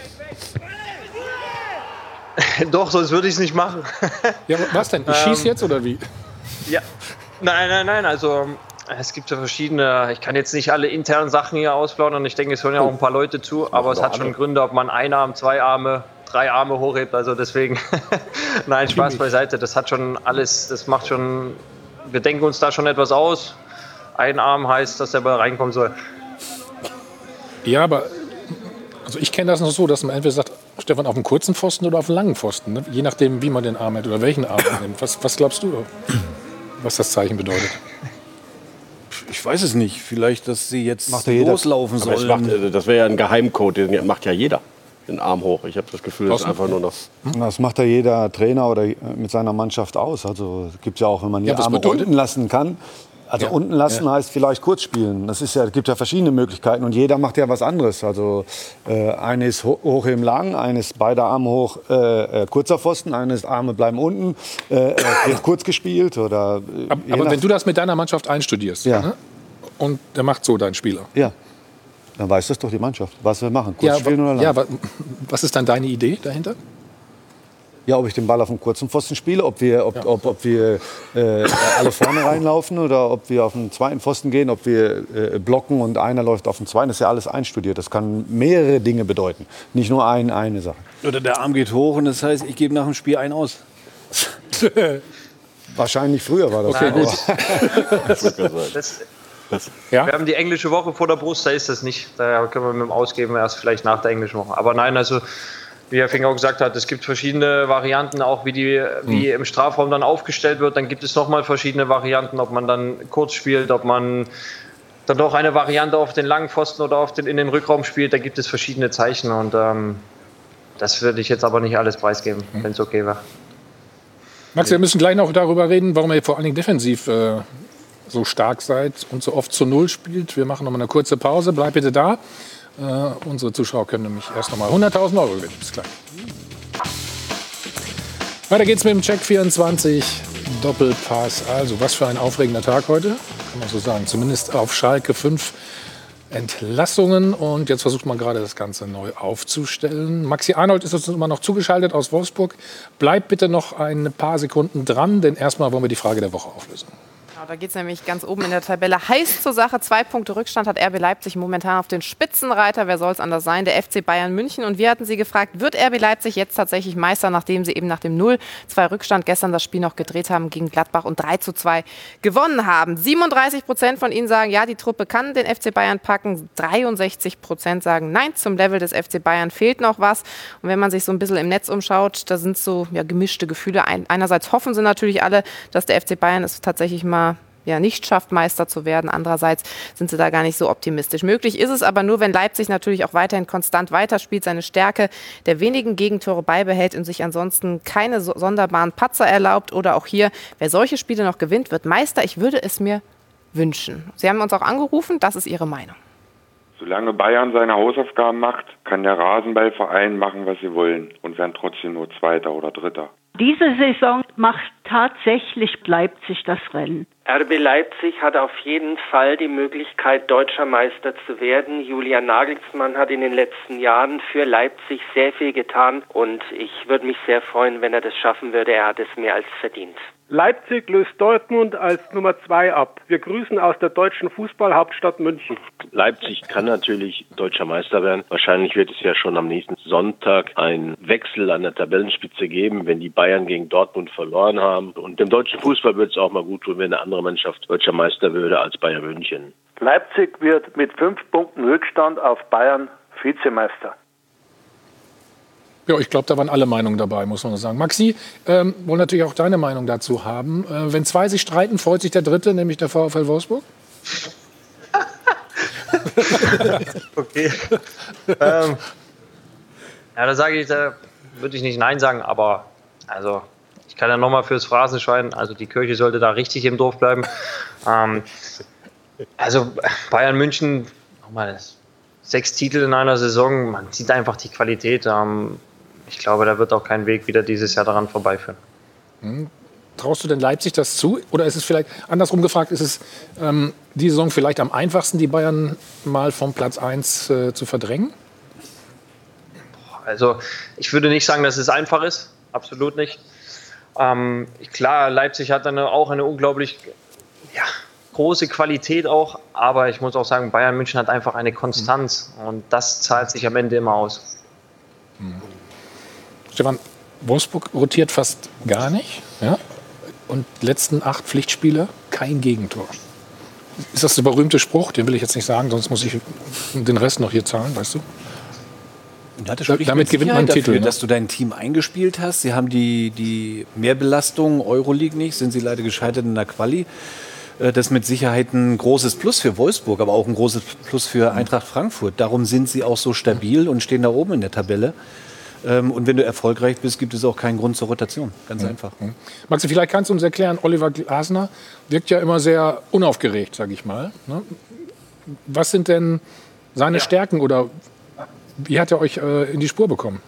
S15: Doch, sonst würde ich es nicht machen.
S1: Ja, was denn? Ich schieße jetzt oder wie?
S15: Ja, nein. Also es gibt ja verschiedene, ich kann jetzt nicht alle internen Sachen hier ausplaudern. Ich denke, es hören ja auch ein paar Leute zu, aber es hat schon Gründe, ob man einen Arm, 2 Arme, 3 Arme hochhebt. Also deswegen, nein, Spaß beiseite. Das hat schon alles, das macht schon, wir denken uns da schon etwas aus. Ein Arm heißt, dass der Ball reinkommen soll.
S1: Ja, aber also ich kenne das noch so, dass man entweder sagt, Stefan, auf dem kurzen Pfosten oder auf dem langen Pfosten. Ne? Je nachdem, wie man den Arm hat oder welchen Arm man nimmt. Was glaubst du, was das Zeichen bedeutet?
S8: Ich weiß es nicht. Vielleicht, dass sie jetzt loslaufen sollen.
S10: Das wäre ja ein Geheimcode, den macht ja jeder. Den Arm hoch. Ich habe das Gefühl, das ist einfach nur noch...
S3: Das macht ja jeder Trainer oder mit seiner Mannschaft aus. Also gibt es ja auch, wenn man die Arme unten lassen kann. Also unten lassen heißt vielleicht kurz spielen. Das ist ja, gibt ja verschiedene Möglichkeiten und jeder macht ja was anderes. Also eine ist hoch im Lang, eine ist beide Arme hoch, kurzer Pfosten, eine ist Arme bleiben unten, wird kurz gespielt oder.
S1: Aber wenn du das mit deiner Mannschaft einstudierst, ne? Und der macht so dein Spieler.
S3: Ja. Dann weiß das doch die Mannschaft, was wir machen. Kurz spielen oder lang.
S1: Ja, was ist dann deine Idee dahinter?
S3: Ja, ob ich den Ball auf dem kurzen Pfosten spiele, ob wir alle vorne reinlaufen oder ob wir auf den zweiten Pfosten gehen, ob wir blocken und einer läuft auf den zweiten. Das ist ja alles einstudiert. Das kann mehrere Dinge bedeuten, nicht nur eine Sache.
S8: Oder der Arm geht hoch und das heißt, ich gebe nach dem Spiel einen aus.
S3: Wahrscheinlich früher war das.
S15: Okay, gut. Wir haben die englische Woche vor der Brust, da ist das nicht. Da können wir mit dem Ausgeben erst vielleicht nach der englischen Woche. Aber nein, also wie Herr Fink auch gesagt hat, es gibt verschiedene Varianten, auch wie im Strafraum dann aufgestellt wird. Dann gibt es nochmal verschiedene Varianten, ob man dann kurz spielt, ob man dann doch eine Variante auf den langen Pfosten oder in den Rückraum spielt. Da gibt es verschiedene Zeichen und das würde ich jetzt aber nicht alles preisgeben, wenn es okay wäre.
S1: Max, wir müssen gleich noch darüber reden, warum ihr vor allen Dingen defensiv so stark seid und so oft zu Null spielt. Wir machen noch mal eine kurze Pause. Bleib bitte da. Unsere Zuschauer können nämlich erst noch mal 100.000 € gewinnen. Bis gleich. Weiter geht's mit dem Check 24 Doppelpass. Also, was für ein aufregender Tag heute, kann man so sagen. Zumindest auf Schalke 5 Entlassungen. Und jetzt versucht man gerade das Ganze neu aufzustellen. Maxi Arnold ist uns immer noch zugeschaltet aus Wolfsburg. Bleibt bitte noch ein paar Sekunden dran, denn erstmal wollen wir die Frage der Woche auflösen.
S4: Da geht es nämlich ganz oben in der Tabelle heiß zur Sache. 2 Punkte Rückstand hat RB Leipzig momentan auf den Spitzenreiter. Wer soll es anders sein? Der FC Bayern München. Und wir hatten Sie gefragt, wird RB Leipzig jetzt tatsächlich Meister, nachdem sie eben nach dem 0-2 Rückstand gestern das Spiel noch gedreht haben gegen Gladbach und 3:2 gewonnen haben? 37% von Ihnen sagen, ja, die Truppe kann den FC Bayern packen. 63% sagen, nein, zum Level des FC Bayern fehlt noch was. Und wenn man sich so ein bisschen im Netz umschaut, da sind so gemischte Gefühle. Einerseits hoffen sie natürlich alle, dass der FC Bayern es tatsächlich mal nicht schafft, Meister zu werden. Andererseits sind sie da gar nicht so optimistisch. Möglich ist es aber nur, wenn Leipzig natürlich auch weiterhin konstant weiterspielt, seine Stärke der wenigen Gegentore beibehält und sich ansonsten keine sonderbaren Patzer erlaubt. Oder auch hier, wer solche Spiele noch gewinnt, wird Meister. Ich würde es mir wünschen. Sie haben uns auch angerufen, das ist Ihre Meinung.
S17: Solange Bayern seine Hausaufgaben macht, kann der Rasenballverein machen, was sie wollen und werden trotzdem nur Zweiter oder Dritter.
S18: Diese Saison macht tatsächlich Leipzig das Rennen. RB Leipzig hat auf jeden Fall die Möglichkeit, deutscher Meister zu werden. Julian Nagelsmann hat in den letzten Jahren für Leipzig sehr viel getan und ich würde mich sehr freuen, wenn er das schaffen würde. Er hat es mehr als verdient.
S19: Leipzig löst Dortmund als Nummer 2 ab. Wir grüßen aus der deutschen Fußballhauptstadt München.
S20: Leipzig kann natürlich deutscher Meister werden. Wahrscheinlich wird es ja schon am nächsten Sonntag einen Wechsel an der Tabellenspitze geben, wenn die Bayern gegen Dortmund verloren haben. Und dem deutschen Fußball würde es auch mal gut tun, wenn eine andere Mannschaft deutscher Meister würde als Bayern München.
S21: Leipzig wird mit 5 Punkten Rückstand auf Bayern Vizemeister.
S1: Ja, ich glaube, da waren alle Meinungen dabei, muss man sagen. Maxi, wollen natürlich auch deine Meinung dazu haben. Wenn zwei sich streiten, freut sich der Dritte, nämlich der VfL Wolfsburg?
S15: Okay. Ja, da sage ich, da würde ich nicht Nein sagen, aber also ich kann ja nochmal fürs Phrasenschwein, also die Kirche sollte da richtig im Dorf bleiben. Also Bayern München, nochmal 6 Titel in einer Saison, man sieht einfach die Qualität. Ich glaube, da wird auch kein Weg wieder dieses Jahr daran vorbeiführen.
S1: Traust du denn Leipzig das zu? Oder ist es vielleicht, andersrum gefragt, ist es die Saison vielleicht am einfachsten, die Bayern mal vom Platz 1 zu verdrängen?
S15: Also ich würde nicht sagen, dass es einfach ist. Absolut nicht. Klar, Leipzig hat dann auch eine unglaublich große Qualität auch. Aber ich muss auch sagen, Bayern München hat einfach eine Konstanz. Und das zahlt sich am Ende immer aus.
S1: Stefan, Wolfsburg rotiert fast gar nicht. Ja? Und letzten 8 Pflichtspiele kein Gegentor. Ist das der berühmte Spruch? Den will ich jetzt nicht sagen, sonst muss ich den Rest noch hier zahlen, weißt du?
S8: Damit gewinnt man einen Titel, ne? Dass du dein Team eingespielt hast. Sie haben die Mehrbelastung, Euroleague nicht, sind sie leider gescheitert in der Quali. Das ist mit Sicherheit ein großes Plus für Wolfsburg, aber auch ein großes Plus für Eintracht Frankfurt. Darum sind sie auch so stabil und stehen da oben in der Tabelle. Und wenn du erfolgreich bist, gibt es auch keinen Grund zur Rotation. Ganz einfach.
S1: Maxi, vielleicht kannst du uns erklären, Oliver Glasner wirkt ja immer sehr unaufgeregt, sage ich mal. Ne? Was sind denn seine Stärken oder wie hat er euch in die Spur bekommen?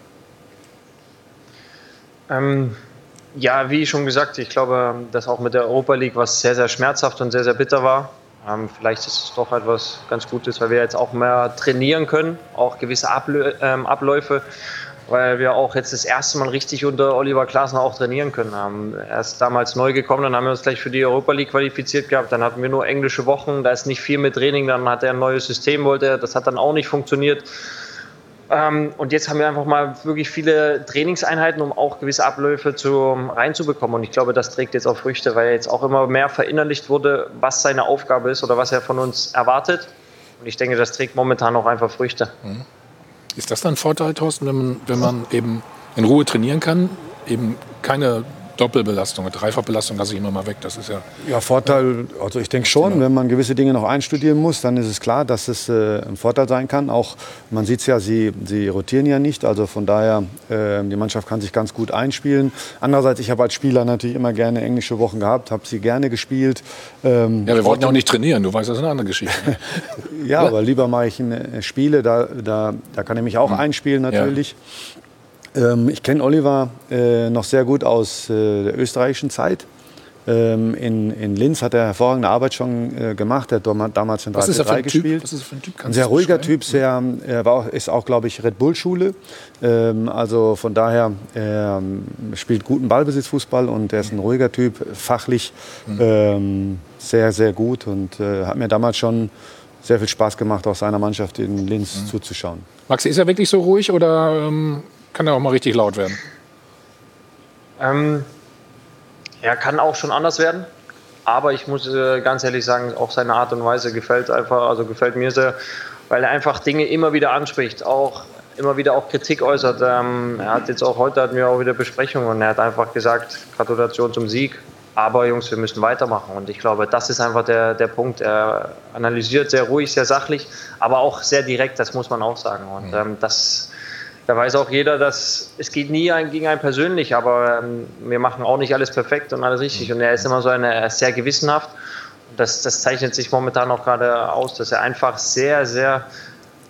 S15: Ja, wie schon gesagt, ich glaube, dass auch mit der Europa League was sehr, sehr schmerzhaft und sehr, sehr bitter war. Vielleicht ist es doch etwas ganz Gutes, weil wir jetzt auch mehr trainieren können, auch gewisse Abläufe, weil wir auch jetzt das erste Mal richtig unter Oliver Glasner auch trainieren können. Er ist damals neu gekommen, dann haben wir uns gleich für die Europa League qualifiziert gehabt, dann hatten wir nur englische Wochen, da ist nicht viel mit Training, dann hat er ein neues System, das hat dann auch nicht funktioniert. Und jetzt haben wir einfach mal wirklich viele Trainingseinheiten, um auch gewisse Abläufe reinzubekommen. Und ich glaube, das trägt jetzt auch Früchte, weil jetzt auch immer mehr verinnerlicht wurde, was seine Aufgabe ist oder was er von uns erwartet. Und ich denke, das trägt momentan auch einfach Früchte.
S1: Ist das dann ein Vorteil, Thorsten, wenn man eben in Ruhe trainieren kann, eben keine Doppelbelastung, Dreifachbelastung lasse ich immer mal weg. Das ist
S3: ja Vorteil. Also ich denke schon, wenn man gewisse Dinge noch einstudieren muss, dann ist es klar, dass es ein Vorteil sein kann. Auch man sieht es ja, sie rotieren ja nicht. Also von daher, die Mannschaft kann sich ganz gut einspielen. Andererseits, ich habe als Spieler natürlich immer gerne englische Wochen gehabt, habe sie gerne gespielt.
S1: Ja, wir wollten auch nicht trainieren. Du weißt, das ist eine andere Geschichte.
S3: Ja, aber lieber mache ich Spiele, da kann ich mich auch einspielen natürlich. Ja. Ich kenne Oliver noch sehr gut aus der österreichischen Zeit. In Linz hat er hervorragende Arbeit schon gemacht. Er hat damals in 3-3 gespielt.
S1: Was ist das für ein Typ?
S3: Ein sehr ruhiger Typ, ist auch, glaube ich, Red Bull-Schule. Also von daher, spielt guten Ballbesitzfußball und er ist ein ruhiger Typ, fachlich sehr, sehr gut und hat mir damals schon sehr viel Spaß gemacht, auch seiner Mannschaft in Linz zuzuschauen.
S1: Maxi, ist er wirklich so ruhig oder kann er auch mal richtig laut werden?
S15: Er kann auch schon anders werden. Aber ich muss ganz ehrlich sagen, auch seine Art und Weise gefällt mir sehr, weil er einfach Dinge immer wieder anspricht, auch immer wieder auch Kritik äußert. Heute hatten wir auch wieder Besprechungen und er hat einfach gesagt, Gratulation zum Sieg. Aber Jungs, wir müssen weitermachen. Und ich glaube, das ist einfach der Punkt. Er analysiert sehr ruhig, sehr sachlich, aber auch sehr direkt, das muss man auch sagen. Und da weiß auch jeder, dass es geht nie gegen einen persönlich, aber wir machen auch nicht alles perfekt und alles richtig. Und er ist immer er ist sehr gewissenhaft. Und das zeichnet sich momentan auch gerade aus, dass er einfach sehr, sehr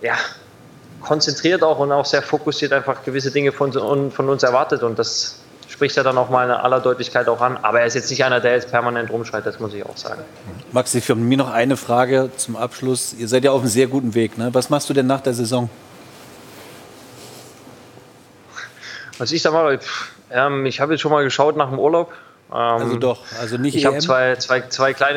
S15: konzentriert auch und auch sehr fokussiert einfach gewisse Dinge von uns erwartet. Und das spricht er dann auch mal in aller Deutlichkeit auch an. Aber er ist jetzt nicht einer, der jetzt permanent rumschreit, das muss ich auch sagen.
S8: Maxi, für mich noch eine Frage zum Abschluss. Ihr seid ja auf einem sehr guten Weg, ne? Was machst du denn nach der Saison?
S15: Was ich da mache, ich habe jetzt schon mal geschaut nach dem Urlaub.
S8: Also nicht
S15: ich
S8: EM?
S15: Ich habe zwei kleine...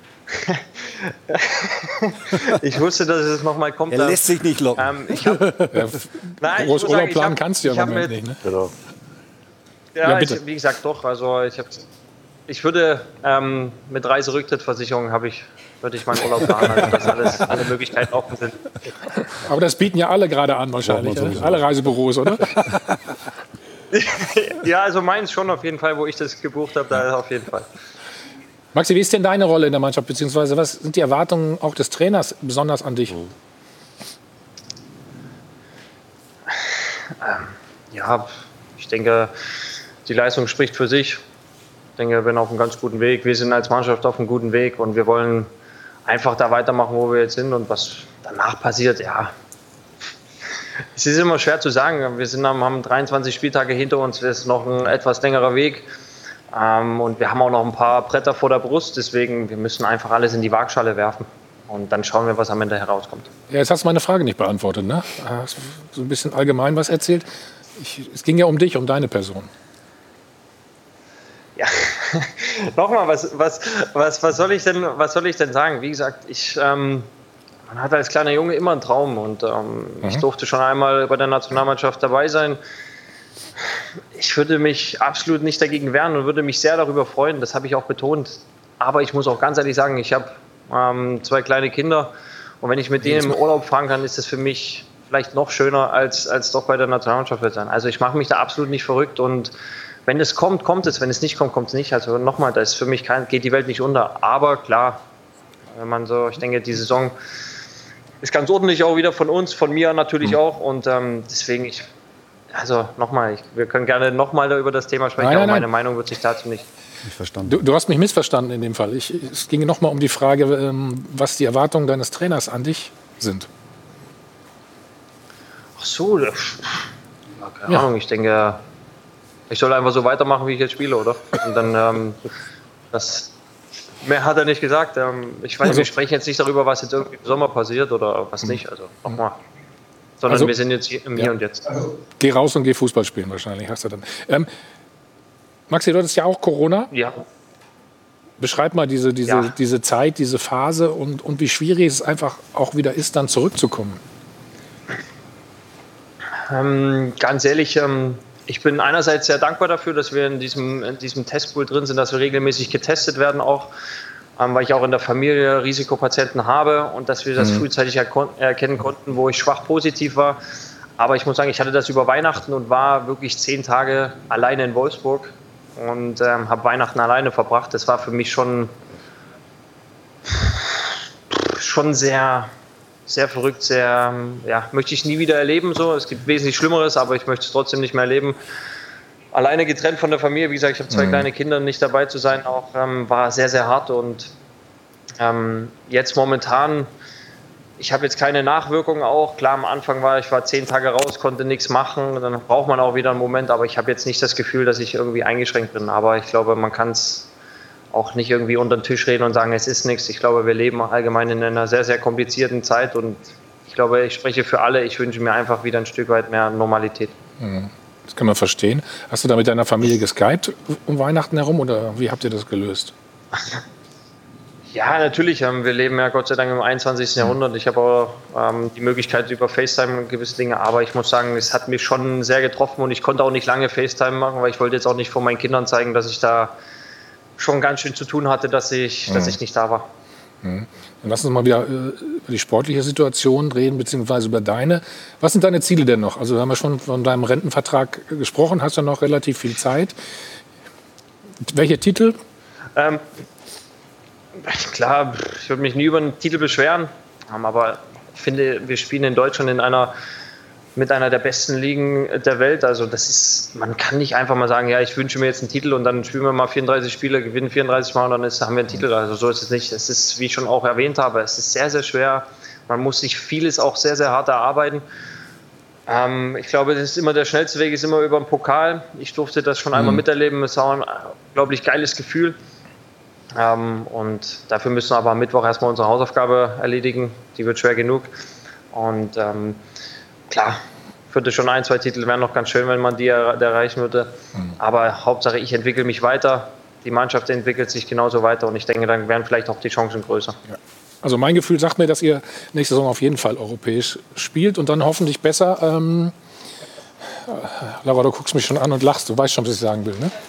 S15: Ich wusste, dass es noch mal kommt.
S8: Er lässt sich nicht locken.
S1: Groß Urlaub planen kannst du ja im Moment nicht, ne?
S10: Genau.
S15: Ja, wie gesagt, doch. Also ich würde mit Reiserücktrittversicherung würde ich meinen Urlaub planen, dass alle Möglichkeiten offen sind.
S1: Aber das bieten ja alle gerade an wahrscheinlich, alle Reisebüros, oder?
S15: Ja, also meins schon auf jeden Fall, wo ich das gebucht habe, da auf jeden Fall.
S1: Maxi, wie ist denn deine Rolle in der Mannschaft, beziehungsweise was sind die Erwartungen auch des Trainers besonders an dich?
S15: Ja, ich denke, die Leistung spricht für sich. Ich denke, wir sind auf einem ganz guten Weg. Wir sind als Mannschaft auf einem guten Weg und wir wollen einfach da weitermachen, wo wir jetzt sind. Und was danach passiert, ja, es ist immer schwer zu sagen. Wir haben 23 Spieltage hinter uns, das ist noch ein etwas längerer Weg. Und wir haben auch noch ein paar Bretter vor der Brust, deswegen wir müssen einfach alles in die Waagschale werfen. Und dann schauen wir, was am Ende herauskommt.
S1: Ja, jetzt hast du meine Frage nicht beantwortet, ne? Hast so ein bisschen allgemein was erzählt. Es ging ja um dich, um deine Person.
S15: Ja, nochmal, was soll ich denn sagen? Wie gesagt, man hat als kleiner Junge immer einen Traum und ich durfte schon einmal bei der Nationalmannschaft dabei sein. Ich würde mich absolut nicht dagegen wehren und würde mich sehr darüber freuen, das habe ich auch betont. Aber ich muss auch ganz ehrlich sagen, ich habe 2 kleine Kinder und wenn ich mit denen im Urlaub fahren kann, ist das für mich vielleicht noch schöner, als doch bei der Nationalmannschaft wird sein. Also ich mache mich da absolut nicht verrückt und wenn es kommt, kommt es. Wenn es nicht kommt, kommt es nicht. Also nochmal, das ist für mich geht die Welt nicht unter. Aber klar, wenn man so, ich denke, die Saison ist ganz ordentlich auch wieder von uns, von mir natürlich auch und deswegen also nochmal, wir können gerne nochmal über das Thema sprechen, aber meine Meinung wird sich dazu nicht
S3: verstanden.
S1: Du hast mich missverstanden in dem Fall. Es ging nochmal um die Frage, was die Erwartungen deines Trainers an dich sind.
S15: Ach so, keine Ahnung, ich denke, ich soll einfach so weitermachen, wie ich jetzt spiele, oder? Und dann, mehr hat er nicht gesagt. Ich weiß, wir sprechen jetzt nicht darüber, was jetzt irgendwie im Sommer passiert oder was nicht, also nochmal. Sondern wir sind jetzt hier im Hier und Jetzt.
S1: Geh raus und geh Fußball spielen wahrscheinlich, hast du dann. Maxi, du hattest ja auch Corona.
S15: Ja.
S1: Beschreib mal diese Zeit, diese Phase und wie schwierig es einfach auch wieder ist, dann zurückzukommen.
S15: Ganz ehrlich, ich bin einerseits sehr dankbar dafür, dass wir in diesem Testpool drin sind, dass wir regelmäßig getestet werden auch. Weil ich auch in der Familie Risikopatienten habe und dass wir das frühzeitig erkennen konnten, wo ich schwach positiv war. Aber ich muss sagen, ich hatte das über Weihnachten und war wirklich 10 Tage alleine in Wolfsburg und habe Weihnachten alleine verbracht. Das war für mich schon sehr, sehr verrückt, möchte ich nie wieder erleben. So. Es gibt wesentlich Schlimmeres, aber ich möchte es trotzdem nicht mehr erleben. Alleine getrennt von der Familie, wie gesagt, ich habe 2 kleine Kinder, nicht dabei zu sein, auch war sehr, sehr hart und jetzt momentan, ich habe jetzt keine Nachwirkungen auch, klar am Anfang war 10 Tage raus, konnte nichts machen, dann braucht man auch wieder einen Moment, aber ich habe jetzt nicht das Gefühl, dass ich irgendwie eingeschränkt bin, aber ich glaube, man kann es auch nicht irgendwie unter den Tisch reden und sagen, es ist nichts. Ich glaube, wir leben allgemein in einer sehr, sehr komplizierten Zeit und ich glaube, ich spreche für alle, ich wünsche mir einfach wieder ein Stück weit mehr Normalität.
S1: Das kann man verstehen. Hast du da mit deiner Familie geskypt um Weihnachten herum oder wie habt ihr das gelöst?
S15: Ja, natürlich. Wir leben ja Gott sei Dank im 21. Jahrhundert. Ich habe auch die Möglichkeit über FaceTime gewisse Dinge, aber ich muss sagen, es hat mich schon sehr getroffen und ich konnte auch nicht lange FaceTime machen, weil ich wollte jetzt auch nicht vor meinen Kindern zeigen, dass ich da schon ganz schön zu tun hatte, dass ich nicht da war.
S1: Dann lass uns mal wieder über die sportliche Situation reden, beziehungsweise über deine. Was sind deine Ziele denn noch? Also wir haben ja schon von deinem Rentenvertrag gesprochen, hast ja noch relativ viel Zeit. Welche Titel?
S15: Klar, ich würde mich nie über einen Titel beschweren, aber ich finde, wir spielen in Deutschland mit einer der besten Ligen der Welt. Also man kann nicht einfach mal sagen, ja, ich wünsche mir jetzt einen Titel und dann spielen wir mal 34 Spiele, gewinnen 34 Mal und dann haben wir einen Titel. Also so ist es nicht. Es ist, wie ich schon auch erwähnt habe, es ist sehr, sehr schwer. Man muss sich vieles auch sehr, sehr hart erarbeiten. Ich glaube, das ist immer der schnellste Weg, ist immer über den Pokal. Ich durfte das schon einmal miterleben. Es war ein unglaublich geiles Gefühl. Und dafür müssen wir aber am Mittwoch erstmal unsere Hausaufgabe erledigen. Die wird schwer genug. Und klar, für schon 1, 2 Titel wären noch ganz schön, wenn man die erreichen würde. Aber Hauptsache, ich entwickle mich weiter. Die Mannschaft entwickelt sich genauso weiter. Und ich denke, dann wären vielleicht auch die Chancen größer. Ja.
S1: Also mein Gefühl sagt mir, dass ihr nächste Saison auf jeden Fall europäisch spielt und dann hoffentlich besser. Laura, du guckst mich schon an und lachst. Du weißt schon, was ich sagen will, ne?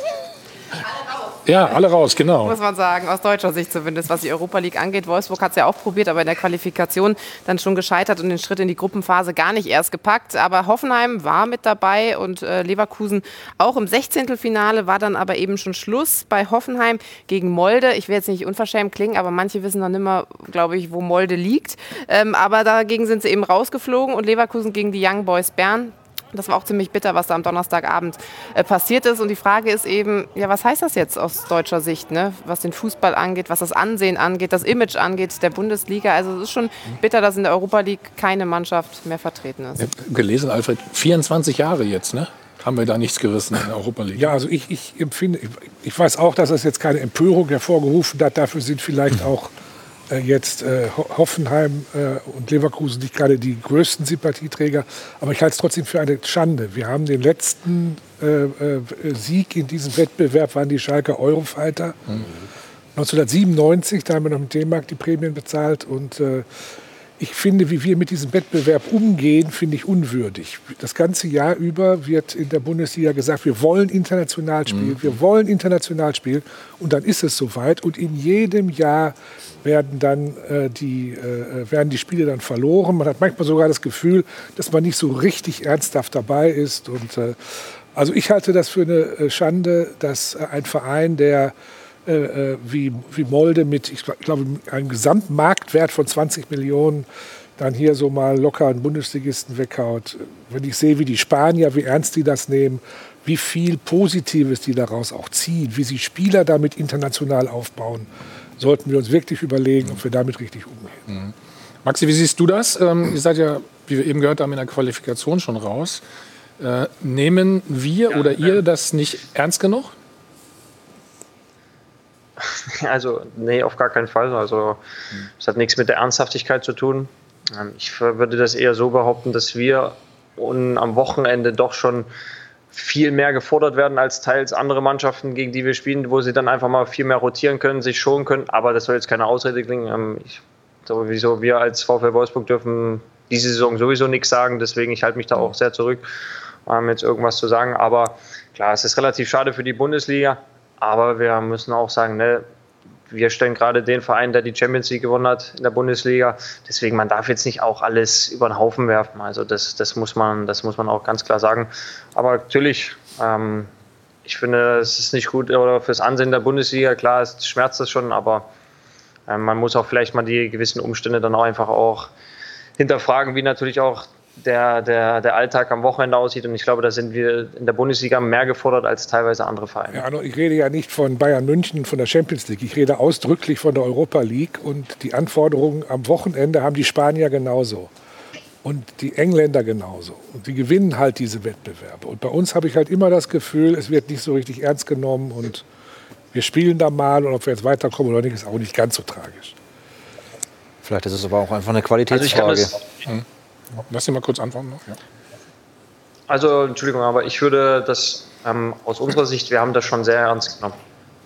S1: Ja, alle raus, genau.
S4: Muss man sagen, aus deutscher Sicht zumindest, was die Europa League angeht. Wolfsburg hat es ja auch probiert, aber in der Qualifikation dann schon gescheitert und den Schritt in die Gruppenphase gar nicht erst gepackt. Aber Hoffenheim war mit dabei und Leverkusen auch im 16. war dann aber eben schon Schluss bei Hoffenheim gegen Molde. Ich will jetzt nicht unverschämt klingen, aber manche wissen noch nicht mehr, glaube ich, wo Molde liegt. Aber dagegen sind sie eben rausgeflogen und Leverkusen gegen die Young Boys Bern. Das war auch ziemlich bitter, was da am Donnerstagabend passiert ist. Und die Frage ist eben, ja, was heißt das jetzt aus deutscher Sicht, ne? Was den Fußball angeht, was das Ansehen angeht, das Image angeht der Bundesliga. Also es ist schon bitter, dass in der Europa League keine Mannschaft mehr vertreten ist.
S1: Ich habe gelesen, Alfred, 24 Jahre jetzt, ne? Haben wir da nichts gerissen in der Europa League?
S9: Ja, also ich empfinde, ich weiß auch, dass das jetzt keine Empörung hervorgerufen hat. Dafür sind vielleicht auch jetzt Hoffenheim und Leverkusen nicht gerade die größten Sympathieträger. Aber ich halte es trotzdem für eine Schande. Wir haben den letzten Sieg in diesem Wettbewerb, waren die Schalker Eurofighter. 1997, da haben wir noch mit D-Mark die Prämien bezahlt. Und ich finde, wie wir mit diesem Wettbewerb umgehen, finde ich unwürdig. Das ganze Jahr über wird in der Bundesliga gesagt, wir wollen international spielen, wir wollen international spielen. Und dann ist es soweit. Und in jedem Jahr werden dann werden die Spiele dann verloren. Man hat manchmal sogar das Gefühl, dass man nicht so richtig ernsthaft dabei ist. Und also ich halte das für eine Schande, dass ein Verein, der wie Molde mit, ich glaube, einem Gesamtmarktwert von 20 Millionen dann hier so mal locker einen Bundesligisten weghaut. Wenn ich sehe, wie die Spanier, wie ernst die das nehmen, wie viel Positives die daraus auch ziehen, wie sie Spieler damit international aufbauen, sollten wir uns wirklich überlegen, ob wir damit richtig umgehen.
S1: Maxi, wie siehst du das? Ihr seid ja, wie wir eben gehört haben, in der Qualifikation schon raus. Nehmen wir oder ihr das nicht ernst genug?
S15: Also, nee, auf gar keinen Fall. Also, es hat nichts mit der Ernsthaftigkeit zu tun. Ich würde das eher so behaupten, dass wir am Wochenende doch schon viel mehr gefordert werden als teils andere Mannschaften, gegen die wir spielen, wo sie dann einfach mal viel mehr rotieren können, sich schonen können. Aber das soll jetzt keine Ausrede klingen. Sowieso wir als VfL Wolfsburg dürfen diese Saison sowieso nichts sagen. Deswegen, ich halte mich da auch sehr zurück, jetzt irgendwas zu sagen. Aber klar, es ist relativ schade für die Bundesliga. Aber wir müssen auch sagen, ne, wir stellen gerade den Verein, der die Champions League gewonnen hat in der Bundesliga. Deswegen, man darf jetzt nicht auch alles über den Haufen werfen. Also das muss man auch ganz klar sagen. Aber natürlich, ich finde, es ist nicht gut oder fürs Ansehen der Bundesliga. Klar, es schmerzt das schon, aber man muss auch vielleicht mal die gewissen Umstände dann auch einfach auch hinterfragen, wie natürlich auch der Alltag am Wochenende aussieht. Und ich glaube, da sind wir in der Bundesliga mehr gefordert als teilweise andere Vereine.
S9: Ja, ich rede ja nicht von Bayern München und von der Champions League. Ich rede ausdrücklich von der Europa League. Und die Anforderungen am Wochenende haben die Spanier genauso. Und die Engländer genauso. Und die gewinnen halt diese Wettbewerbe. Und bei uns habe ich halt immer das Gefühl, es wird nicht so richtig ernst genommen. Und wir spielen da mal. Und ob wir jetzt weiterkommen oder nicht, ist auch nicht ganz so tragisch.
S7: Vielleicht ist es aber auch einfach eine Qualitätsfrage.
S1: Lass dich mal kurz antworten noch. Ja.
S15: Also, Entschuldigung, aber ich würde das aus unserer Sicht, wir haben das schon sehr ernst genommen.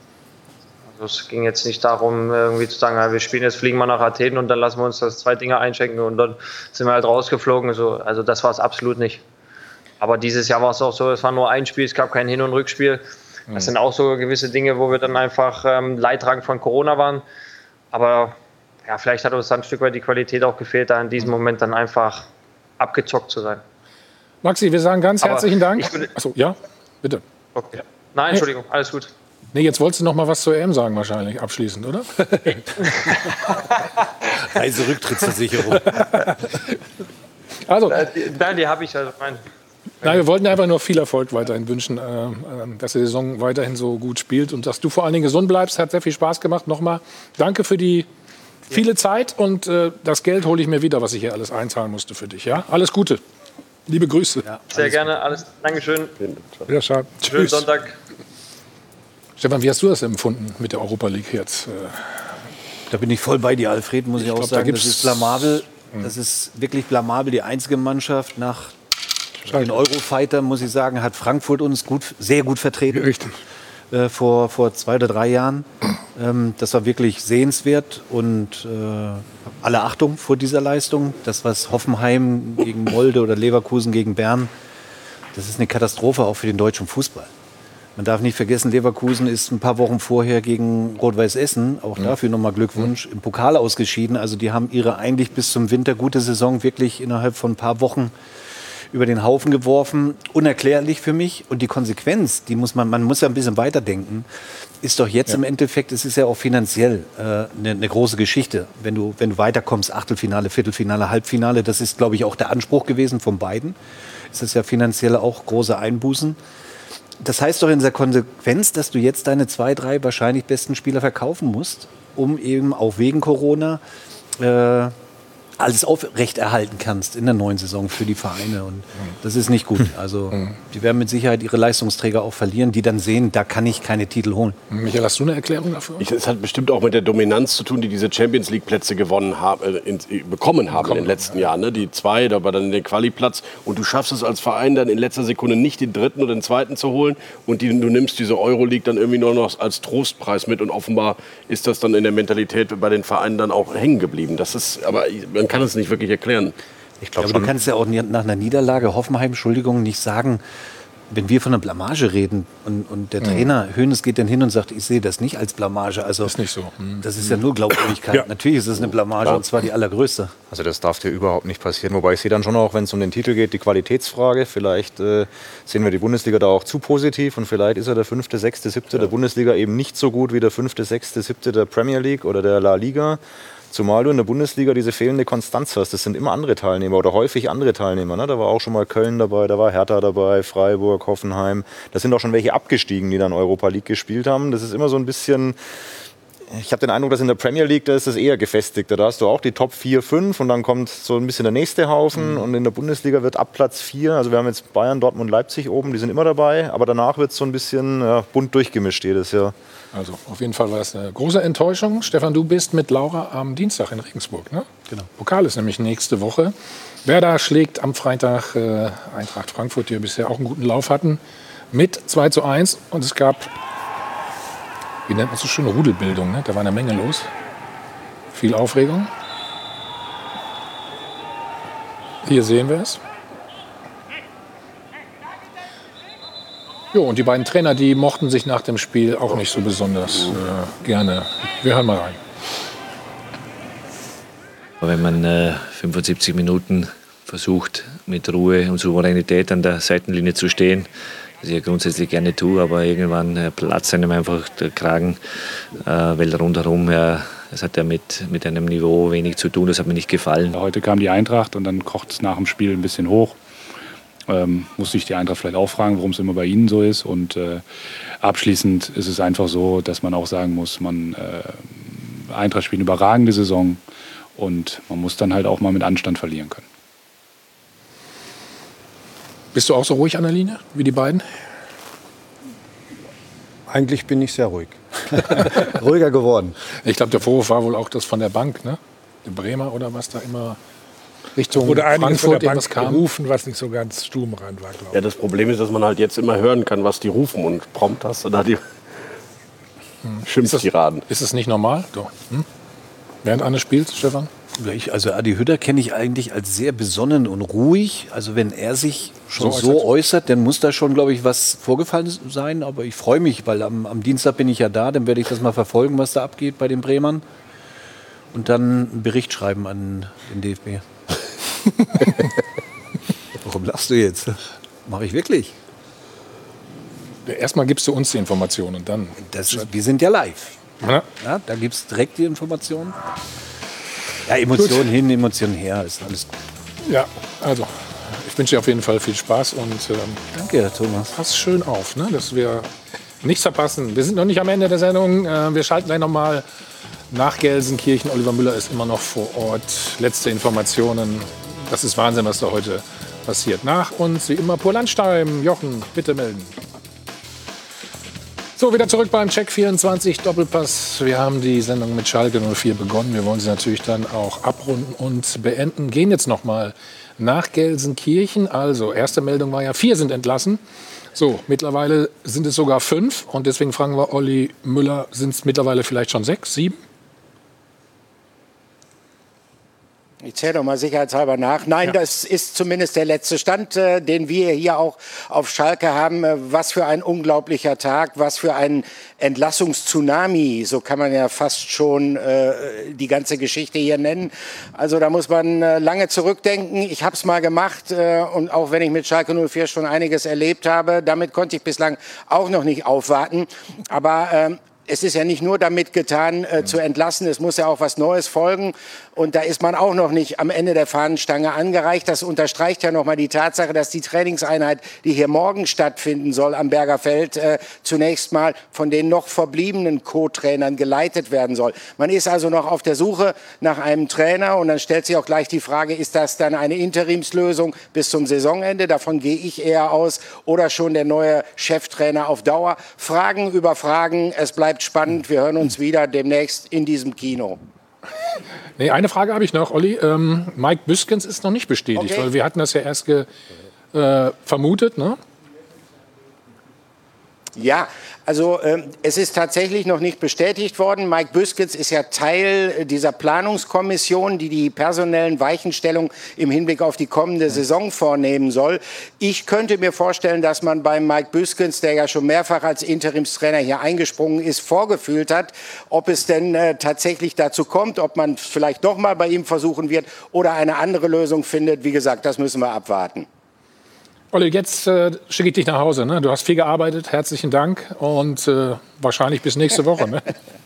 S15: Also es ging jetzt nicht darum, irgendwie zu sagen, ja, wir spielen jetzt, fliegen mal nach Athen und dann lassen wir uns das 2 Dinge einschenken und dann sind wir halt rausgeflogen. Also das war es absolut nicht. Aber dieses Jahr war es auch so, es war nur ein Spiel, es gab kein Hin- und Rückspiel. Das sind auch so gewisse Dinge, wo wir dann einfach leidtragend von Corona waren. Aber ja, vielleicht hat uns dann ein Stück weit die Qualität auch gefehlt, da in diesem Moment dann einfach abgezockt zu sein.
S1: Maxi, wir sagen ganz herzlichen Dank. Achso, ja, bitte.
S15: Okay. Nein, Entschuldigung, alles gut.
S1: Nee, jetzt wolltest du noch mal was zur EM sagen wahrscheinlich, abschließend, oder?
S8: Reiserücktrittsversicherung.
S1: Also,
S15: Nein, die habe ich. Also
S1: nein, wir wollten einfach nur viel Erfolg weiterhin wünschen, dass die Saison weiterhin so gut spielt und dass du vor allen Dingen gesund bleibst. Hat sehr viel Spaß gemacht. Nochmal danke für die viele Zeit und das Geld hole ich mir wieder, was ich hier alles einzahlen musste für dich. Ja? Alles Gute.
S9: Liebe Grüße.
S15: Ja, sehr gerne. Alles. Dankeschön.
S9: Ja, schön.
S15: Schönen Sonntag.
S1: Stefan, wie hast du das empfunden mit der Europa League jetzt?
S8: Da bin ich voll bei dir, Alfred, muss ich auch
S1: glaub,
S8: sagen. Das ist blamabel. Das ist wirklich blamabel. Die einzige Mannschaft nach den Eurofighter, muss ich sagen, hat Frankfurt uns sehr gut vertreten.
S9: Richtig.
S8: Vor 2 oder 3 Jahren. Das war wirklich sehenswert und alle Achtung vor dieser Leistung. Das, was Hoffenheim gegen Molde oder Leverkusen gegen Bern, das ist eine Katastrophe auch für den deutschen Fußball. Man darf nicht vergessen, Leverkusen ist ein paar Wochen vorher gegen Rot-Weiß Essen, auch dafür nochmal Glückwunsch, im Pokal ausgeschieden. Also die haben ihre eigentlich bis zum Winter gute Saison wirklich innerhalb von ein paar Wochen über den Haufen geworfen. Unerklärlich für mich. Und die Konsequenz, man muss ja ein bisschen weiterdenken, ist doch jetzt im Endeffekt, es ist ja auch finanziell eine große Geschichte. Wenn du weiterkommst, Achtelfinale, Viertelfinale, Halbfinale, das ist, glaube ich, auch der Anspruch gewesen von beiden. Es ist ja finanziell auch große Einbußen. Das heißt doch in der Konsequenz, dass du jetzt deine 2, 3 wahrscheinlich besten Spieler verkaufen musst, um eben auch wegen Corona alles aufrechterhalten kannst in der neuen Saison für die Vereine. Und das ist nicht gut. Also die werden mit Sicherheit ihre Leistungsträger auch verlieren, die dann sehen, da kann ich keine Titel holen.
S1: Michael, hast du eine Erklärung dafür?
S10: Es hat bestimmt auch mit der Dominanz zu tun, die diese Champions-League-Plätze bekommen haben in den letzten Jahren. Ne? Die 2, da war dann den Quali-Platz. Und du schaffst es als Verein dann in letzter Sekunde nicht, den 3. oder den 2. zu holen. Und du nimmst diese Euroleague dann irgendwie nur noch als Trostpreis mit. Und offenbar ist das dann in der Mentalität bei den Vereinen dann auch hängen geblieben. Das ist, aber man kann es nicht wirklich erklären.
S8: Ich glaube, du kannst ja auch nach einer Niederlage Hoffenheim, Entschuldigung, nicht sagen, wenn wir von einer Blamage reden und der Trainer Hoeneß geht dann hin und sagt, ich sehe das nicht als Blamage. Also
S1: ist nicht so.
S8: Das ist ja nur Glaubwürdigkeit. Ja. Natürlich ist es eine Blamage und zwar die allergrößte.
S11: Also das darf dir überhaupt nicht passieren. Wobei ich sehe dann schon auch, wenn es um den Titel geht, die Qualitätsfrage. Vielleicht sehen wir die Bundesliga da auch zu positiv und vielleicht ist ja der 5., 6., 7. der Bundesliga eben nicht so gut wie der 5., 6., 7. der Premier League oder der La Liga. Zumal du in der Bundesliga diese fehlende Konstanz hast. Das sind immer andere Teilnehmer oder häufig andere Teilnehmer. Ne? Da war auch schon mal Köln dabei, da war Hertha dabei, Freiburg, Hoffenheim. Da sind auch schon welche abgestiegen, die dann Europa League gespielt haben. Das ist immer so ein bisschen... Ich habe den Eindruck, dass in der Premier League, da ist das eher gefestigt. Da hast du auch die Top 4, 5 und dann kommt so ein bisschen der nächste Haufen. Und in der Bundesliga wird ab Platz 4, also wir haben jetzt Bayern, Dortmund, Leipzig oben, die sind immer dabei. Aber danach wird es so ein bisschen bunt durchgemischt jedes Jahr.
S1: Also auf jeden Fall war es eine große Enttäuschung. Stefan, du bist mit Laura am Dienstag in Regensburg, ne?
S8: Genau.
S1: Pokal ist nämlich nächste Woche. Werder schlägt am Freitag Eintracht Frankfurt, die bisher auch einen guten Lauf hatten, mit 2:1. Und es gab, wie nennt man so schön, Rudelbildung, ne? Da war eine Menge los. Viel Aufregung. Hier sehen wir es. Jo, und die beiden Trainer, die mochten sich nach dem Spiel auch nicht so besonders gerne. Wir hören mal rein.
S2: Wenn man 75 Minuten versucht, mit Ruhe und Souveränität an der Seitenlinie zu stehen, was ich ja grundsätzlich gerne tue, aber irgendwann platzt einem einfach der Kragen, weil rundherum, es hat ja mit einem Niveau wenig zu tun, das hat mir nicht gefallen.
S22: Heute kam die Eintracht und dann kocht es nach dem Spiel ein bisschen hoch. Muss sich die Eintracht vielleicht auch fragen, warum es immer bei ihnen so ist. Und abschließend ist es einfach so, dass man auch sagen muss, Eintracht spielt eine überragende Saison und man muss dann halt auch mal mit Anstand verlieren können.
S1: Bist du auch so ruhig an der Linie wie die beiden?
S3: Eigentlich bin ich sehr ruhig. Ruhiger geworden.
S1: Ich glaube, der Vorwurf war wohl auch das von der Bank, ne? Der Bremer oder was da immer Richtung
S9: wurde einiges von
S1: Frankfurt
S9: der Bank
S1: kam.
S9: gerufen, was nicht so ganz stubenrein war, glaube ich.
S10: Ja, das Problem ist, dass man halt jetzt immer hören kann, was die rufen und prompt hast du da die Schimpftiraden.
S1: Ist es nicht normal? So. Während eines Spiels, Stefan?
S8: Also Adi Hütter kenne ich eigentlich als sehr besonnen und ruhig. Also wenn er sich schon so äußert, dann muss da schon, glaube ich, was vorgefallen sein. Aber ich freue mich, weil am Dienstag bin ich ja da. Dann werde ich das mal verfolgen, was da abgeht bei den Bremern. Und dann einen Bericht schreiben an den DFB. Warum lachst du jetzt? Mache ich wirklich.
S1: Erstmal gibst du uns die Informationen und dann...
S8: wir sind ja live.
S1: Ja.
S8: Ja, da gibt es direkt die Informationen. Ja, Emotionen hin, Emotionen her, ist alles gut.
S1: Ja, also ich wünsche dir auf jeden Fall viel Spaß und
S8: danke, Thomas.
S1: Pass schön auf, ne, dass wir nichts verpassen. Wir sind noch nicht am Ende der Sendung. Wir schalten gleich noch mal nach Gelsenkirchen. Oliver Müller ist immer noch vor Ort. Letzte Informationen. Das ist Wahnsinn, was da heute passiert. Nach uns wie immer Pur Landstein. Jochen, bitte melden. So, wieder zurück beim Check 24 Doppelpass. Wir haben die Sendung mit Schalke 04 begonnen. Wir wollen sie natürlich dann auch abrunden und beenden. Gehen jetzt noch mal nach Gelsenkirchen. Also, erste Meldung war ja, 4 sind entlassen. So, mittlerweile sind es sogar 5. Und deswegen fragen wir Olli Müller, sind es mittlerweile vielleicht schon 6, 7?
S12: Ich zähle doch mal sicherheitshalber nach. Nein, das ist zumindest der letzte Stand, den wir hier auch auf Schalke haben. Was für ein unglaublicher Tag, was für ein Entlassungstsunami, so kann man ja fast schon die ganze Geschichte hier nennen. Also da muss man lange zurückdenken. Ich habe es mal gemacht und auch wenn ich mit Schalke 04 schon einiges erlebt habe, damit konnte ich bislang auch noch nicht aufwarten. Aber es ist ja nicht nur damit getan, zu entlassen, es muss ja auch was Neues folgen. Und da ist man auch noch nicht am Ende der Fahnenstange angereicht. Das unterstreicht ja noch mal die Tatsache, dass die Trainingseinheit, die hier morgen stattfinden soll am Berger Feld, zunächst mal von den noch verbliebenen Co-Trainern geleitet werden soll. Man ist also noch auf der Suche nach einem Trainer. Und dann stellt sich auch gleich die Frage, ist das dann eine Interimslösung bis zum Saisonende? Davon gehe ich eher aus. Oder schon der neue Cheftrainer auf Dauer? Fragen über Fragen. Es bleibt spannend. Wir hören uns wieder demnächst in diesem Kino.
S1: Nee, eine Frage habe ich noch, Olli. Mike Büskens ist noch nicht bestätigt, weil wir hatten das ja erst vermutet, ne?
S12: Ja, also es ist tatsächlich noch nicht bestätigt worden. Mike Büskens ist ja Teil dieser Planungskommission, die die personellen Weichenstellungen im Hinblick auf die kommende Saison vornehmen soll. Ich könnte mir vorstellen, dass man bei Mike Büskens, der ja schon mehrfach als Interimstrainer hier eingesprungen ist, vorgefühlt hat, ob es denn tatsächlich dazu kommt, ob man vielleicht doch mal bei ihm versuchen wird oder eine andere Lösung findet. Wie gesagt, das müssen wir abwarten.
S1: Olli, jetzt schicke ich dich nach Hause. Ne? Du hast viel gearbeitet, herzlichen Dank und wahrscheinlich bis nächste Woche. Ne?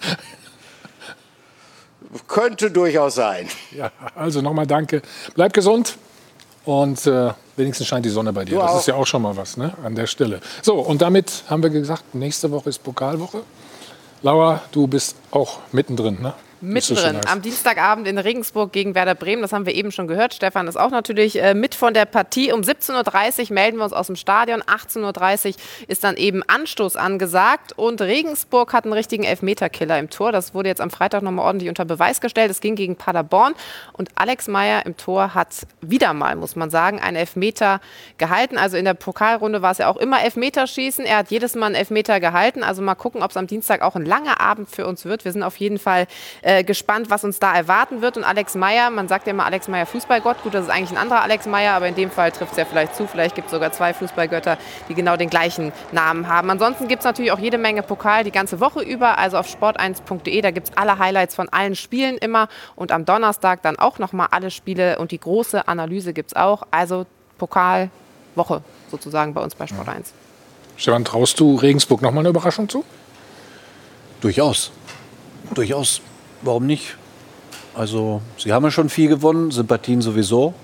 S12: Könnte durchaus sein.
S1: Ja, also nochmal danke. Bleib gesund und wenigstens scheint die Sonne bei dir. Das ist ja auch schon mal was, ne? An der Stelle. So, und damit haben wir gesagt, nächste Woche ist Pokalwoche. Laura, du bist auch mittendrin, ne?
S4: Mittendrin, am Dienstagabend in Regensburg gegen Werder Bremen. Das haben wir eben schon gehört. Stefan ist auch natürlich mit von der Partie. Um 17:30 Uhr melden wir uns aus dem Stadion. 18:30 Uhr ist dann eben Anstoß angesagt. Und Regensburg hat einen richtigen Elfmeterkiller im Tor. Das wurde jetzt am Freitag nochmal ordentlich unter Beweis gestellt. Es ging gegen Paderborn. Und Alex Meyer im Tor hat wieder mal, muss man sagen, einen Elfmeter gehalten. Also in der Pokalrunde war es ja auch immer Elfmeterschießen. Er hat jedes Mal einen Elfmeter gehalten. Also mal gucken, ob es am Dienstag auch ein langer Abend für uns wird. Wir sind auf jeden Fall gespannt, was uns da erwarten wird. Und Alex Meyer, man sagt ja immer Alex Meyer Fußballgott. Gut, das ist eigentlich ein anderer Alex Meyer, aber in dem Fall trifft es ja vielleicht zu. Vielleicht gibt es sogar 2 Fußballgötter, die genau den gleichen Namen haben. Ansonsten gibt es natürlich auch jede Menge Pokal die ganze Woche über. Also auf sport1.de, da gibt es alle Highlights von allen Spielen immer. Und am Donnerstag dann auch nochmal alle Spiele und die große Analyse gibt es auch. Also Pokalwoche sozusagen bei uns bei Sport 1.
S1: Stefan, traust du Regensburg nochmal eine Überraschung zu?
S8: Durchaus. Durchaus. Warum nicht? Also, sie haben ja schon viel gewonnen, Sympathien sowieso.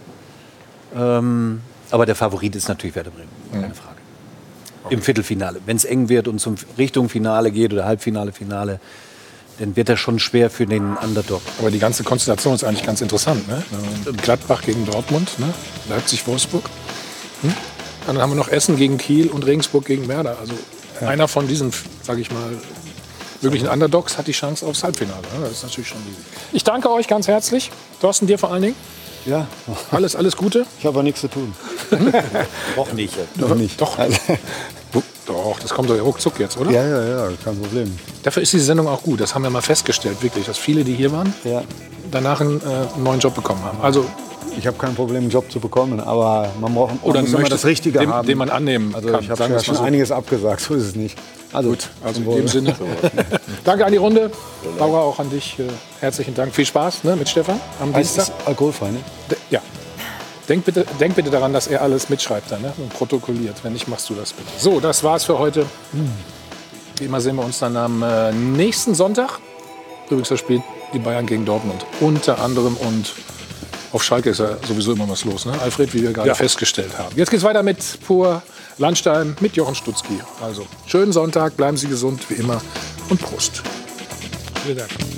S8: Aber der Favorit ist natürlich Werder Bremen, keine Frage. Okay. Im Viertelfinale. Wenn es eng wird und Richtung Finale geht oder Halbfinale, Finale, dann wird das schon schwer für den Underdog.
S1: Aber die ganze Konstellation ist eigentlich ganz interessant. Ne? Gladbach gegen Dortmund, ne? Leipzig-Wolfsburg. Dann haben wir noch Essen gegen Kiel und Regensburg gegen Werder. Also einer von diesen, sage ich mal, möglichen Underdogs hat die Chance aufs Halbfinale. Das ist natürlich schon riesig. Ich danke euch ganz herzlich. Thorsten, dir vor allen Dingen.
S3: Ja.
S1: Alles Gute.
S3: Ich habe aber nichts zu tun.
S8: Noch nicht.
S3: Noch nicht.
S1: Doch. Doch, das kommt doch ruckzuck jetzt, oder?
S3: Ja, kein Problem.
S1: Dafür ist diese Sendung auch gut. Das haben wir mal festgestellt, wirklich, dass viele, die hier waren, danach einen neuen Job bekommen haben. Also
S3: ich habe kein Problem, einen Job zu bekommen, aber man muss
S1: immer
S3: das Richtige haben.
S1: Den man annehmen kann.
S3: Also ich habe ja schon einiges abgesagt, so ist es nicht. Also
S1: gut, also in dem Sinne. Danke an die Runde. Laura, auch an dich. Herzlichen Dank. Viel Spaß, ne, mit Stefan am Dienstag.
S3: Ist alkoholfrei, ne?
S1: Ja. Denk bitte daran, dass er alles mitschreibt dann, ne? Und protokolliert. Wenn nicht, machst du das bitte. So, das war's für heute. Wie immer sehen wir uns dann am nächsten Sonntag. Übrigens, da spielt die Bayern gegen Dortmund. Unter anderem. Und auf Schalke ist ja sowieso immer was los, ne? Alfred, wie wir gerade festgestellt haben. Jetzt geht's weiter mit Pur Landstein mit Jochen Stutzki. Also, schönen Sonntag, bleiben Sie gesund, wie immer. Und Prost. Vielen Dank.